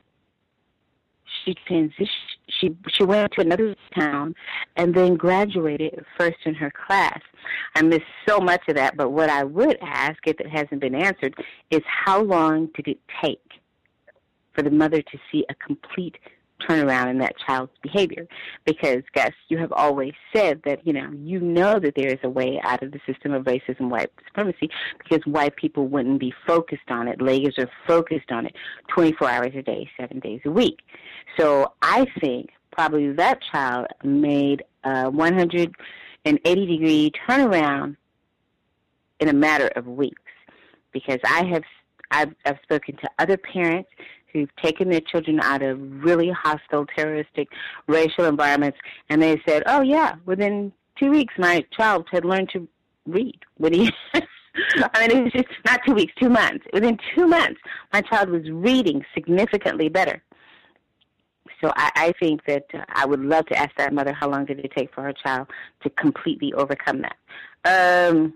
she transitioned, she, she went to another town and then graduated first in her class. I missed so much of that, but what I would ask, if it hasn't been answered, is how long did it take for the mother to see a complete turnaround in that child's behavior? Because, Gus, you have always said that, you know, you know that there is a way out of the system of racism, white supremacy, because white people wouldn't be focused on it. Lagos are focused on it twenty-four hours a day, seven days a week. So I think probably that child made a one hundred eighty degree turnaround in a matter of weeks, because I have I've, I've spoken to other parents who've taken their children out of really hostile, terroristic, racial environments, and they said, oh, yeah, within two weeks my child had learned to read. When he, I mean, it was just not two weeks, two months. Within two months, my child was reading significantly better. So I, I think that uh, I would love to ask that mother how long did it take for her child to completely overcome that. Um,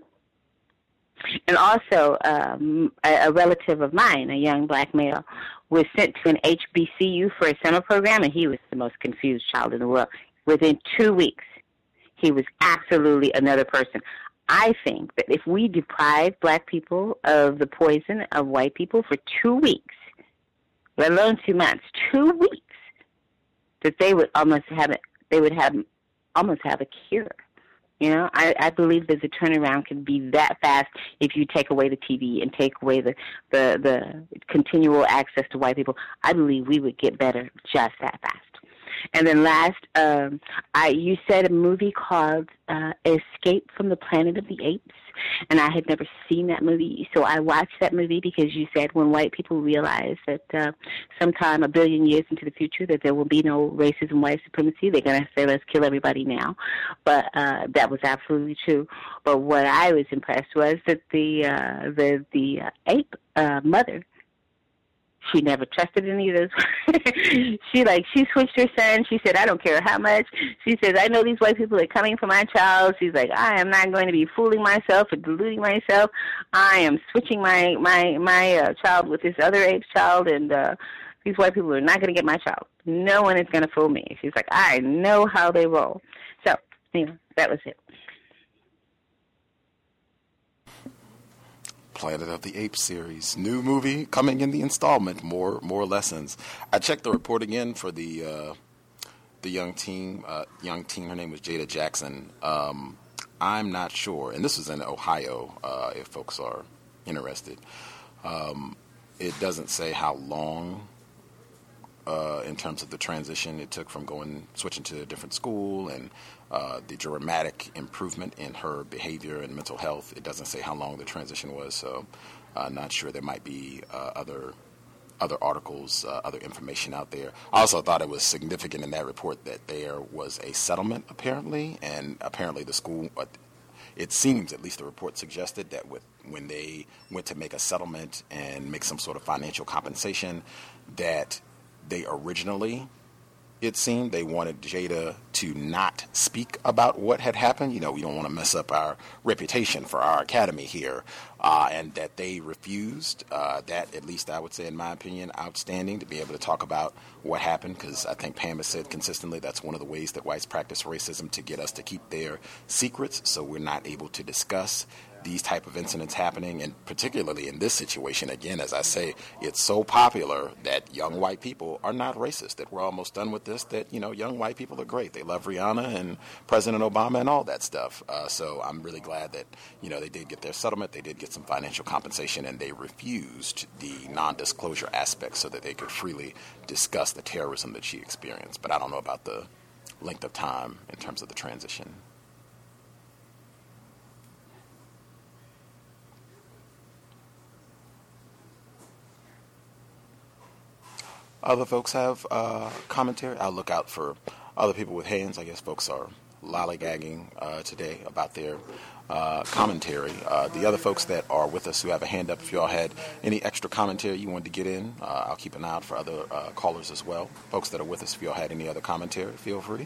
and also, um, a, a relative of mine, a young black male, was sent to an H B C U for a summer program, and he was the most confused child in the world. Within two weeks, he was absolutely another person. I think that if we deprive black people of the poison of white people for two weeks, let alone two months, two weeks, that they would almost have it, they would have almost have a cure. You know, I, I believe that the turnaround can be that fast if you take away the T V and take away the, the, the continual access to white people. I believe we would get better just that fast. And then last, um, I you said a movie called uh, Escape from the Planet of the Apes, and I had never seen that movie, so I watched that movie because you said when white people realize that uh, sometime a billion years into the future that there will be no racism, white supremacy, they're going to say, let's kill everybody now. But uh, that was absolutely true. But what I was impressed was that the, uh, the, the uh, ape uh, mother, she never trusted any of those. she like she switched her son. She said, I don't care how much. She says, I know these white people are coming for my child. She's like, I am not going to be fooling myself or deluding myself. I am switching my my my uh, child with this other ape's child, and uh, these white people are not going to get my child. No one is going to fool me. She's like, I know how they roll. So, you know, that was it. Planet of the Apes series, new movie coming in the installment. More more lessons. I checked the report again for the uh, the young teen. Uh, young teen. Her name was Jada Jackson. Um, I'm not sure, and this was in Ohio. Uh, if folks are interested, um, it doesn't say how long. Uh, in terms of the transition it took from going switching to a different school and uh, the dramatic improvement in her behavior and mental health. It doesn't say how long the transition was, so uh, not sure. There might be uh, other other articles, uh, other information out there. I also thought it was significant in that report that there was a settlement apparently, and apparently the school, uh, it seems, at least the report suggested, that with when they went to make a settlement and make some sort of financial compensation, that they originally it seemed. They wanted Jada to not speak about what had happened. You know, we don't want to mess up our reputation for our academy here. Uh, and that they refused. Uh, that, at least I would say, in my opinion, outstanding to be able to talk about what happened, because I think Pam has said consistently that's one of the ways that whites practice racism, to get us to keep their secrets, so we're not able to discuss these type of incidents happening, and particularly in this situation, again, as I say, it's so popular that young white people are not racist, that we're almost done with this, that, you know, young white people are great. They love Rihanna and President Obama and all that stuff. Uh, so I'm really glad that, you know, they did get their settlement, they did get some financial compensation, and they refused the non-disclosure aspect so that they could freely discuss the terrorism that she experienced. But I don't know about the length of time in terms of the transition. Other folks have uh, commentary. I'll look out for other people with hands. I guess folks are lollygagging uh, today about their uh, commentary. Uh, the other folks that are with us who have a hand up, if y'all had any extra commentary you wanted to get in, uh, I'll keep an eye out for other uh, callers as well. Folks that are with us, if y'all had any other commentary, feel free.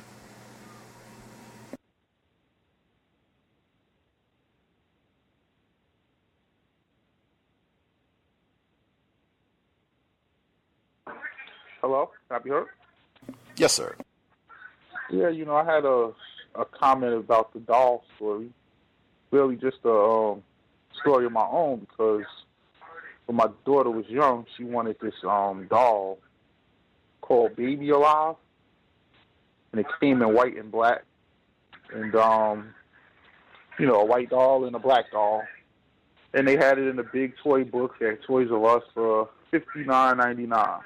Hello, can I be heard? Yes, sir. Yeah, you know, I had a a comment about the doll story. Really, just a um, story of my own, because when my daughter was young, she wanted this um, doll called Baby Alive, and it came in white and black, and um, you know, a white doll and a black doll, and they had it in a big toy book at Toys R Us for fifty-nine ninety-nine.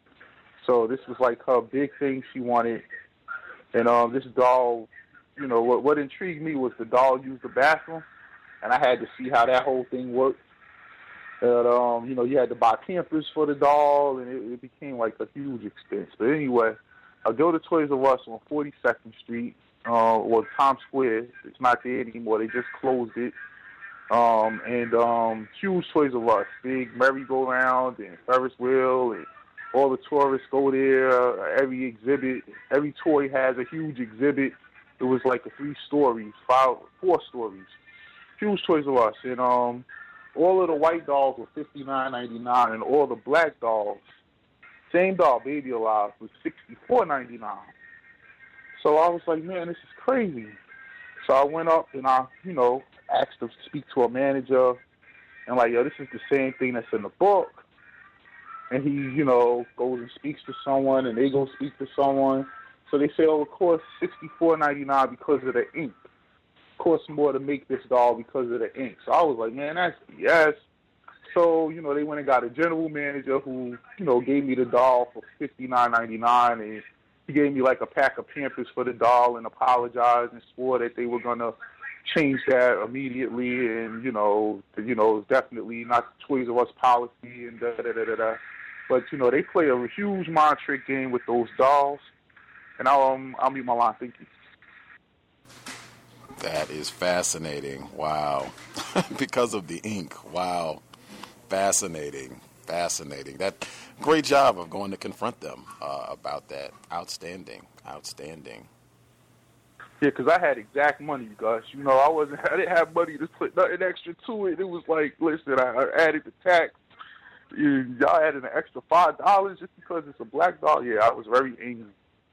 So this was like her big thing she wanted. And um, this doll, you know, what, what intrigued me was the doll used the bathroom. And I had to see how that whole thing worked. And, um, you know, you had to buy Pampers for the doll, and it, it became like a huge expense. But anyway, I go to Toys R Us on forty-second Street, uh, or Times Square. It's not there anymore. They just closed it. Um, and um, huge Toys R Us, big merry-go-round and Ferris wheel, and all the tourists go there. Every exhibit, every toy has a huge exhibit. It was like a three stories, five, four stories. Huge Toys R Us. And um, all of the white dolls were fifty-nine ninety-nine, and all the black dolls, same doll, Baby Alive, was sixty-four ninety-nine. So I was like, man, this is crazy. So I went up and I, you know, asked to speak to a manager, and like, yo, this is the same thing that's in the book. And he, you know, goes and speaks to someone, and they go speak to someone. So they say, oh, it costs sixty-four ninety-nine because of the ink. It costs more to make this doll because of the ink. So I was like, man, that's B S. So, you know, they went and got a general manager who, you know, gave me the doll for fifty-nine ninety-nine, and he gave me like a pack of Pampers for the doll and apologized and swore that they were going to change that immediately, and, you know, you know, it's definitely not Toys R Us policy and da-da-da-da-da. But, you know, they play a huge mind trick game with those dolls. And I'll, um, I'll mute my line. Thank you. That is fascinating. Wow. Because of the ink. Wow. Fascinating. Fascinating. That great job of going to confront them uh, about that. Outstanding. Outstanding. Yeah, because I had exact money, Gus. You know, I wasn't. I didn't have money to put nothing extra to it. It was like, listen, I, I added the tax. You, y'all added an extra five dollars just because it's a black doll. Yeah, I was very angry.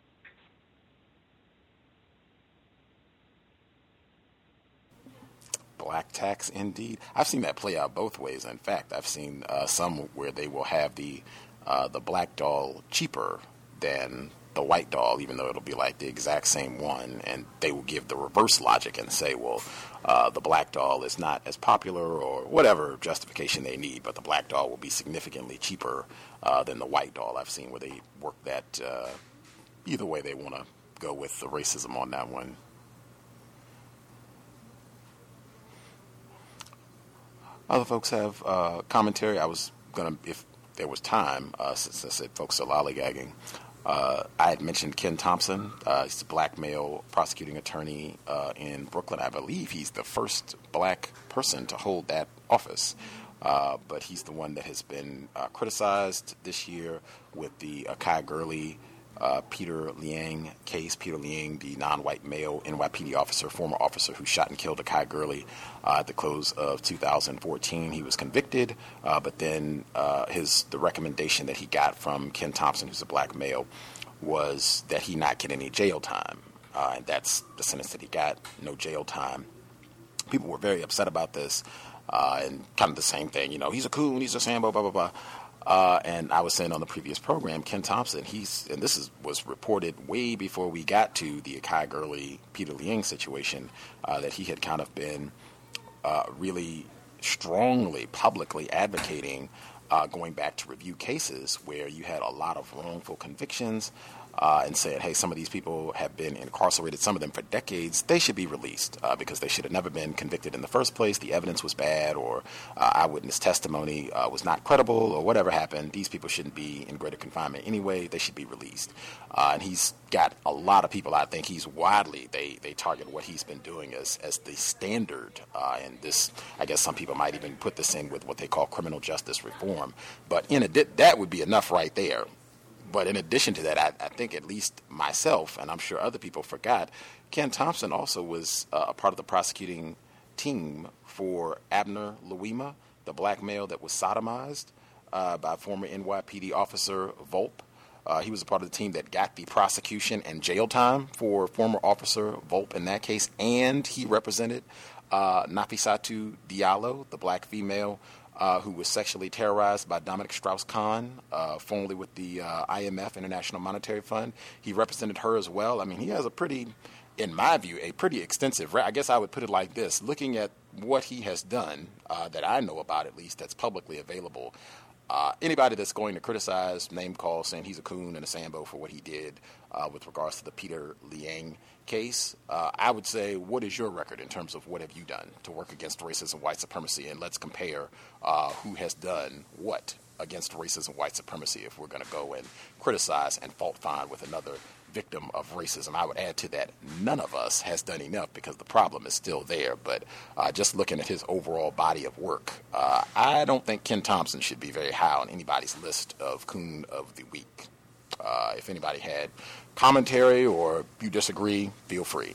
Black tax, indeed. I've seen that play out both ways. In fact, I've seen uh, some where they will have the uh, the black doll cheaper than the white doll, even though it'll be like the exact same one, and they will give the reverse logic and say, well, uh, the black doll is not as popular, or whatever justification they need, but the black doll will be significantly cheaper uh, than the white doll. I've seen where they work that uh, either way they want to go with the racism on that one. Other folks have uh, commentary. I was going to, if there was time, uh, since I said folks are lollygagging, Uh, I had mentioned Ken Thompson. Uh, he's a black male prosecuting attorney uh, in Brooklyn. I believe he's the first black person to hold that office. Uh, but he's the one that has been uh, criticized this year with the Akai Gurley uh, Peter Liang case. Peter Liang, the non-white male N Y P D officer, former officer who shot and killed Akai Gurley uh, at the close of two thousand fourteen. He was convicted, uh, but then uh, his the recommendation that he got from Ken Thompson, who's a black male, was that he not get any jail time. Uh, and that's the sentence that he got, no jail time. People were very upset about this, uh, and kind of the same thing. You know, he's a coon, he's a Sambo, blah, blah, blah. Uh, and I was saying on the previous program, Ken Thompson, he's, and this is, was reported way before we got to the Akai Gurley, Peter Liang situation, uh, that he had kind of been uh, really strongly, publicly advocating uh, going back to review cases where you had a lot of wrongful convictions, Uh, and said, hey, some of these people have been incarcerated, some of them for decades, they should be released uh, because they should have never been convicted in the first place. The evidence was bad, or uh, eyewitness testimony uh, was not credible, or whatever happened. These people shouldn't be in greater confinement anyway. They should be released. Uh, and he's got a lot of people. I think he's widely, they, they target what he's been doing as, as the standard. Uh, and this, I guess some people might even put this in with what they call criminal justice reform. But in a, that would be enough right there. But in addition to that, I, I think at least myself, and I'm sure other people forgot, Ken Thompson also was uh, a part of the prosecuting team for Abner Louima, the black male that was sodomized uh, by former N Y P D officer Volpe. Uh, he was a part of the team that got the prosecution and jail time for former officer Volpe in that case, and he represented uh, Nafissatou Diallo, the black female Uh, who was sexually terrorized by Dominic Strauss-Kahn, uh, formerly with the uh, I M F, International Monetary Fund. He represented her as well. I mean, he has a pretty, in my view, a pretty extensive, I guess I would put it like this, looking at what he has done, uh, that I know about at least, that's publicly available. Uh, anybody that's going to criticize, name call, saying he's a coon and a Sambo for what he did uh, with regards to the Peter Liang case, uh, I would say, what is your record in terms of what have you done to work against racism, white supremacy, and let's compare uh, who has done what against racism, white supremacy if we're going to go and criticize and fault find with another victim of racism. I would add to that, none of us has done enough because the problem is still there. But uh, just looking at his overall body of work, uh, I don't think Ken Thompson should be very high on anybody's list of Coon of the Week. Uh, if anybody had commentary or you disagree, feel free.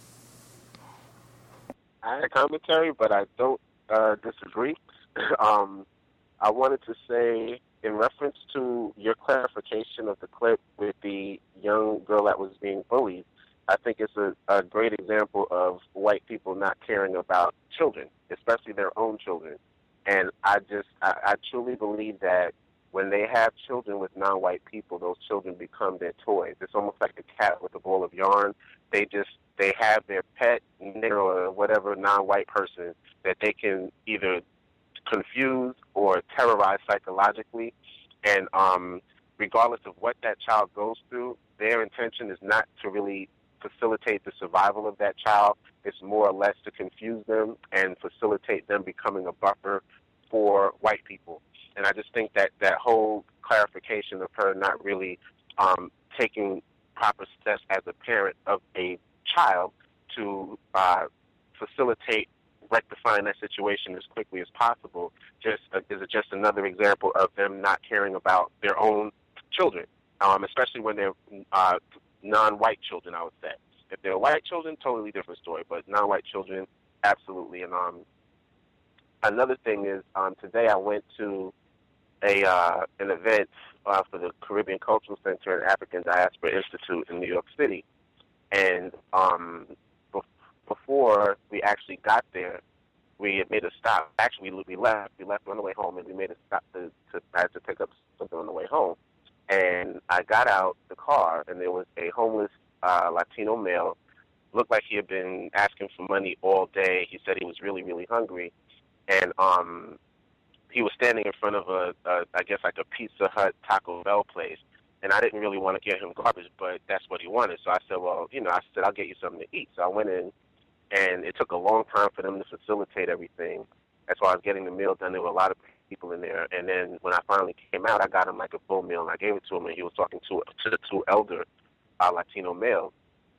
I had commentary, but I don't uh, disagree. um, I wanted to say, in reference to your clarification of the clip with the young girl that was being bullied, I think it's a, a great example of white people not caring about children, especially their own children. And I just, I, I truly believe that when they have children with non-white people, those children become their toys. It's almost like a cat with a ball of yarn. They just, they have their pet or whatever non-white person that they can either confuse or terrorize psychologically. And um, regardless of what that child goes through, their intention is not to really facilitate the survival of that child. It's more or less to confuse them and facilitate them becoming a buffer for white people. And I just think that that whole clarification of her not really um, taking proper steps as a parent of a child to uh, facilitate rectifying that situation as quickly as possible just uh, is just another example of them not caring about their own children, um, especially when they're uh, non-white children, I would say. If they're white children, totally different story, but non-white children, absolutely. And um, another thing is um, today I went to a uh, an event uh, for the Caribbean Cultural Center and African Diaspora Institute in New York City. And um, be- before we actually got there, we had made a stop. Actually, we left. We left on the way home, and we made a stop to, to, I had to pick up something on the way home. And I got out the car, and there was a homeless uh, Latino male. Looked like he had been asking for money all day. He said he was really, really hungry. And um, he was standing in front of a, a, I guess, like a Pizza Hut, Taco Bell place. And I didn't really want to get him garbage, but that's what he wanted. So I said, well, you know, I said, I'll get you something to eat. So I went in, and it took a long time for them to facilitate everything. That's why I was getting the meal done. There were a lot of people in there. And then when I finally came out, I got him like a full meal, and I gave it to him, and he was talking to, to the two elder uh, Latino males.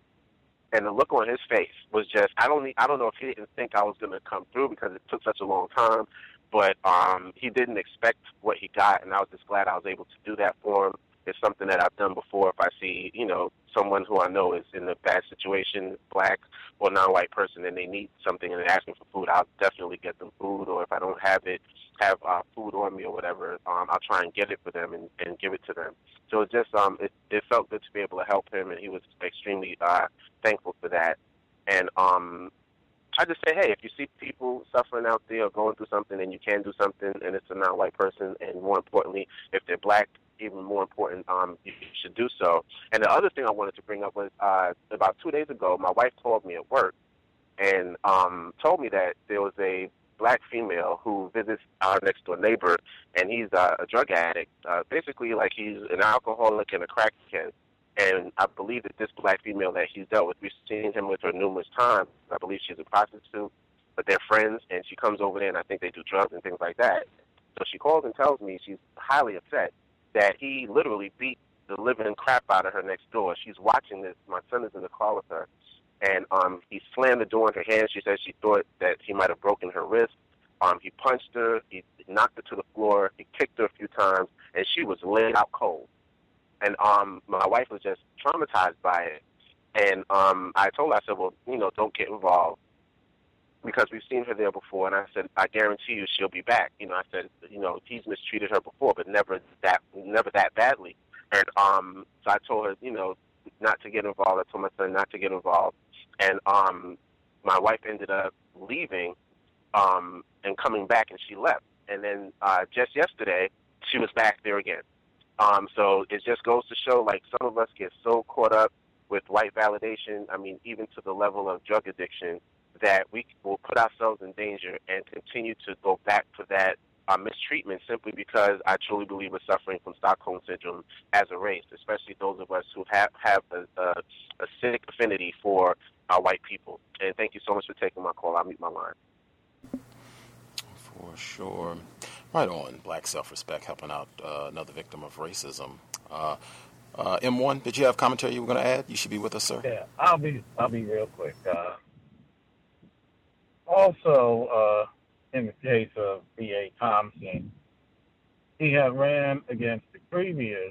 And the look on his face was just, I don't I don't know if he didn't think I was going to come through because it took such a long time, but um, he didn't expect what he got, and I was just glad I was able to do that for him. It's something that I've done before. If I see, you know, someone who I know is in a bad situation, black or non-white person, and they need something and they're asking for food, I'll definitely get them food. Or if I don't have it, have uh, food on me or whatever, um, I'll try and get it for them and, and give it to them. So it just um, it, it felt good to be able to help him, and he was extremely uh, thankful for that. And um, I just say, hey, if you see people suffering out there or going through something and you can do something, and it's a non-white person, and more importantly, if they're black, even more important, um, you should do so. And the other thing I wanted to bring up was uh, about two days ago, my wife called me at work and um, told me that there was a black female who visits our next-door neighbor, and he's uh, a drug addict. Uh, basically, like he's an alcoholic and a crackhead. And I believe that this black female that he's dealt with, we've seen him with her numerous times. I believe she's a prostitute, but they're friends, and she comes over there, and I think they do drugs and things like that. So she calls and tells me she's highly upset that he literally beat the living crap out of her next door. She's watching this. My son is in the car with her, and um, he slammed the door in her hand. She says she thought that he might have broken her wrist. Um, he punched her. He knocked her to the floor. He kicked her a few times, and she was laid out cold. And um, my wife was just traumatized by it. And um, I told her, I said, well, you know, don't get involved, because we've seen her there before. And I said, I guarantee you she'll be back. You know, I said, you know, he's mistreated her before, but never that never that badly. And um, so I told her, you know, not to get involved. I told my son not to get involved. And um, my wife ended up leaving um, and coming back, and she left. And then uh, just yesterday, she was back there again. Um, so it just goes to show, like, some of us get so caught up with white validation, I mean, even to the level of drug addiction, that we will put ourselves in danger and continue to go back to that uh, mistreatment simply because I truly believe we're suffering from Stockholm Syndrome as a race, especially those of us who have, have a, a, a sick affinity for uh, white people. And thank you so much for taking my call. I'll mute my line. For sure. Right on. Black self-respect, helping out uh, another victim of racism. Uh, uh, M one, did you have commentary you were going to add? You should be with us, sir. Yeah, I'll be I'll be real quick. Uh, also, uh, in the case of B A Thompson, he had ran against the previous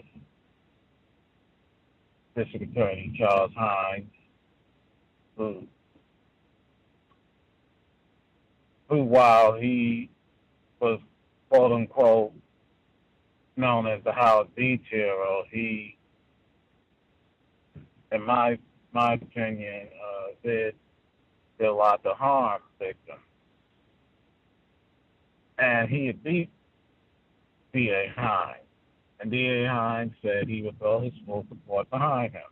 District Attorney, Charles Hines, who, who while he was quote unquote known as the Howard Beach hero, he, in my my opinion, uh, did did a lot to harm victims. And he had beat D A Hines, and D A Hines said he would throw his full support behind him.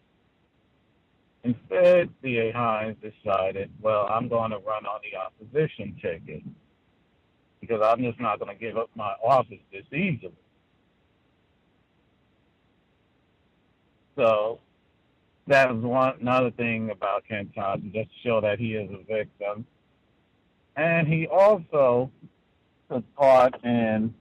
Instead, D A Hines decided, well, I'm going to run on the opposition ticket, because I'm just not going to give up my office this easily. So that was one another thing about Ken Thompson, just to show that he is a victim. And he also took part in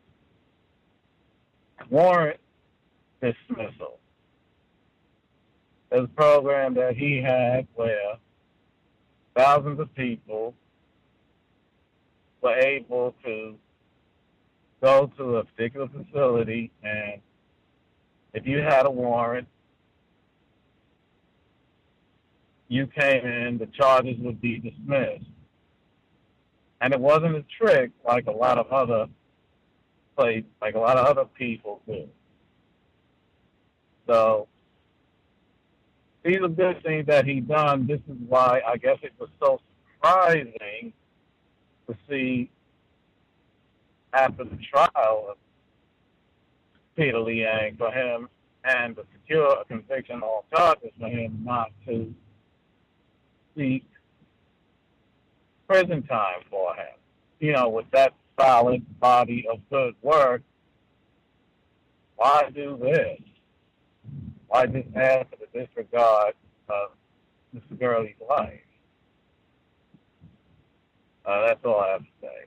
warrant dismissal. There's a program that he had where thousands of people were able to go to a particular facility, and if you had a warrant, you came in, the charges would be dismissed. And it wasn't a trick like a lot of other places, like a lot of other people do. So these are good things that he done. This is why I guess it was so surprising to see after the trial of Peter Liang for him and to secure a conviction on charges for him not to seek prison time for him. You know, with that solid body of good work, why do this? Why just add to the disregard of Mister Gurley's life? Uh, that's all I have to say.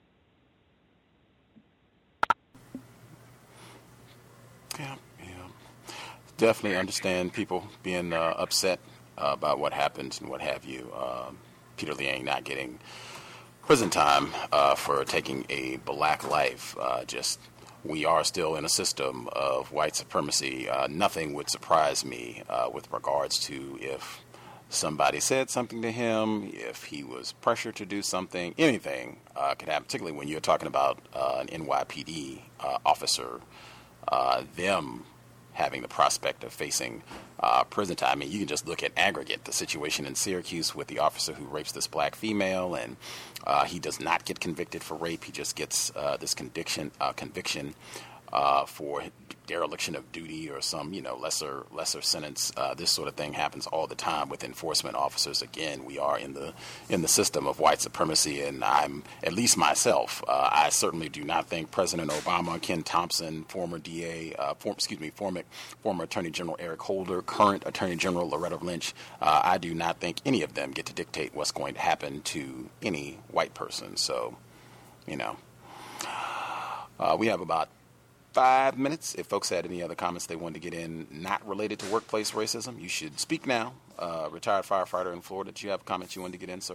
Yeah, yeah. Definitely understand people being uh, upset uh, about what happened and what have you. Um, Peter Liang not getting prison time uh, for taking a black life. Uh, just we are still in a system of white supremacy. Uh, nothing would surprise me uh, with regards to if somebody said something to him, if he was pressured to do something, anything uh, could happen, particularly when you're talking about uh, an N Y P D uh, officer, uh, them having the prospect of facing uh, prison time. I mean, you can just look at aggregate, the situation in Syracuse with the officer who rapes this black female, and uh, he does not get convicted for rape. He just gets uh, this conviction, uh, conviction uh, for dereliction of duty or some, you know, lesser lesser sentence. Uh, this sort of thing happens all the time with enforcement officers. Again, we are in the in the system of white supremacy, and I'm, at least myself, uh, I certainly do not think President Obama, Ken Thompson, former D A, uh, form, excuse me, former former Attorney General Eric Holder, current Attorney General Loretta Lynch, uh, I do not think any of them get to dictate what's going to happen to any white person. So, you know, uh, we have about five minutes. If folks had any other comments they wanted to get in not related to workplace racism, you should speak now. Uh, retired firefighter in Florida, do you have comments you wanted to get in, sir?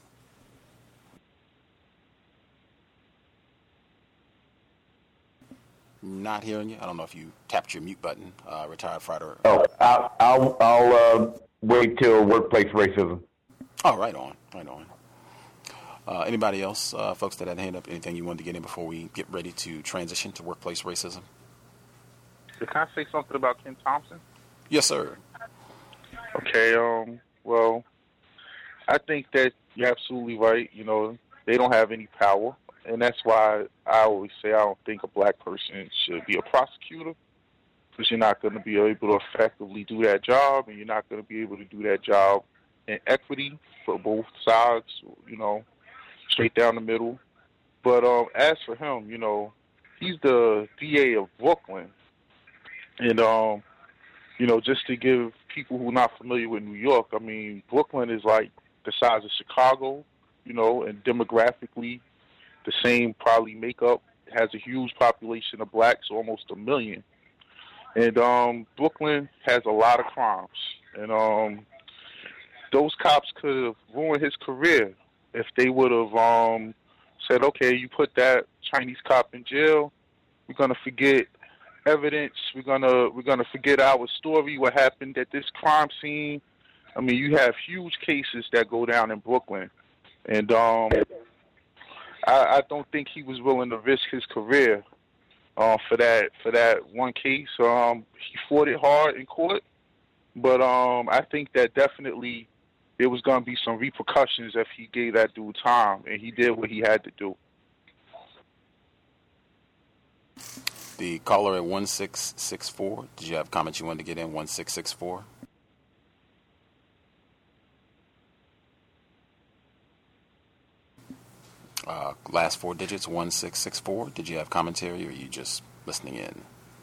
Not hearing you. I don't know if you tapped your mute button. Uh, retired fighter. Oh, I'll I'll, I'll uh, wait till workplace racism. Oh, right on, right on. Uh, anybody else, uh, folks that had a hand up, anything you wanted to get in before we get ready to transition to workplace racism? Can I say something about Ken Thompson? Yes, sir. Okay, um, well, I think that you're absolutely right. You know, they don't have any power, and that's why I always say I don't think a black person should be a prosecutor, because you're not going to be able to effectively do that job, and you're not going to be able to do that job in equity for both sides, you know, straight down the middle. But um, as for him, you know, he's the D A of Brooklyn. And, um, you know, just to give people who are not familiar with New York, I mean, Brooklyn is like the size of Chicago, you know, and demographically the same probably makeup. It has a huge population of blacks, almost a million. And um, Brooklyn has a lot of crimes. And um, those cops could have ruined his career if they would have um, said, okay, you put that Chinese cop in jail, we're gonna forget evidence, we're gonna we're gonna forget our story, what happened at this crime scene. I mean, you have huge cases that go down in Brooklyn, and um, I, I don't think he was willing to risk his career uh, for that for that one case. Um, he fought it hard in court, but um, I think that definitely there was going to be some repercussions if he gave that dude time, and he did what he had to do. The caller at one six six four, did you have comments you wanted to get in? one six six four. Uh, last four digits, one six six four. Did you have commentary, or are you just listening in?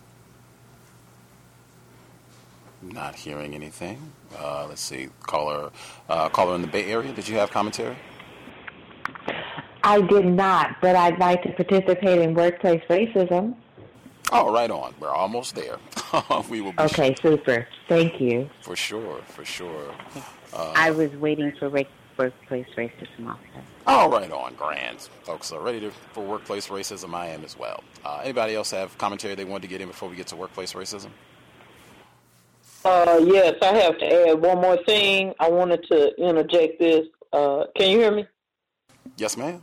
Not hearing anything. Uh, let's see. Caller, uh, caller in the Bay Area, did you have commentary? I did not, but I'd like to participate in workplace racism. Oh, right on. We're almost there. we will be Okay, sure. super. Thank you. For sure, for sure. Uh, I was waiting for ra- workplace racism also. All right on, grand. Folks are ready to, for workplace racism. I am as well. Uh, anybody else have commentary they wanted to get in before we get to workplace racism? Uh, yes, I have to add one more thing. I wanted to interject this. Uh, can you hear me? Yes, ma'am.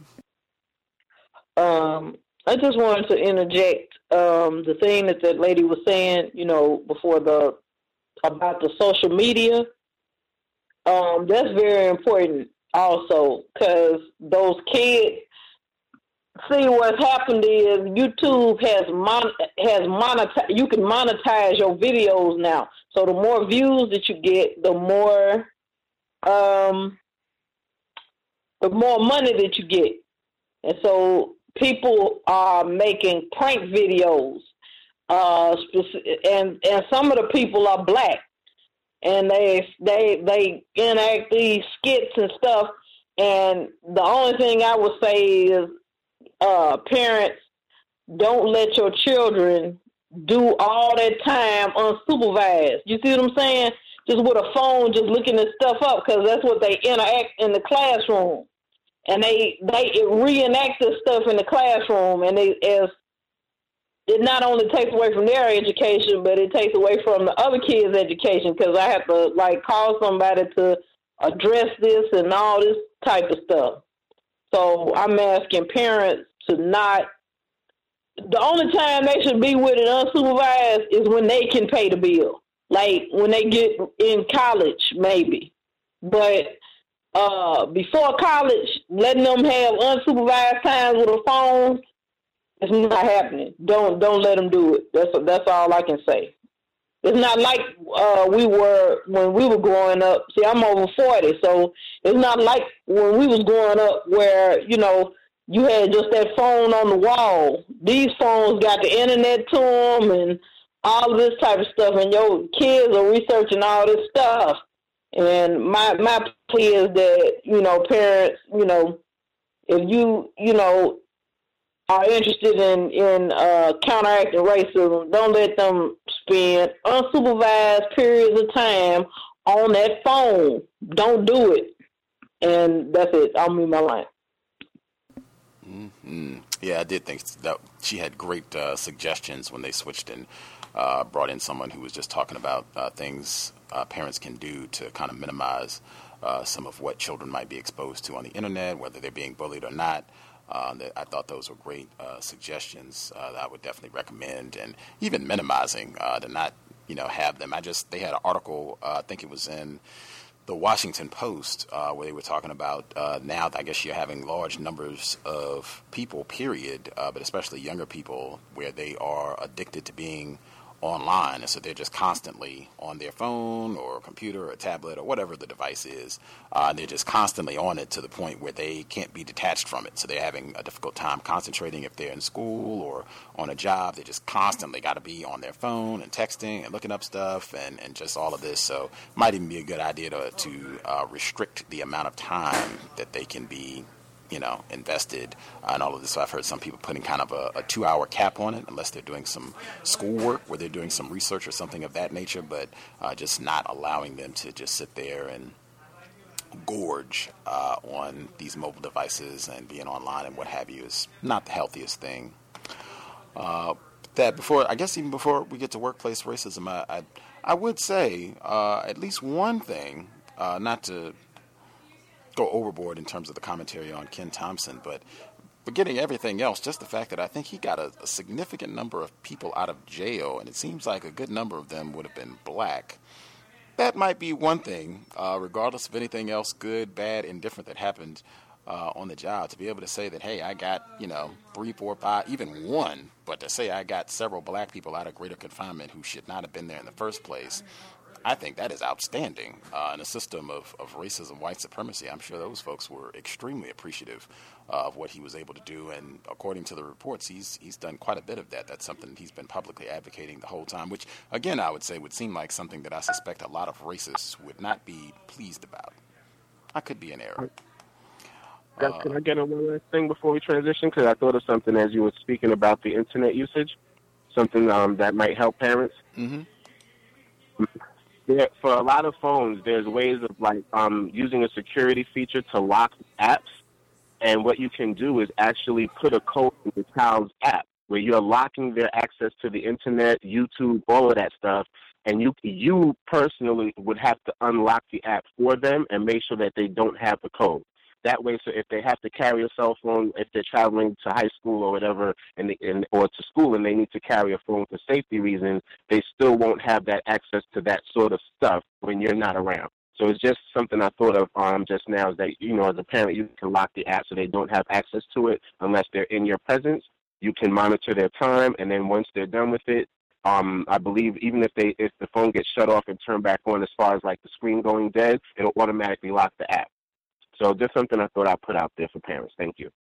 Um, I just wanted to interject um, the thing that that lady was saying, you know, before the about the social media. Um, that's very important also, because those kids. See, what's happened is YouTube has mon has monetize. You can monetize your videos now. So the more views that you get, the more um, the more money that you get. And so people are making prank videos, uh, and and some of the people are black, and they they they enact these skits and stuff. And the only thing I would say is, uh, parents, don't let your children do all that time unsupervised. You see what I'm saying? Just with a phone, just looking at stuff up, because that's what they interact in the classroom. And they they reenact this stuff in the classroom, and they as it not only takes away from their education, but it takes away from the other kids' education because I have to like call somebody to address this and all this type of stuff. So I'm asking parents to not. The only time they should be with it unsupervised is when they can pay the bill, like when they get in college, maybe. But uh, before college, letting them have unsupervised times with a phone, it's not happening. Don't don't let them do it. That's that's all I can say. It's not like uh, we were when we were growing up. See, I'm over forty, so it's not like when we was growing up where you know. You had just that phone on the wall. These phones got the internet to them and all of this type of stuff, and your kids are researching all this stuff. And my my plea is that, you know, parents, you know, if you, you know, are interested in, in uh, counteracting racism, don't let them spend unsupervised periods of time on that phone. Don't do it. And that's it. I'll move my line. Mm-hmm. Yeah, I did think that she had great uh, suggestions when they switched and uh, brought in someone who was just talking about uh, things uh, parents can do to kind of minimize uh, some of what children might be exposed to on the internet, whether they're being bullied or not. Uh, that I thought those were great uh, suggestions uh, that I would definitely recommend, and even minimizing uh, to not, you know, have them. I just they had an article, uh, I think it was in the Washington Post, uh, where they were talking about uh, now, I guess you're having large numbers of people, period, uh, but especially younger people, where they are addicted to being online. And so they're just constantly on their phone or computer or tablet or whatever the device is. Uh, they're just constantly on it to the point where they can't be detached from it. So they're having a difficult time concentrating if they're in school or on a job. They just constantly got to be on their phone and texting and looking up stuff and, and just all of this. So it might even be a good idea to, to uh, restrict the amount of time that they can be, you know, invested uh, in all of this. So I've heard some people putting kind of a, a two-hour cap on it, unless they're doing some schoolwork where they're doing some research or something of that nature, but uh, just not allowing them to just sit there and gorge uh, on these mobile devices and being online and what have you is not the healthiest thing. Uh, that before, I guess even before we get to workplace racism, I, I, I would say uh, at least one thing, uh, not to go overboard in terms of the commentary on Ken Thompson, but forgetting everything else, just the fact that I think he got a, a significant number of people out of jail, and it seems like a good number of them would have been black. That might be one thing, uh, regardless of anything else, good, bad, indifferent that happened uh, on the job, to be able to say that, hey, I got, you know, three, four, five, even one, but to say I got several black people out of greater confinement who should not have been there in the first place, I think that is outstanding. Uh, in a system of, of racism, white supremacy, I'm sure those folks were extremely appreciative uh, of what he was able to do. And according to the reports, he's he's done quite a bit of that. That's something he's been publicly advocating the whole time, which, again, I would say would seem like something that I suspect a lot of racists would not be pleased about. I could be in error. Uh, Can I get on one last thing before we transition? Because I thought of something as you were speaking about the internet usage, something um, that might help parents. Mm-hmm. There, for a lot of phones, there's ways of like um, using a security feature to lock apps, and what you can do is actually put a code in the child's app where you're locking their access to the internet, YouTube, all of that stuff, and you you personally would have to unlock the app for them and make sure that they don't have the code. That way, so if they have to carry a cell phone, if they're traveling to high school or whatever, and, they, and or to school, and they need to carry a phone for safety reasons, they still won't have that access to that sort of stuff when you're not around. So it's just something I thought of um, just now is that, you know, as a parent, you can lock the app so they don't have access to it unless they're in your presence. You can monitor their time, and then once they're done with it, um, I believe even if they if the phone gets shut off and turned back on as far as like the screen going dead, it'll automatically lock the app. So just something I thought I'd put out there for parents. Thank you.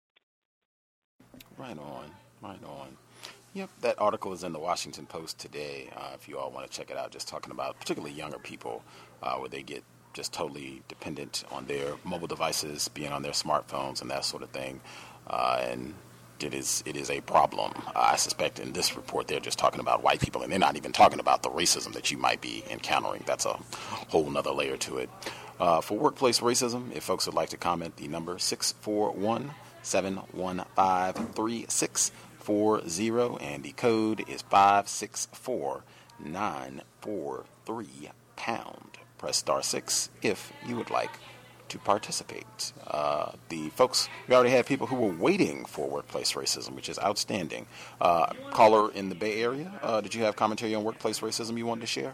Right on, right on. Yep, that article is in the Washington Post today, uh, if you all want to check it out, just talking about particularly younger people, uh, where they get just totally dependent on their mobile devices, being on their smartphones and that sort of thing. Uh, and it is it is a problem. Uh, I suspect in this report they're just talking about white people, and they're not even talking about the racism that you might be encountering. That's a whole nother layer to it. Uh, for workplace racism, if folks would like to comment, the number six four one, seven one five, three six four zero, and the code is five six four nine four three pound. Press star six if you would like to participate. Uh, the folks, we already have people who were waiting for workplace racism, which is outstanding. Uh, caller in the Bay Area, uh, did you have commentary on workplace racism you wanted to share?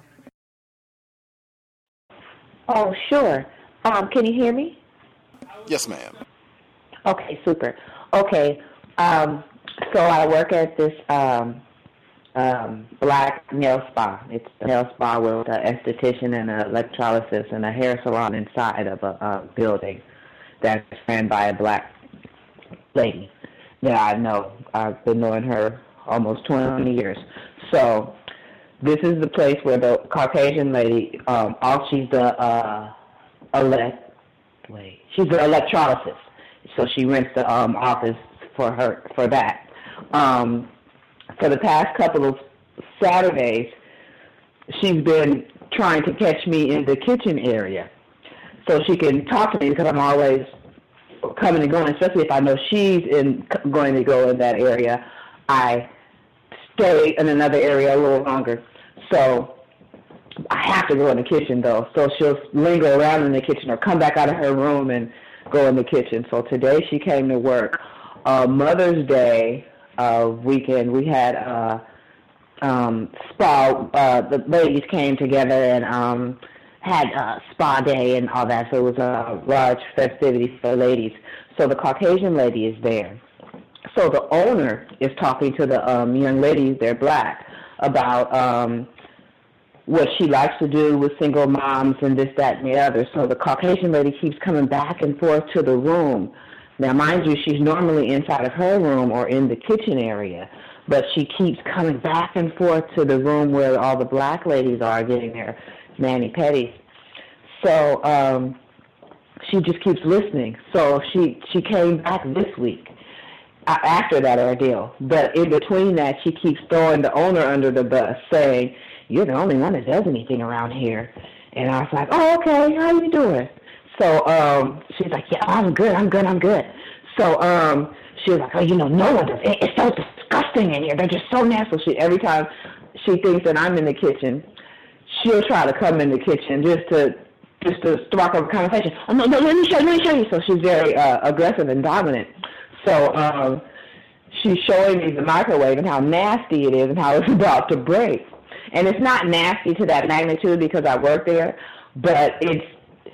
Oh, sure. Um, can you hear me? Yes, ma'am. Okay, super. Okay, um, so I work at this um, um, black nail spa. It's a nail spa with an esthetician and an electrolysis and a hair salon inside of a uh, building that's ran by a black lady that I know. I've been knowing her almost twenty years. So this is the place where the Caucasian lady, um, all she's the uh, elect, wait, she's the electrolysis. So she rents the um, office for her for that. Um, for the past couple of Saturdays, she's been trying to catch me in the kitchen area so she can talk to me because I'm always coming and going, especially if I know she's in going to go in that area. I stay in another area a little longer. So I have to go in the kitchen, though. So she'll linger around in the kitchen or come back out of her room and go in the kitchen. So today she came to work. Uh, Mother's Day uh, weekend, we had uh, um, spa. Uh, the ladies came together and um, had a spa day and all that. So it was a large festivity for ladies. So the Caucasian lady is there. So the owner is talking to the um, young ladies, they're black, about um, what she likes to do with single moms and this, that, and the other. So the Caucasian lady keeps coming back and forth to the room. Now, mind you, she's normally inside of her room or in the kitchen area, but she keeps coming back and forth to the room where all the black ladies are getting their mani-pedis. So um, she just keeps listening. So she, she came back this week uh, after that ordeal. But in between that, she keeps throwing the owner under the bus, saying, "You're the only one that does anything around here." And I was like, "Oh, okay, how you doing?" So um, she's like, "Yeah, I'm good, I'm good, I'm good." So um, she was like, "Oh, you know, no one does. It, it's so disgusting in here. They're just so nasty." She, every time she thinks that I'm in the kitchen, she'll try to come in the kitchen just to just to spark up a conversation. "Oh, no, no, let me show you, let me show you." So she's very uh, aggressive and dominant. So um, she's showing me the microwave and how nasty it is and how it's about to break. And it's not nasty to that magnitude because I work there, but it's,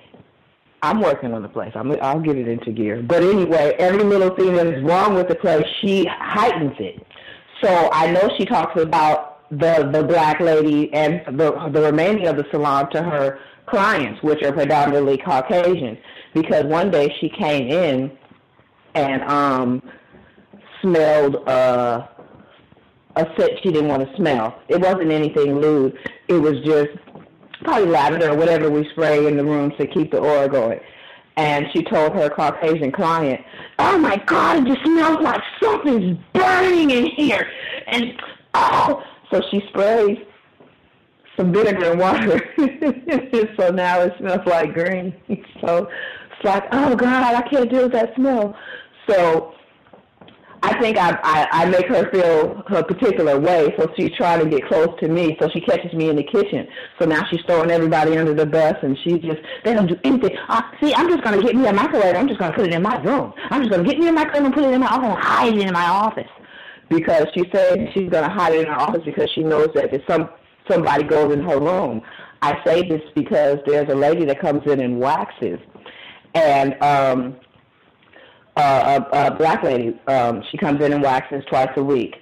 I'm working on the place. I'm, I'll get it into gear. But anyway, every little thing that is wrong with the place, she heightens it. So I know she talks about the, the black lady and the, the remaining of the salon to her clients, which are predominantly Caucasian, because one day she came in and um, smelled uh, a scent she didn't want to smell. It wasn't anything lewd. It was just probably lavender or whatever we spray in the room to keep the oil going. And she told her Caucasian client, "Oh, my God, it just smells like something's burning in here." And, oh, so she sprays some vinegar and water. So now it smells like green. So it's like, oh, God, I can't deal with that smell. So I think I, I, I make her feel her particular way, so she's trying to get close to me, so she catches me in the kitchen. So now she's throwing everybody under the bus, and she just, they don't do anything. Uh, see, I'm just going to get me a microwave. I'm just going to put it in my room. I'm just going to get me a microwave and put it in my office. I'm going to hide it in my office. Because she said she's going to hide it in her office because she knows that if some somebody goes in her room. I say this because there's a lady that comes in and waxes, and um, Uh, a, a black lady, um, she comes in and waxes twice a week.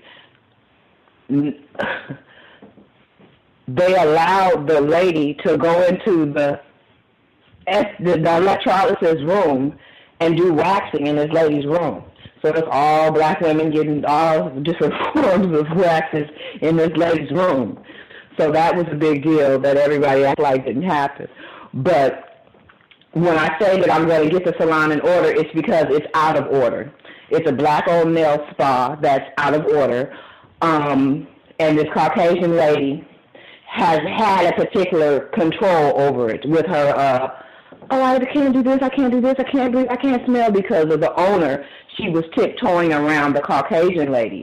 They allowed the lady to go into the, the, the electrolysis room and do waxing in this lady's room. So it's all black women getting all different forms of waxes in this lady's room. So that was a big deal that everybody acted like didn't happen. But when I say that I'm going to get the salon in order, it's because it's out of order. It's a black-owned nail spa that's out of order. Um, and this Caucasian lady has had a particular control over it with her, uh, oh, I can't do this, I can't do this, I can't breathe, I can't smell, because of the owner. She was tiptoeing around the Caucasian lady.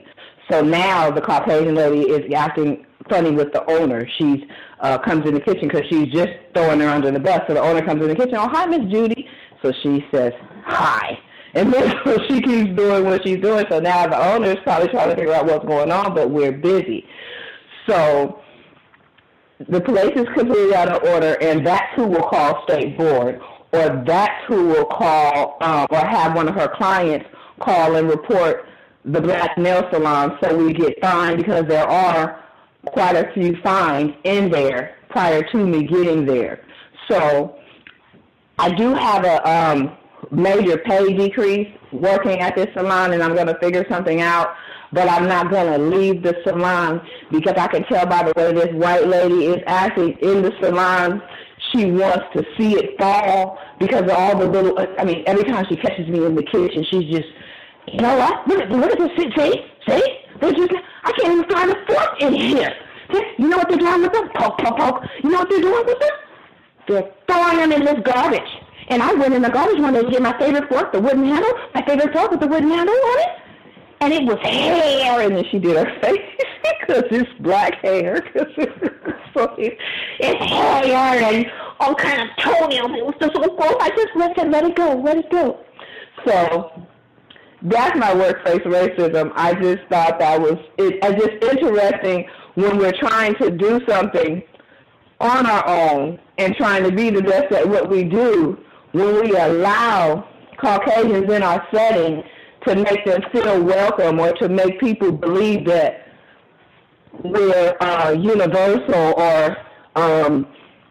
So now the Caucasian lady is acting funny with the owner. She's uh, comes in the kitchen because she's just throwing her under the bus. So the owner comes in the kitchen. Oh, hi, Miss Judy. So she says, hi. And then so she keeps doing what she's doing. So now the owner is probably trying to figure out what's going on, but we're busy. So the place is completely out of order, and that's who will call State Board, or that's who will call um, or have one of her clients call and report the black nail salon, so we get fined, because there are quite a few fines in there prior to me getting there. So I do have a um, major pay decrease working at this salon, and I'm going to figure something out, but I'm not going to leave the salon, because I can tell by the way this white lady is acting in the salon. She wants to see it fall, because of all the little, I mean, every time she catches me in the kitchen, she's just, you know what? Look at, look at this. See? See? They're just, I can't even find a fork in here. You know what they're doing with them? Poke, poke, poke. You know what they're doing with them? They're throwing them in this garbage. And I went in the garbage one day to get my favorite fork, the wooden handle, my favorite fork with the wooden handle on it. And it was hair. And then she did her face, because it's black hair. Cause so it's, it's hair and all kind of toenails. It was just so gross. I just let it, let it go, let it go. So that's my workplace racism. I just thought that was it, it's just interesting when we're trying to do something on our own and trying to be the best at what we do, when we allow Caucasians in our setting to make them feel welcome, or to make people believe that we're uh, universal or um,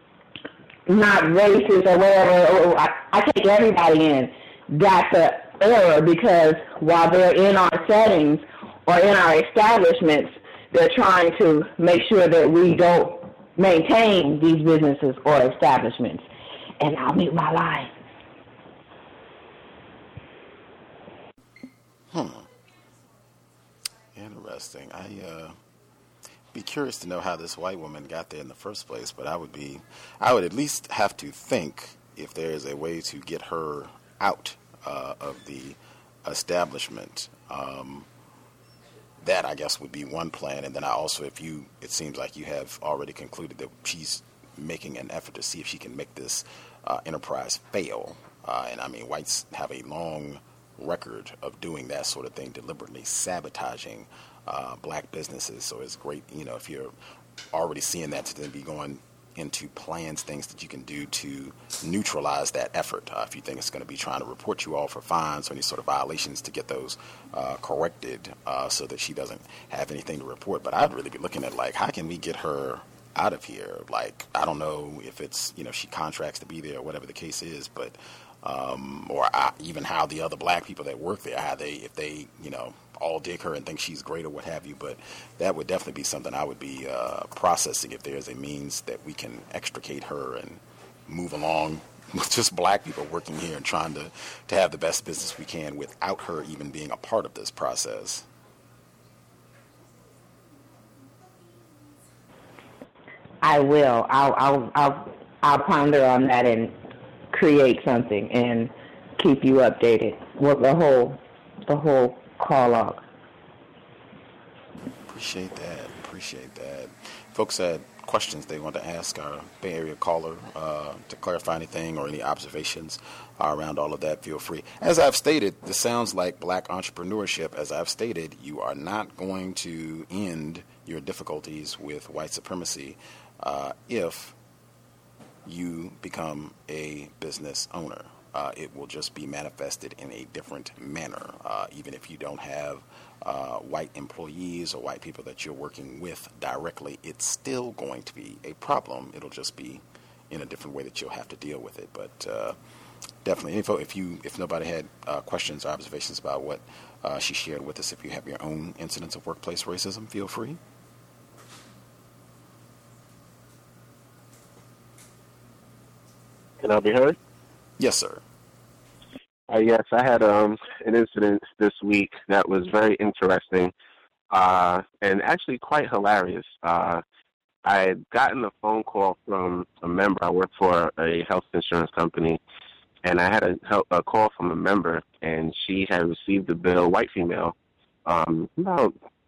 not racist or whatever. Or I, I take everybody in. That's a error, because while they're in our settings or in our establishments, they're trying to make sure that we don't maintain these businesses or establishments. And I'll mute my line. Hmm. Interesting. I uh, be curious to know how this white woman got there in the first place, but I would be, I would at least have to think if there is a way to get her out Uh, of the establishment. Um, that, I guess, would be one plan. And then I also, if you, it seems like you have already concluded that she's making an effort to see if she can make this uh, enterprise fail. Uh, and I mean, whites have a long record of doing that sort of thing, deliberately sabotaging uh, black businesses. So it's great, you know, if you're already seeing that, to then be going into plans, things that you can do to neutralize that effort. Uh, if you think it's going to be trying to report you all for fines or any sort of violations, to get those uh, corrected uh, so that she doesn't have anything to report. But I'd really be looking at, like, how can we get her out of here? Like, I don't know if it's, you know, she contracts to be there or whatever the case is, but um, or I, even how the other black people that work there, how they, if they, you know, all dig her and think she's great or what have you. But that would definitely be something I would be uh, processing, if there's a means that we can extricate her and move along with just black people working here and trying to, to have the best business we can without her even being a part of this process. I will. I'll, I'll, I'll, I'll ponder on that and create something and keep you updated with the whole, the whole call log. Appreciate that. Appreciate that. Folks had questions they want to ask our Bay Area caller uh, to clarify anything or any observations uh, around all of that. Feel free. As I've stated, this sounds like black entrepreneurship. As I've stated, you are not going to end your difficulties with white supremacy uh, if you become a business owner. Uh, it will just be manifested in a different manner. Uh, even if you don't have uh, white employees or white people that you're working with directly, it's still going to be a problem. It'll just be in a different way that you'll have to deal with it. But uh, definitely, if, if you if nobody had uh, questions or observations about what uh, she shared with us, if you have your own incidents of workplace racism, feel free. Can I be heard? Yes, sir. Uh, yes, I had um, an incident this week that was very interesting uh, and actually quite hilarious. Uh, I had gotten a phone call from a member. I work for a health insurance company, and I had a, a call from a member, and she had received a bill, white female, um, about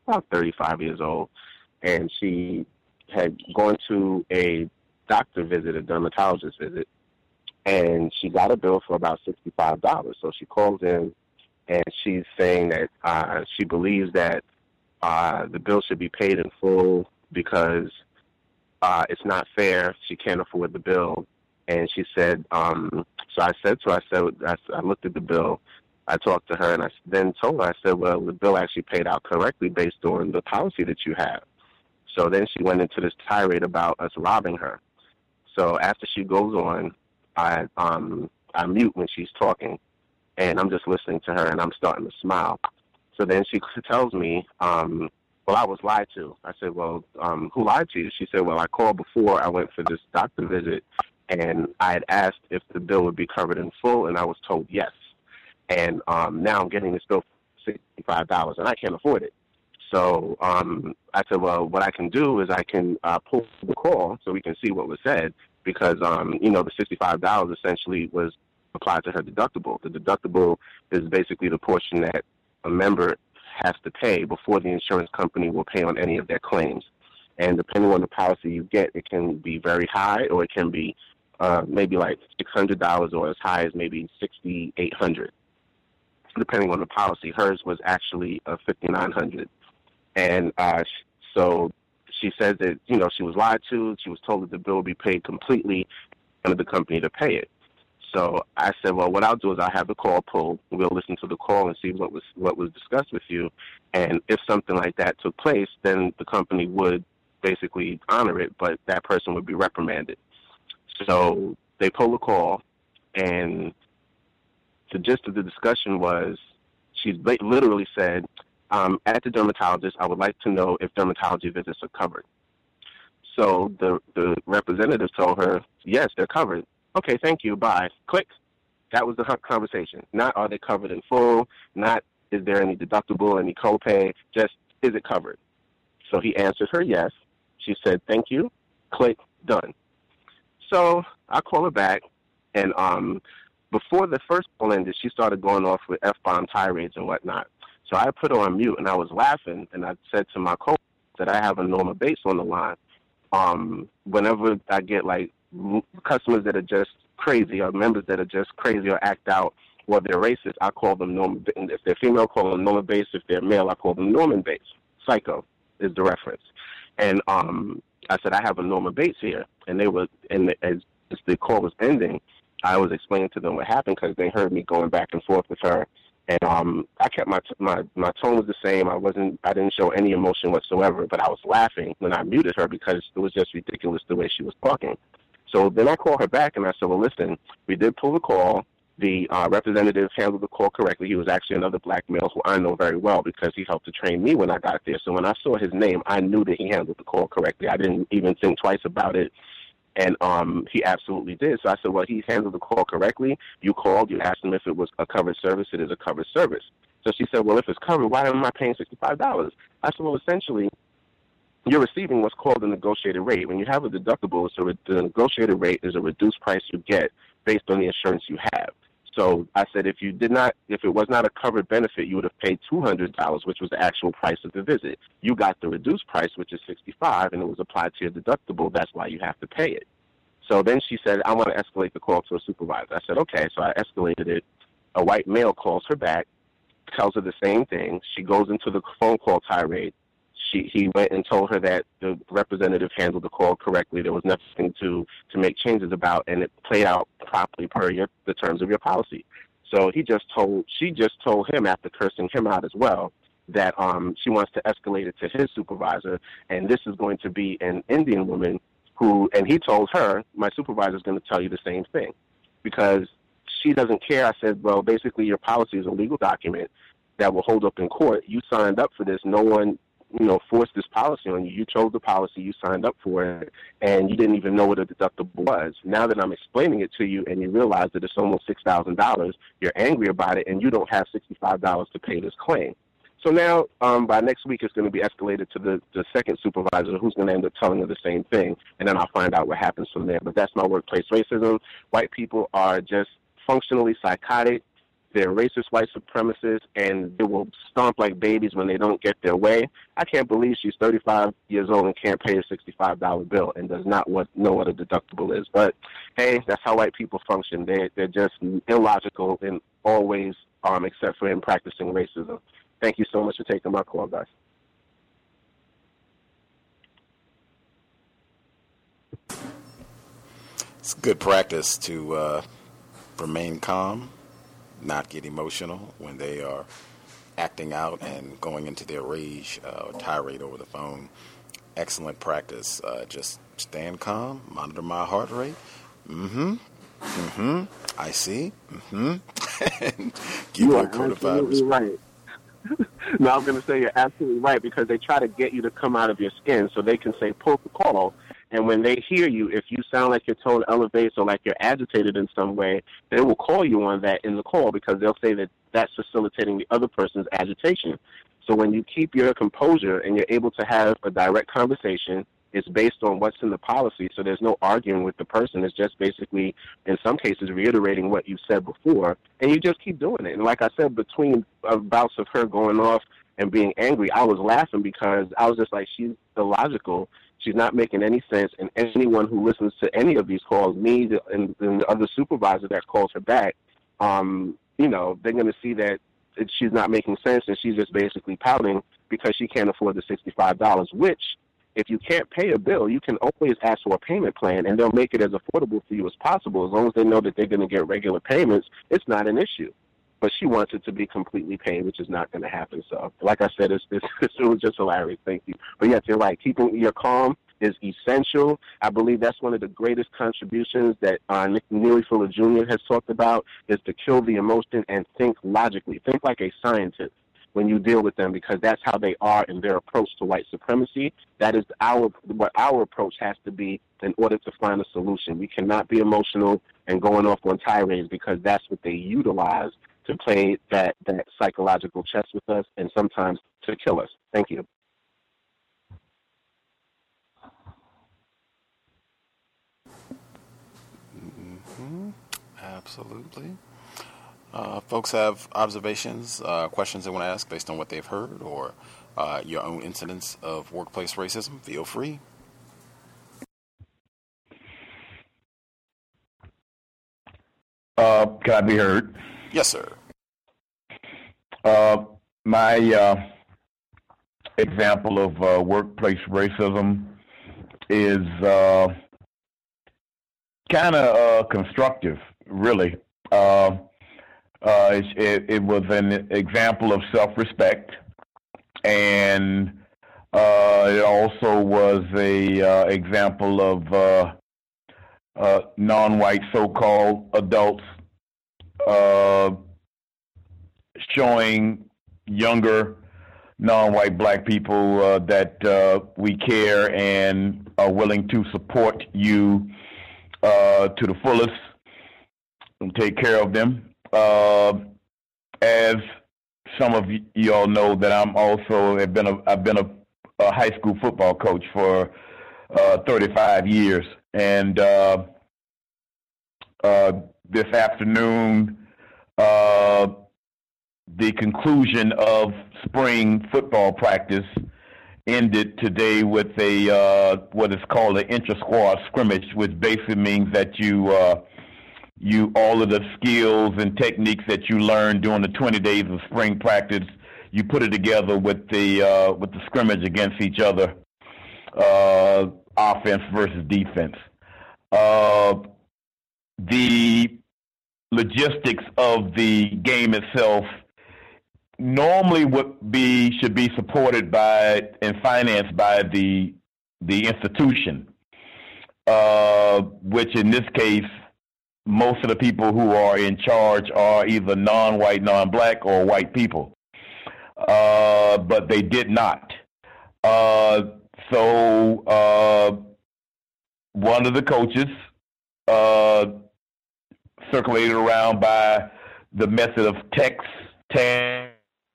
about thirty-five years old, and she had gone to a doctor visit, a dermatologist visit, and she got a bill for about sixty-five dollars. So she calls in, and she's saying that uh, she believes that uh, the bill should be paid in full because uh, it's not fair. She can't afford the bill. And she said, um, so I said to her, I said, I, I looked at the bill. I talked to her, and I then told her, I said, well, the bill actually paid out correctly based on the policy that you have. So then she went into this tirade about us robbing her. So after she goes on, I um, I mute when she's talking, and I'm just listening to her, and I'm starting to smile. So then she tells me, um, well, I was lied to. I said, well, um, who lied to you? She said, well, I called before I went for this doctor visit, and I had asked if the bill would be covered in full, and I was told yes. And um, now I'm getting this bill for sixty-five dollars, and I can't afford it. So um, I said, well, what I can do is I can uh, pull the call so we can see what was said, because, um, you know, the sixty-five dollars essentially was applied to her deductible. The deductible is basically the portion that a member has to pay before the insurance company will pay on any of their claims. And depending on the policy you get, it can be very high, or it can be uh, maybe like six hundred dollars, or as high as maybe sixty-eight hundred dollars. Depending on the policy. Hers was actually a fifty-nine hundred dollars. And uh, so she says that, you know, she was lied to. She was told that the bill would be paid completely under the company to pay it. So I said, well, what I'll do is I'll have the call pulled. We'll listen to the call and see what was what was discussed with you. And if something like that took place, then the company would basically honor it, but that person would be reprimanded. So they pulled the call, and the gist of the discussion was she literally said, um, at the dermatologist, I would like to know if dermatology visits are covered. So the, the representative told her, yes, they're covered. Okay, thank you, bye. Click. That was the conversation. Not are they covered in full, not is there any deductible, any copay, just is it covered? So he answered her yes. She said, thank you. Click, done. So I call her back, and um, before the first call ended, she started going off with F-bomb tirades and whatnot. So I put her on mute, and I was laughing, and I said to my co that I have a Norma Bates on the line. Um, whenever I get, like, customers that are just crazy, or members that are just crazy or act out, or they're racist, I call them Norma. If they're female, I call them Norma Bates. If they're male, I call them Norman Bates. Psycho is the reference. And um, I said, I have a Norma Bates here. And they were, and as, as the call was ending, I was explaining to them what happened, because they heard me going back and forth with her. And um, I kept my, my my tone was the same. I wasn't, I didn't show any emotion whatsoever, but I was laughing when I muted her because it was just ridiculous the way she was talking. So then I called her back, and I said, well, listen, we did pull the call. The uh, representative handled the call correctly. He was actually another black male who I know very well because he helped to train me when I got there. So when I saw his name, I knew that he handled the call correctly. I didn't even think twice about it. And um, he absolutely did. So I said, well, he handled the call correctly. You called. You asked him if it was a covered service. It is a covered service. So she said, well, if it's covered, why am I paying sixty-five dollars? I said, well, essentially, you're receiving what's called a negotiated rate. When you have a deductible, so the negotiated rate is a reduced price you get based on the insurance you have. So I said, if you did not, if it was not a covered benefit, you would have paid two hundred dollars, which was the actual price of the visit. You got the reduced price, which is sixty-five dollars, and it was applied to your deductible. That's why you have to pay it. So then she said, I want to escalate the call to a supervisor. I said, okay. So I escalated it. A white male calls her back, tells her the same thing. She goes into the phone call tirade. She, he went and told her that the representative handled the call correctly. There was nothing to, to make changes about, and it played out properly per your, the terms of your policy. So he just told, she just told him, after cursing him out as well, that um, she wants to escalate it to his supervisor, and this is going to be an Indian woman who, and he told her, my supervisor is going to tell you the same thing, because she doesn't care. I said, well, basically your policy is a legal document that will hold up in court. You signed up for this. No one, you know, forced this policy on you. You chose the policy. You signed up for it, and you didn't even know what a deductible was. Now that I'm explaining it to you and you realize that it's almost six thousand dollars, you're angry about it, and you don't have sixty-five dollars to pay this claim. So now, um, by next week, it's going to be escalated to the, the second supervisor, who's going to end up telling her the same thing, and then I'll find out what happens from there. But that's my workplace racism. White people are just functionally psychotic. they're racist white supremacists, and they will stomp like babies when they don't get their way. I can't believe she's thirty-five years old and can't pay a sixty-five dollar bill and does not what, know what a deductible is. But, hey, that's how white people function. They, they're just illogical in all ways, um, except for in practicing racism. Thank you so much for taking my call, guys. It's good practice to uh, remain calm, not get emotional when they are acting out and going into their rage uh, or tirade over the phone. Excellent practice. Uh, just stand calm, monitor my heart rate. Mm-hmm. Mm-hmm. I see. Mm-hmm. And keep you on are codified absolutely right. No, I'm going to say you're absolutely right, because they try to get you to come out of your skin so they can say, pull the call. And when they hear you, if you sound like your tone elevates or like you're agitated in some way, they will call you on that in the call, because they'll say that that's facilitating the other person's agitation. So when you keep your composure and you're able to have a direct conversation, it's based on what's in the policy, so there's no arguing with the person. It's just basically, in some cases, reiterating what you said before, and you just keep doing it. And like I said, between uh, bouts of her going off and being angry, I was laughing because I was just like, she's illogical. She's not making any sense, and anyone who listens to any of these calls, me the, and, and the other supervisor that calls her back, um, you know, they're going to see that it, she's not making sense, and she's just basically pouting because she can't afford the sixty-five dollars, which, if you can't pay a bill, you can always ask for a payment plan, and they'll make it as affordable for you as possible. As long as they know that they're going to get regular payments, it's not an issue. But she wants it to be completely paid, which is not going to happen. So, like I said, it's, it's, it was just hilarious. Thank you. But yes, you're right. Keeping your calm is essential. I believe that's one of the greatest contributions that uh, Nick Neely Fuller Junior has talked about, is to kill the emotion and think logically. Think like a scientist when you deal with them, because that's how they are in their approach to white supremacy. That is our what our approach has to be in order to find a solution. We cannot be emotional and going off on tirades, because that's what they utilize to play that, that psychological chess with us, and sometimes to kill us. Thank you. Mm-hmm. Absolutely. Uh, folks have observations, uh, questions they want to ask based on what they've heard, or uh, your own incidents of workplace racism, feel free. Uh, can I be heard? Yes, sir. Uh, my uh, example of uh, workplace racism is uh, kind of uh, constructive, really. Uh, uh, it, it was an example of self-respect, and uh, it also was a uh, example of uh, uh, non-white so-called adults uh, showing younger non-white black people uh, that uh, we care and are willing to support you uh, to the fullest and take care of them. Uh, as some of y- y'all know, that I'm also have been a I've been a, a high school football coach for uh, thirty-five years, and uh, uh, this afternoon, uh, the conclusion of spring football practice ended today with a uh, what is called an inter-squad scrimmage, which basically means that you uh, you all of the skills and techniques that you learned during the twenty days of spring practice, you put it together with the uh, with the scrimmage against each other, uh, offense versus defense. Uh, the logistics of the game itself normally would be should be supported by and financed by the the institution, uh, which in this case, most of the people who are in charge are either non-white, non-black, or white people. Uh, but they did not. Uh, so uh, one of the coaches uh, circulated around by the method of text, tag,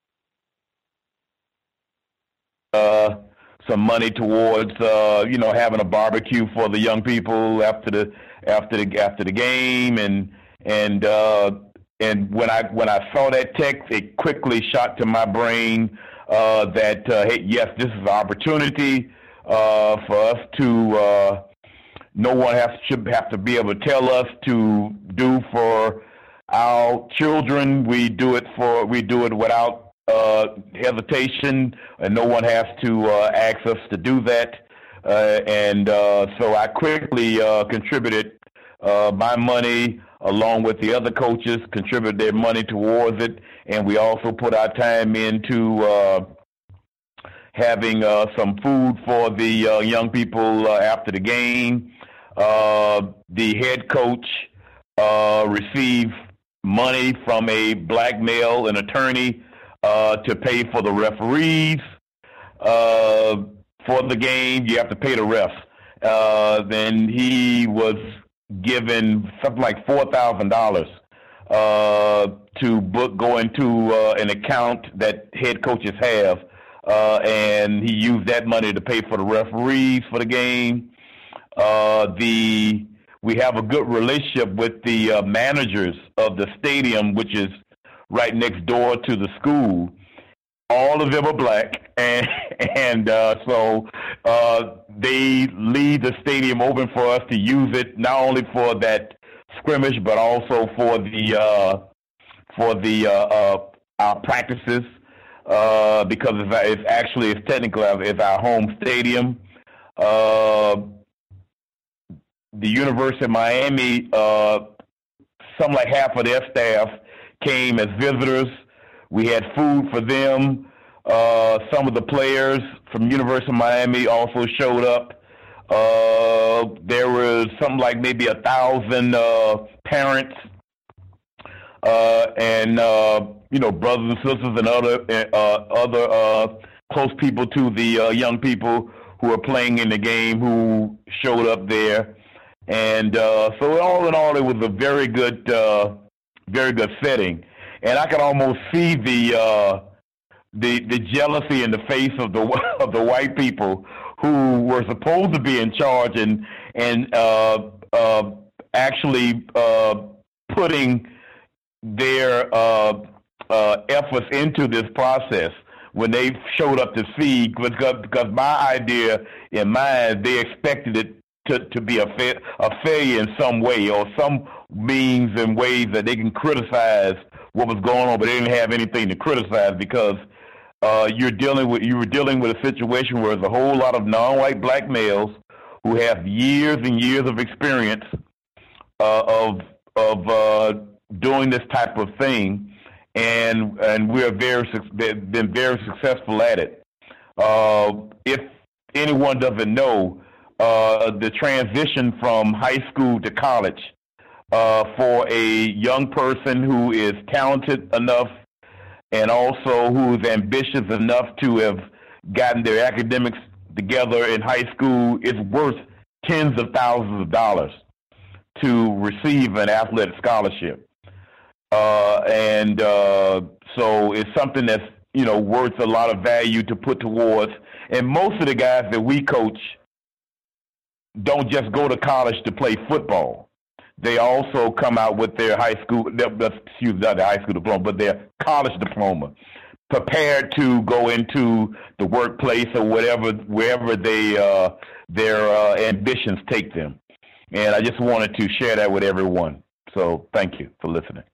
uh, some money towards uh, you know having a barbecue for the young people after the after the after the game, and and uh, and when I when I saw that text, it quickly shot to my brain uh, that uh, hey, yes, this is an opportunity uh, for us to. Uh, no one has should have to be able to tell us to do for our children. We do it for we do it without uh, hesitation, and no one has to uh, ask us to do that. Uh, and uh, so I quickly uh, contributed uh, my money along with the other coaches, contributed their money towards it, and we also put our time into uh, having uh, some food for the uh, young people uh, after the game. Uh, the head coach uh, received money from a black male, an attorney, uh, to pay for the referees. Uh, for the game, you have to pay the refs. Uh, then he was given something like four thousand dollars uh, to book go into uh, an account that head coaches have, uh, and he used that money to pay for the referees for the game. Uh, the we have a good relationship with the uh, managers of the stadium, which is right next door to the school. All of them are black, and and uh, so uh, they leave the stadium open for us to use it, not only for that scrimmage, but also for the uh, for the uh, uh, our practices, uh, because it's, it's actually it's technically it's our home stadium. Uh, the University of Miami, uh, some like half of their staff came as visitors. We had food for them. Uh, some of the players from University of Miami also showed up. Uh, there was something like maybe a thousand uh, parents uh, and uh, you know brothers and sisters and other uh, other uh, close people to the uh, young people who are playing in the game who showed up there. And uh, so all in all, it was a very good, uh, very good setting. And I could almost see the uh, the the jealousy in the face of the of the white people who were supposed to be in charge and and uh, uh, actually uh, putting their uh, uh, efforts into this process when they showed up to see, because because my idea in mind, they expected it to to be a fa- a failure in some way or some means and ways that they can criticize what was going on, but they didn't have anything to criticize because uh, you're dealing with you were dealing with a situation where there's a whole lot of non-white black males who have years and years of experience uh, of of uh, doing this type of thing, and and we're very been very successful at it. Uh, if anyone doesn't know, uh, the transition from high school to college uh, for a young person who is talented enough and also who's ambitious enough to have gotten their academics together in high school is worth tens of thousands of dollars to receive an athletic scholarship. Uh, and uh, so it's something that's, you know, worth a lot of value to put towards. And most of the guys that we coach don't just go to college to play football. They also come out with their high school, excuse me, not their high school diploma, but their college diploma, prepared to go into the workplace or whatever, wherever they uh, their uh, ambitions take them. And I just wanted to share that with everyone. So thank you for listening.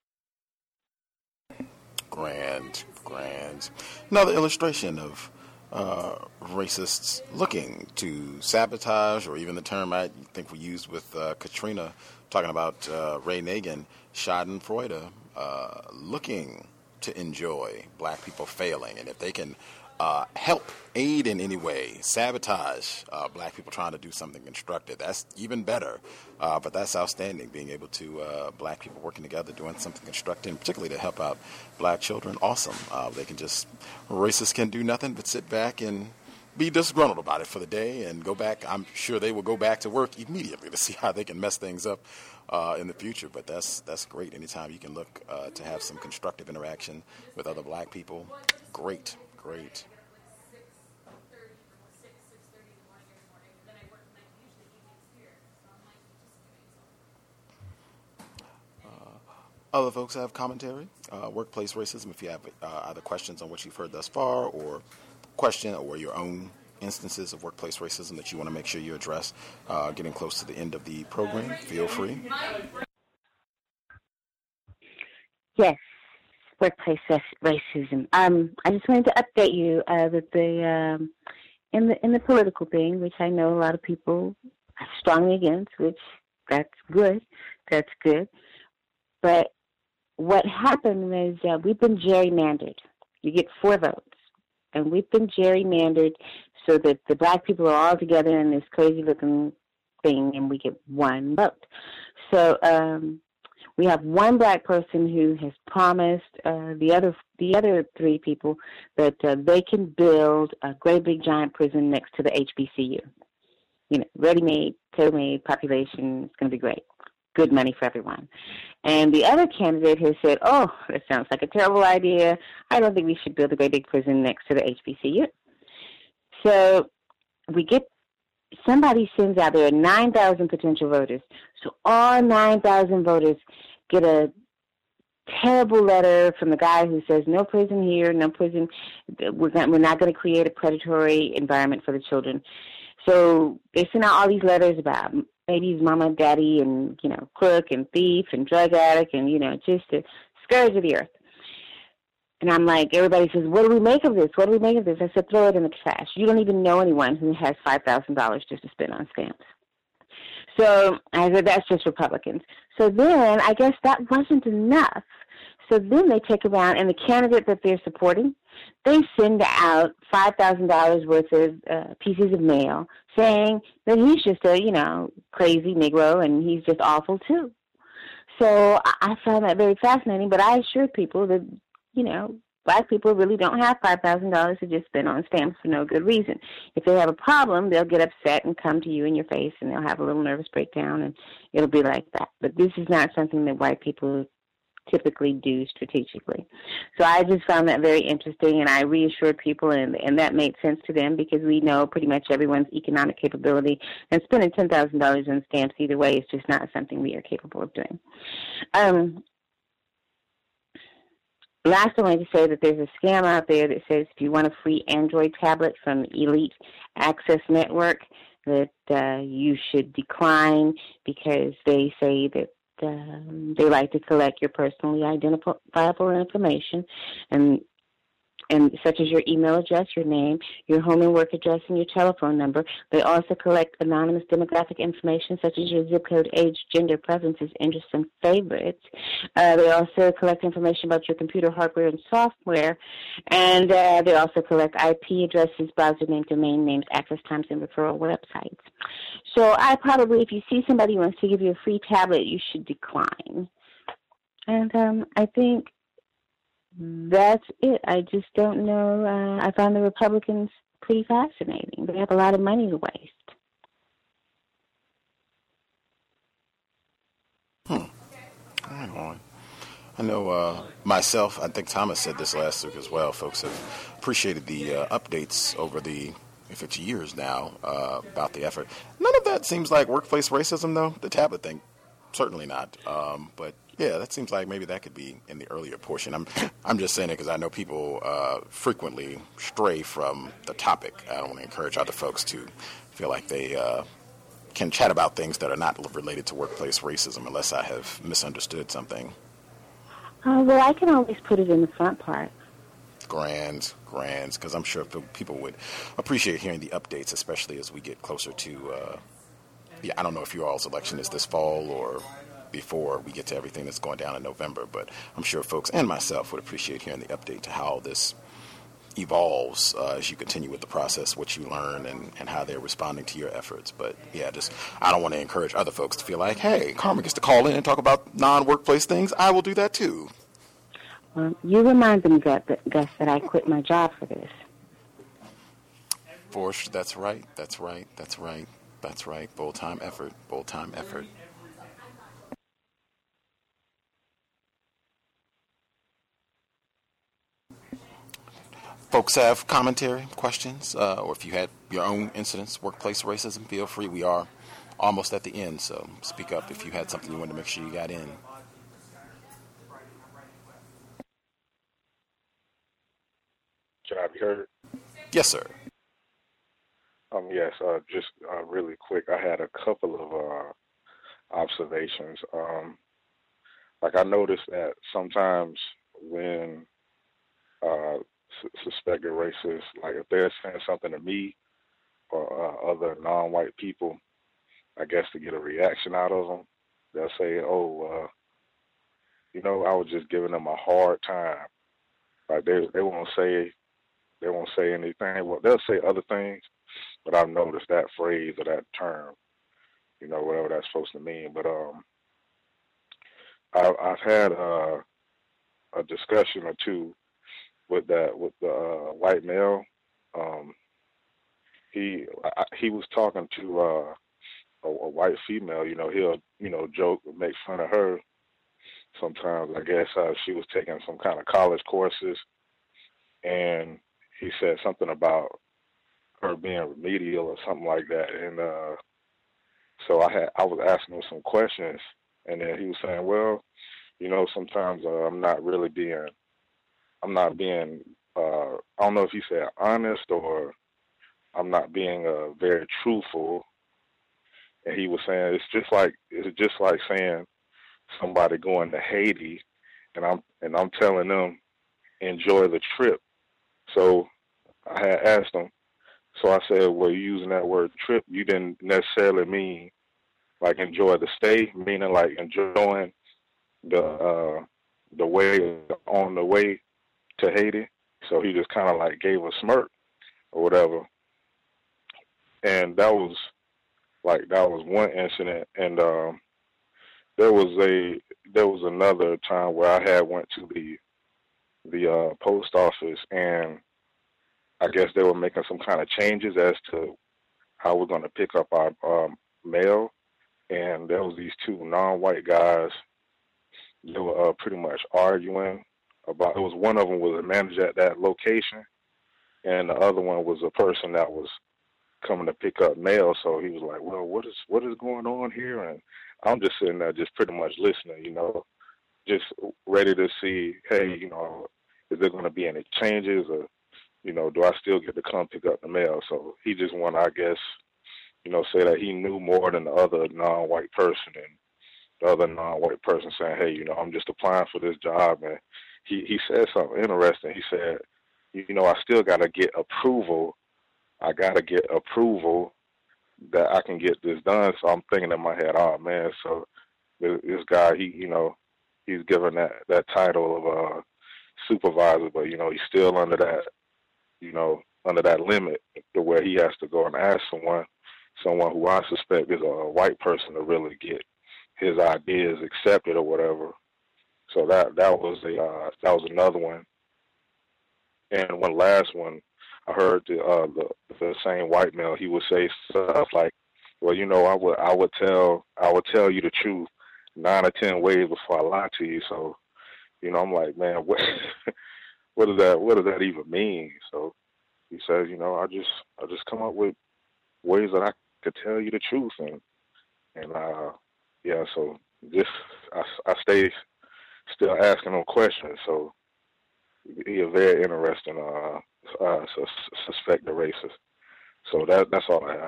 Grand, grand. Another illustration of uh, racists looking to sabotage, or even the term I think we used with uh, Katrina, talking about uh, Ray Nagin, Schadenfreude, uh, looking to enjoy black people failing. And if they can uh, help, aid in any way, sabotage uh, black people trying to do something constructive, that's even better. Uh, but that's outstanding, being able to, uh, black people working together, doing something constructive, particularly to help out black children. Awesome. Uh, they can just, racists can do nothing but sit back and be disgruntled about it for the day and go back. I'm sure they will go back to work immediately to see how they can mess things up uh, in the future. But that's that's great. Anytime you can look uh, to have some constructive interaction with other black people, great, great. other folks have commentary, uh, workplace racism, if you have uh, either questions on what you've heard thus far or question or your own instances of workplace racism that you want to make sure you address, uh, getting close to the end of the program, feel free. Yes, workplace racism. Um, I just wanted to update you uh, that the um, in the in the political thing, which I know a lot of people are strongly against, which that's good, that's good. But what happened was uh, we've been gerrymandered. You get four votes, and we've been gerrymandered so that the black people are all together in this crazy-looking thing, and we get one vote. So um, we have one black person who has promised uh, the other the other three people that uh, they can build a great big giant prison next to the H B C U. You know, ready-made, tailor-made population. It's going to be great. Good money for everyone. And the other candidate has said, oh, that sounds like a terrible idea. I don't think we should build a great big prison next to the H B C U. So we get, somebody sends out, there are nine thousand potential voters. So all nine thousand voters get a terrible letter from the guy who says, no prison here, no prison. We're not, we're not going to create a predatory environment for the children. So they send out all these letters about baby's mama, daddy, and, you know, crook and thief and drug addict and, you know, just a scourge of the earth. And I'm like, everybody says, what do we make of this? What do we make of this? I said, throw it in the trash. You don't even know anyone who has five thousand dollars just to spend on stamps. So I said, that's just Republicans. So then I guess that wasn't enough. So then they take around, and the candidate that they're supporting, they send out five thousand dollars worth of uh, pieces of mail saying that he's just a, you know, crazy Negro and he's just awful too. So I found that very fascinating, but I assured people that, you know, black people really don't have five thousand dollars to just spend on stamps for no good reason. If they have a problem, they'll get upset and come to you in your face, and they'll have a little nervous breakdown, and it'll be like that. But this is not something that white people typically do strategically. So I just found that very interesting, and I reassured people, and, and that made sense to them because we know pretty much everyone's economic capability, and spending ten thousand dollars on stamps either way is just not something we are capable of doing. Um, Last, I wanted to say that there's a scam out there that says if you want a free Android tablet from Elite Access Network, that uh, you should decline because they say that um, they like to collect your personally identifiable information, and and such as your email address, your name, your home and work address, and your telephone number. They also collect anonymous demographic information such as your zip code, age, gender, preferences, interests, and favorites. Uh, they also collect information about your computer hardware and software. And uh, they also collect I P addresses, browser name, domain names, access times, and referral websites. So I probably, if you see somebody who wants to give you a free tablet, you should decline. And um, I think that's it. I just don't know. Uh, I find the Republicans pretty fascinating. They have a lot of money to waste. Hmm. Hang on. I know uh, myself, I think Thomas said this last week as well, folks have appreciated the uh, updates over the if it's years now uh, about the effort. None of that seems like workplace racism, though. The tablet thing, certainly not. Um, but yeah, that seems like maybe that could be in the earlier portion. I'm I'm just saying it because I know people uh, frequently stray from the topic. I don't want to encourage other folks to feel like they uh, can chat about things that are not related to workplace racism unless I have misunderstood something. Uh, well, I can always put it in the front part. Grand, grand, because I'm sure people would appreciate hearing the updates, especially as we get closer to, uh, yeah, I don't know if your all's election is this fall or before we get to everything that's going down in November, but I'm sure folks and myself would appreciate hearing the update to how this evolves uh, as you continue with the process, what you learn, and, and how they're responding to your efforts. But yeah, just I don't want to encourage other folks to feel like, hey, Carmen gets to call in and talk about non-workplace things. I will do that too. Well, you remind them, Gus, that I quit my job for this. For sure, that's right, that's right, that's right, that's right. Full-time effort, full-time effort. Folks have commentary, questions, uh, or if you had your own incidents, workplace racism, feel free. We are almost at the end, so speak up if you had something you wanted to make sure you got in. heard? Yes, sir. Um, yes, uh, just uh, really quick, I had a couple of uh, observations. Um, like I noticed that sometimes when uh, su- suspected racists, like if they're saying something to me or uh, other non-white people, I guess to get a reaction out of them, they'll say, oh, uh, you know, I was just giving them a hard time. Like they they won't say they won't say anything. Well, they'll say other things, but I've noticed that phrase or that term, you know, whatever that's supposed to mean. But um, I, I've had uh, a discussion or two with that with the uh, white male. Um, he I, he was talking to uh, a, a white female. You know, he'll you know joke, make fun of her. Sometimes I guess uh, she was taking some kind of college courses, and he said something about her being remedial or something like that. And uh, so I had I was asking him some questions, and then he was saying, "Well, you know, sometimes uh, I'm not really being, I'm not being, uh, I don't know if he said honest or I'm not being uh, very truthful." And he was saying it's just like it's just like saying somebody going to Haiti, and I'm and I'm telling them enjoy the trip. So I had asked him. So I said, well, you using that word trip, you didn't necessarily mean like enjoy the stay, meaning like enjoying the uh, the way on the way to Haiti. So he just kind of like gave a smirk or whatever. And that was like that was one incident. And um, there was a there was another time where I had went to the the uh, post office, and I guess they were making some kind of changes as to how we're going to pick up our um, mail. And there was these two non-white guys. They were uh, pretty much arguing about. It was one of them was a manager at that location, and the other one was a person that was coming to pick up mail. So he was like, "Well, what is what is going on here?" And I'm just sitting there, just pretty much listening, you know, just ready to see, hey, you know, is there going to be any changes, or, you know, do I still get to come pick up the mail? So he just wanted, I guess, you know, say that he knew more than the other non-white person, and the other non-white person saying, hey, you know, I'm just applying for this job. And he, he said something interesting. He said, you know, I still got to get approval. I got to get approval that I can get this done. So I'm thinking in my head, oh, man, so this guy, he, you know, he's given that, that title of uh, supervisor, but, you know, he's still under that, you know, under that limit to where he has to go and ask someone, someone who I suspect is a white person to really get his ideas accepted or whatever. So that that was a uh, that was another one. And one last one, I heard the, uh, the the same white male. He would say stuff like, "Well, you know, I would I would tell I would tell you the truth nine or ten ways before I lie to you." So, you know, I'm like, man, what what does that what does that even mean? So he says, you know, I just I just come up with ways that I could tell you the truth, and and uh, yeah. So just I I stay still asking them questions. So he a very interesting uh, uh suspected racist. So that that's all I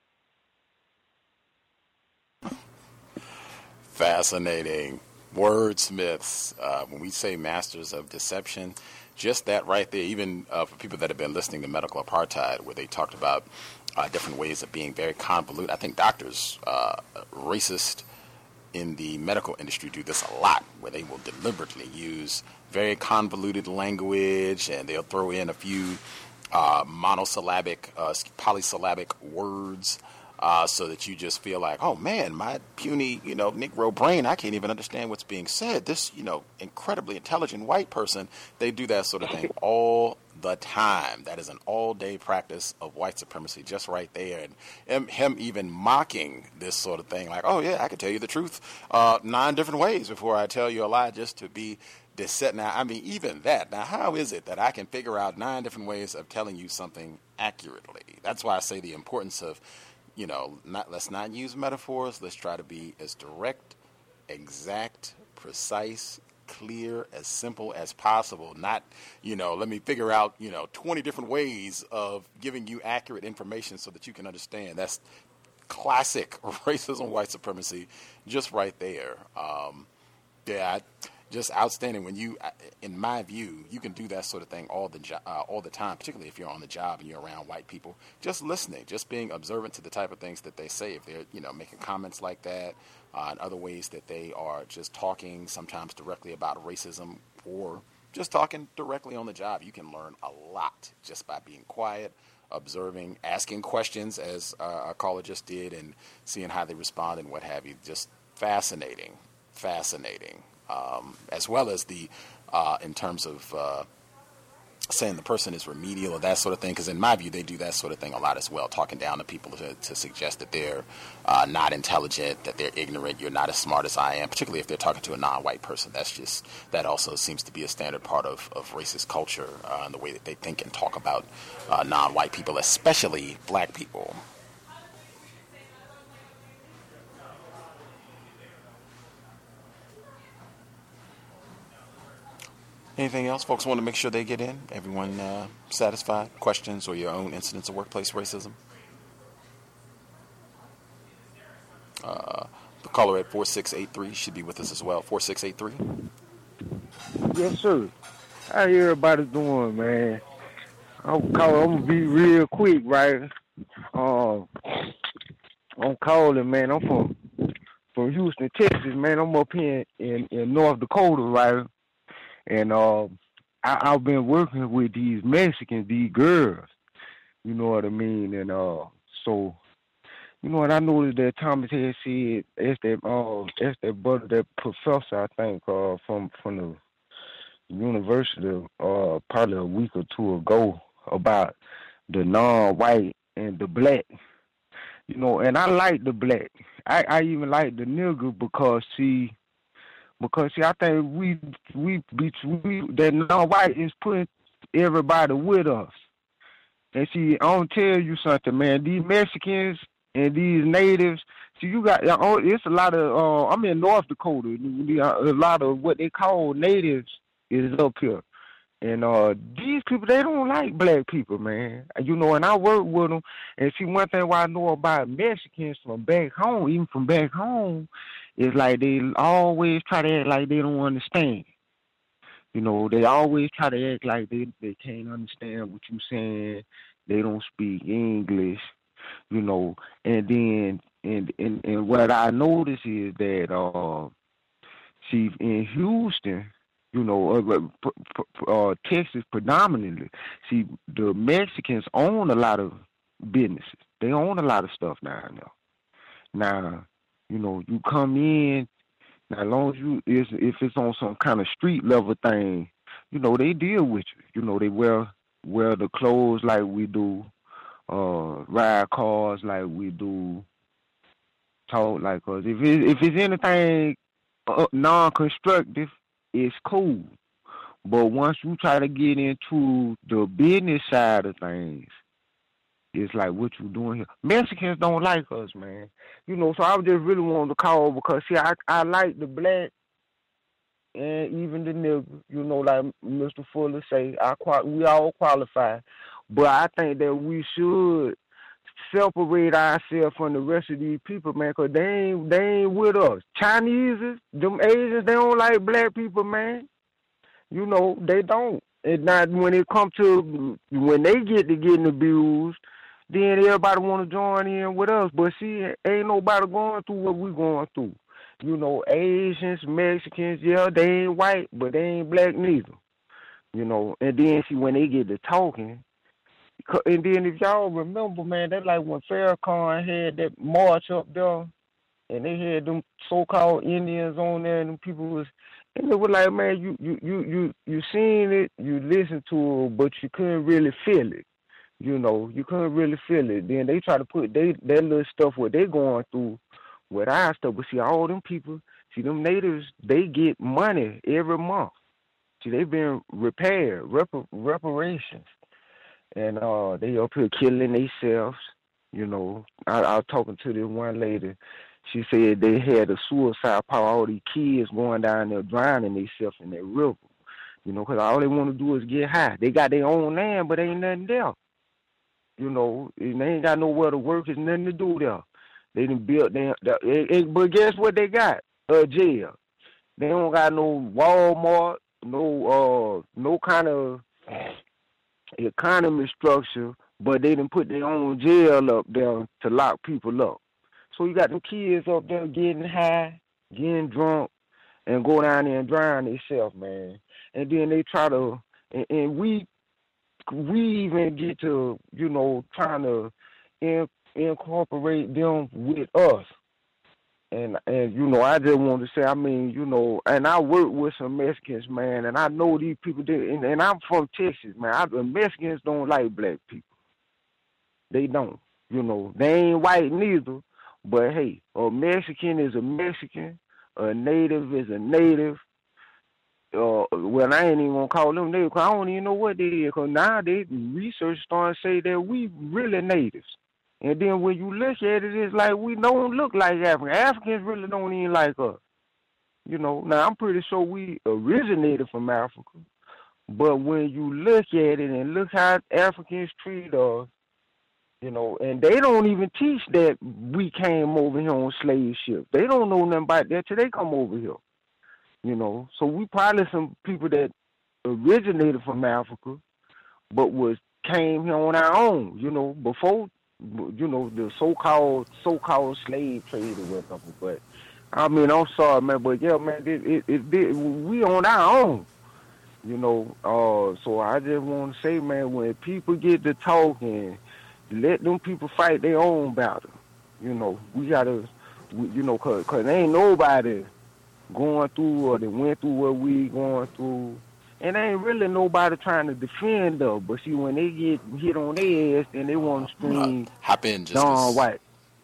have. Fascinating. Wordsmiths. Uh, when we say masters of deception, just that right there, even uh, for people that have been listening to Medical Apartheid, where they talked about uh, different ways of being very convoluted. I think doctors, uh, racist in the medical industry, do this a lot, where they will deliberately use very convoluted language, and they'll throw in a few uh, monosyllabic, uh, polysyllabic words, uh, so that you just feel like, oh man, my puny, you know, Negro brain, I can't even understand what's being said. This, you know, incredibly intelligent white person, they do that sort of thing all the time. That is an all-day practice of white supremacy, just right there. And him, him even mocking this sort of thing, like, oh yeah, I can tell you the truth uh, nine different ways before I tell you a lie, just to be deceptive. Now, I mean, even that. Now, how is it that I can figure out nine different ways of telling you something accurately? That's why I say the importance of, you know, not let's not use metaphors. Let's try to be as direct, exact, precise, clear, as simple as possible. Not, you know, let me figure out, you know, twenty different ways of giving you accurate information so that you can understand. That's classic racism, white supremacy, just right there. Um, yeah, just outstanding. When you, in my view, you can do that sort of thing all the jo- uh, all the time, particularly if you're on the job and you're around white people. Just listening, just being observant to the type of things that they say. If they're, you know, making comments like that, uh, and other ways that they are just talking sometimes directly about racism, or just talking directly on the job, you can learn a lot just by being quiet, observing, asking questions, as uh, our caller just did, and seeing how they respond and what have you. Just fascinating, fascinating. Um, as well as the, uh, in terms of uh, saying the person is remedial or that sort of thing, because in my view, they do that sort of thing a lot as well, talking down to people to, to suggest that they're uh, not intelligent, that they're ignorant, you're not as smart as I am, particularly if they're talking to a non-white person. That's just, that also seems to be a standard part of, of racist culture, uh, and the way that they think and talk about uh, non-white people, especially black people. Anything else? Folks want to make sure they get in? Everyone uh, satisfied? Questions or your own incidents of workplace racism? Uh, the caller at four six eight three should be with us as well. four six eight three. Yes, sir. How everybody doing, man? I'm calling. I'm gonna be real quick, right? Um, I'm calling, man. I'm from from Houston, Texas, man. I'm up here in, in North Dakota, right? And uh, I, I've been working with these Mexicans, these girls, you know what I mean? And uh, so, you know what, I noticed that Thomas had said, that's that, uh, that's that brother, that professor, I think, uh, from, from the university, uh, probably a week or two ago, about the non-white and the black. You know, and I like the black. I, I even like the nigger because, see, Because see, I think we we we, we that non-white is putting everybody with us. And see, I don't tell you something, man. These Mexicans and these natives. See, you got it's a lot of. Uh, I'm in North Dakota. A lot of what they call natives is up here, and uh, these people, they don't like black people, man. You know, and I work with them. And see, one thing what I know about Mexicans from back home, even from back home, it's like they always try to act like they don't understand. You know, they always try to act like they, they can't understand what you're saying. They don't speak English, you know. And then, and, and, and what I notice is that, uh, see, in Houston, you know, uh, uh, Texas predominantly, see, the Mexicans own a lot of businesses. They own a lot of stuff down there. Now, you know, you come in, now as long as you, is if it's on some kind of street level thing, you know, they deal with you. You know, they wear wear the clothes like we do, uh, ride cars like we do, talk like us. If, it, if it's anything uh, non-constructive, it's cool. But once you try to get into the business side of things, it's like, what you doing here? Mexicans don't like us, man. You know, so I just really wanted to call because, see, I, I like the black and even the nigger. You know, like Mister Fuller say, I we all qualify. But I think that we should separate ourselves from the rest of these people, man, because they ain't, they ain't with us. Chinese, them Asians, they don't like black people, man. You know, they don't. And not when it comes to, when they get to getting abused, then everybody want to join in with us. But see, ain't nobody going through what we going through. You know, Asians, Mexicans, yeah, they ain't white, but they ain't black neither. You know, and then see, when they get to talking, and then if y'all remember, man, that's like when Farrakhan had that march up there, and they had them so-called Indians on there, and them people was, and they were like, man, you you you you you seen it, you listened to it, but you couldn't really feel it. You know, you couldn't really feel it. Then they try to put they that little stuff what they going through with our stuff. But see, all them people, see, them natives, they get money every month. See, they been repaired, rep- reparations. And uh, they up here killing themselves. You know, I, I was talking to this one lady, she said they had a suicide power. All these kids going down there drowning themselves in that river. You know, because all they want to do is get high. They got their own land, but ain't nothing there. You know, and they ain't got nowhere to work. There's nothing to do there. They done built them. But guess what they got? A jail. They don't got no Walmart, no uh, no kind of economy structure, but they done put their own jail up there to lock people up. So you got them kids up there getting high, getting drunk, and go down there and drown themselves, man. And then they try to, and, and we we even get to, you know, trying to in, incorporate them with us. And, and, you know, I just want to say, I mean, you know, and I work with some Mexicans, man, and I know these people, did, and, and I'm from Texas, man. I, the Mexicans don't like black people. They don't. You know, they ain't white neither, but, hey, a Mexican is a Mexican, a native is a native. Uh, well, I ain't even going to call them natives, because I don't even know what they is, because now they research starting to say that we really natives. And then when you look at it, it's like we don't look like Africans. Africans really don't even like us. You know, now I'm pretty sure we originated from Africa. But when you look at it and look how Africans treat us, you know, and they don't even teach that we came over here on slave ships. They don't know nothing about that till they come over here. You know, so we probably some people that originated from Africa, but was came here on our own, you know, before, you know, the so-called so-called slave trade or whatever. But I mean, I'm sorry, man, but yeah, man, it, it, it, it, we on our own, you know. Uh, so I just want to say, man, when people get to talking, let them people fight their own battle. You know, we gotta, we, you know, cause, cause there ain't nobody going through or they went through what we going through. And ain't really nobody trying to defend them. But see, when they get hit on their ass, then they want to scream, uh, hop in just Don White.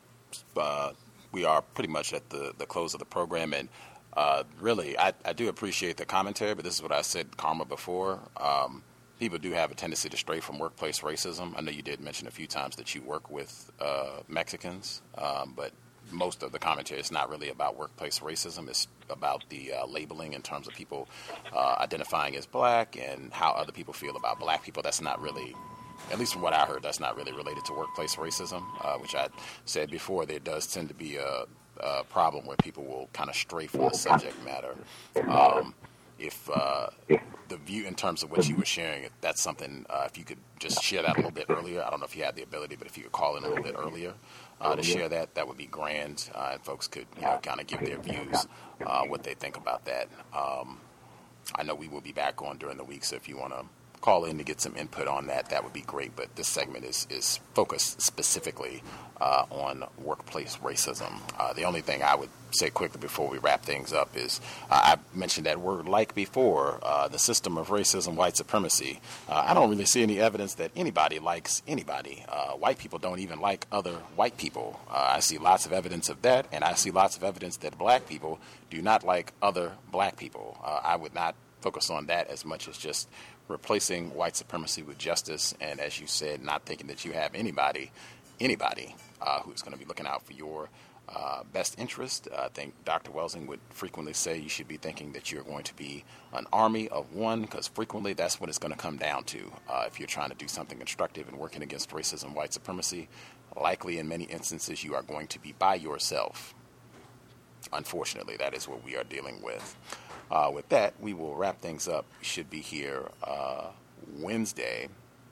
Uh, we are pretty much at the, the close of the program. And uh, really, I, I do appreciate the commentary, but this is what I said, Karma, before. Um, people do have a tendency to stray from workplace racism. I know you did mention a few times that you work with uh, Mexicans, um, but most of the commentary is not really about workplace racism. It's about the uh, labeling in terms of people uh, identifying as black and how other people feel about black people. That's not really, at least from what I heard, that's not really related to workplace racism, uh, which I said before. There does tend to be a, a problem where people will kind of stray from the subject matter. Um, if uh, the view in terms of what you were sharing, if that's something, uh, if you could just share that a little bit earlier. I don't know if you had the ability, but if you could call in a little bit earlier uh, to share that, that would be grand. Uh, and folks could, you know, kind of give their views, uh, what they think about that. Um, I know we will be back on during the week, so if you want to call in to get some input on that, that would be great. But this segment is, is focused specifically uh, on workplace racism. Uh, the only thing I would say quickly before we wrap things up is uh, I mentioned that word like before, uh, the system of racism, white supremacy. Uh, I don't really see any evidence that anybody likes anybody. Uh, white people don't even like other white people. Uh, I see lots of evidence of that, and I see lots of evidence that black people do not like other black people. Uh, I would not focus on that as much as just replacing white supremacy with justice, and as you said, not thinking that you have anybody, anybody uh, who's going to be looking out for your uh, best interest. Uh, I think Doctor Welsing would frequently say you should be thinking that you're going to be an army of one, because frequently that's what it's going to come down to. Uh, if you're trying to do something constructive and working against racism, white supremacy, likely in many instances you are going to be by yourself. Unfortunately, that is what we are dealing with. Uh, with that, we will wrap things up. We should be here uh, Wednesday.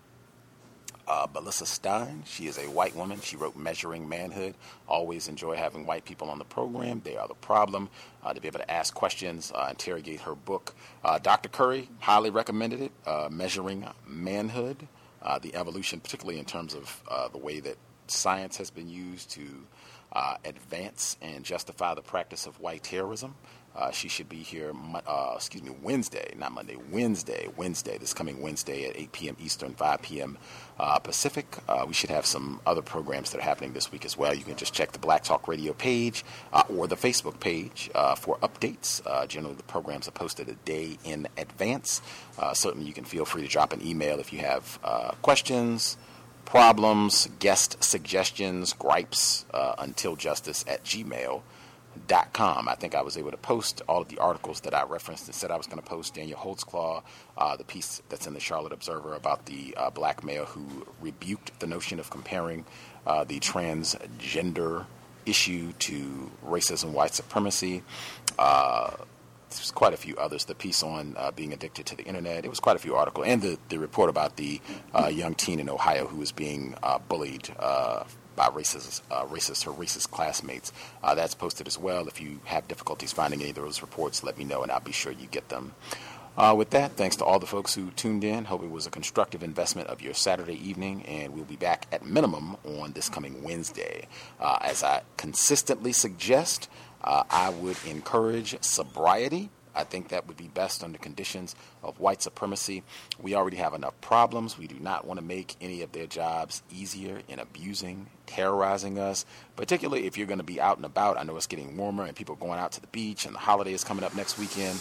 Uh, Melissa Stein, she is a white woman. She wrote Measuring Manhood. Always enjoy having white people on the program. They are the problem. Uh, to be able to ask questions, uh, interrogate her book. Uh, Doctor Curry highly recommended it, uh, Measuring Manhood, uh, the evolution, particularly in terms of uh, the way that science has been used to uh, advance and justify the practice of white terrorism. Uh, she should be here, uh, excuse me, Wednesday, not Monday, Wednesday, Wednesday, this coming Wednesday at eight p.m. Eastern, five p.m. Uh, Pacific. Uh, we should have some other programs that are happening this week as well. You can just check the Black Talk Radio page uh, or the Facebook page uh, for updates. Uh, generally, the programs are posted a day in advance. Uh, certainly, you can feel free to drop an email if you have uh, questions, problems, guest suggestions, gripes, uh, until justice at gmail dot com. I think I was able to post all of the articles that I referenced and said I was going to post. Daniel Holtzclaw, uh, the piece that's in the Charlotte Observer about the uh, black male who rebuked the notion of comparing uh, the transgender issue to racism, white supremacy. Uh, There's quite a few others. The piece on uh, being addicted to the internet. It was quite a few articles. And the, the report about the uh, young teen in Ohio who was being uh, bullied uh, by racist, uh, racist or racist classmates. Uh, that's posted as well. If you have difficulties finding any of those reports, let me know and I'll be sure you get them. Uh, with that, thanks to all the folks who tuned in. Hope it was a constructive investment of your Saturday evening, and we'll be back at minimum on this coming Wednesday. Uh, as I consistently suggest, uh, I would encourage sobriety. I think that would be best under conditions of white supremacy. We already have enough problems. We do not want to make any of their jobs easier in abusing, terrorizing us, particularly if you're going to be out and about. I know it's getting warmer and people are going out to the beach and the holiday is coming up next weekend.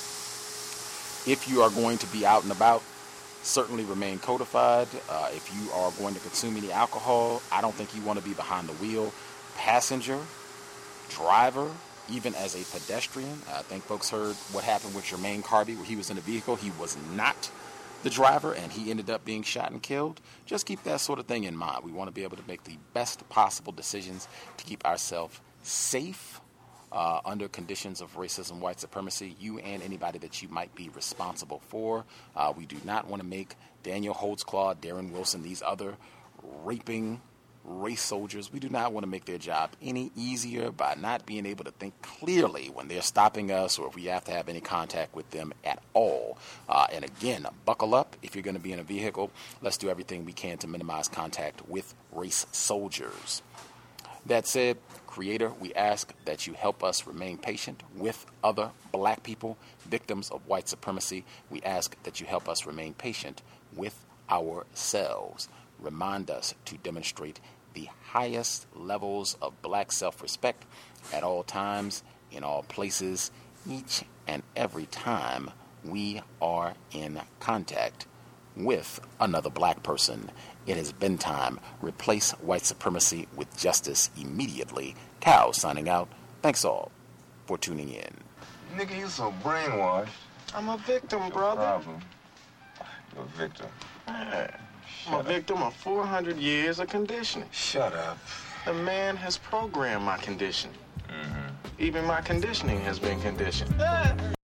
If you are going to be out and about, certainly remain codified. Uh, if you are going to consume any alcohol, I don't think you want to be behind the wheel. Passenger, driver, even as a pedestrian. I think folks heard what happened with Jermaine Carby, where he was in a vehicle. He was not the driver, and he ended up being shot and killed. Just keep that sort of thing in mind. We want to be able to make the best possible decisions to keep ourselves safe uh, under conditions of racism, white supremacy, you and anybody that you might be responsible for. Uh, we do not want to make Daniel Holtzclaw, Darren Wilson, these other raping race soldiers, we do not want to make their job any easier by not being able to think clearly when they're stopping us or if we have to have any contact with them at all. Uh, and again, buckle up if you're going to be in a vehicle. Let's do everything we can to minimize contact with race soldiers. That said, Creator, we ask that you help us remain patient with other black people, victims of white supremacy. We ask that you help us remain patient with ourselves. Remind us to demonstrate the highest levels of black self-respect at all times, in all places, each and every time we are in contact with another black person. It has been time. Replace white supremacy with justice immediately. Cal signing out. Thanks all for tuning in. Nigga, you so brainwashed. I'm a victim, brother. Problem. You're a victim. Man. I'm a victim of four hundred years of conditioning. Shut up. The man has programmed my condition. Mm-hmm. Even my conditioning has been conditioned.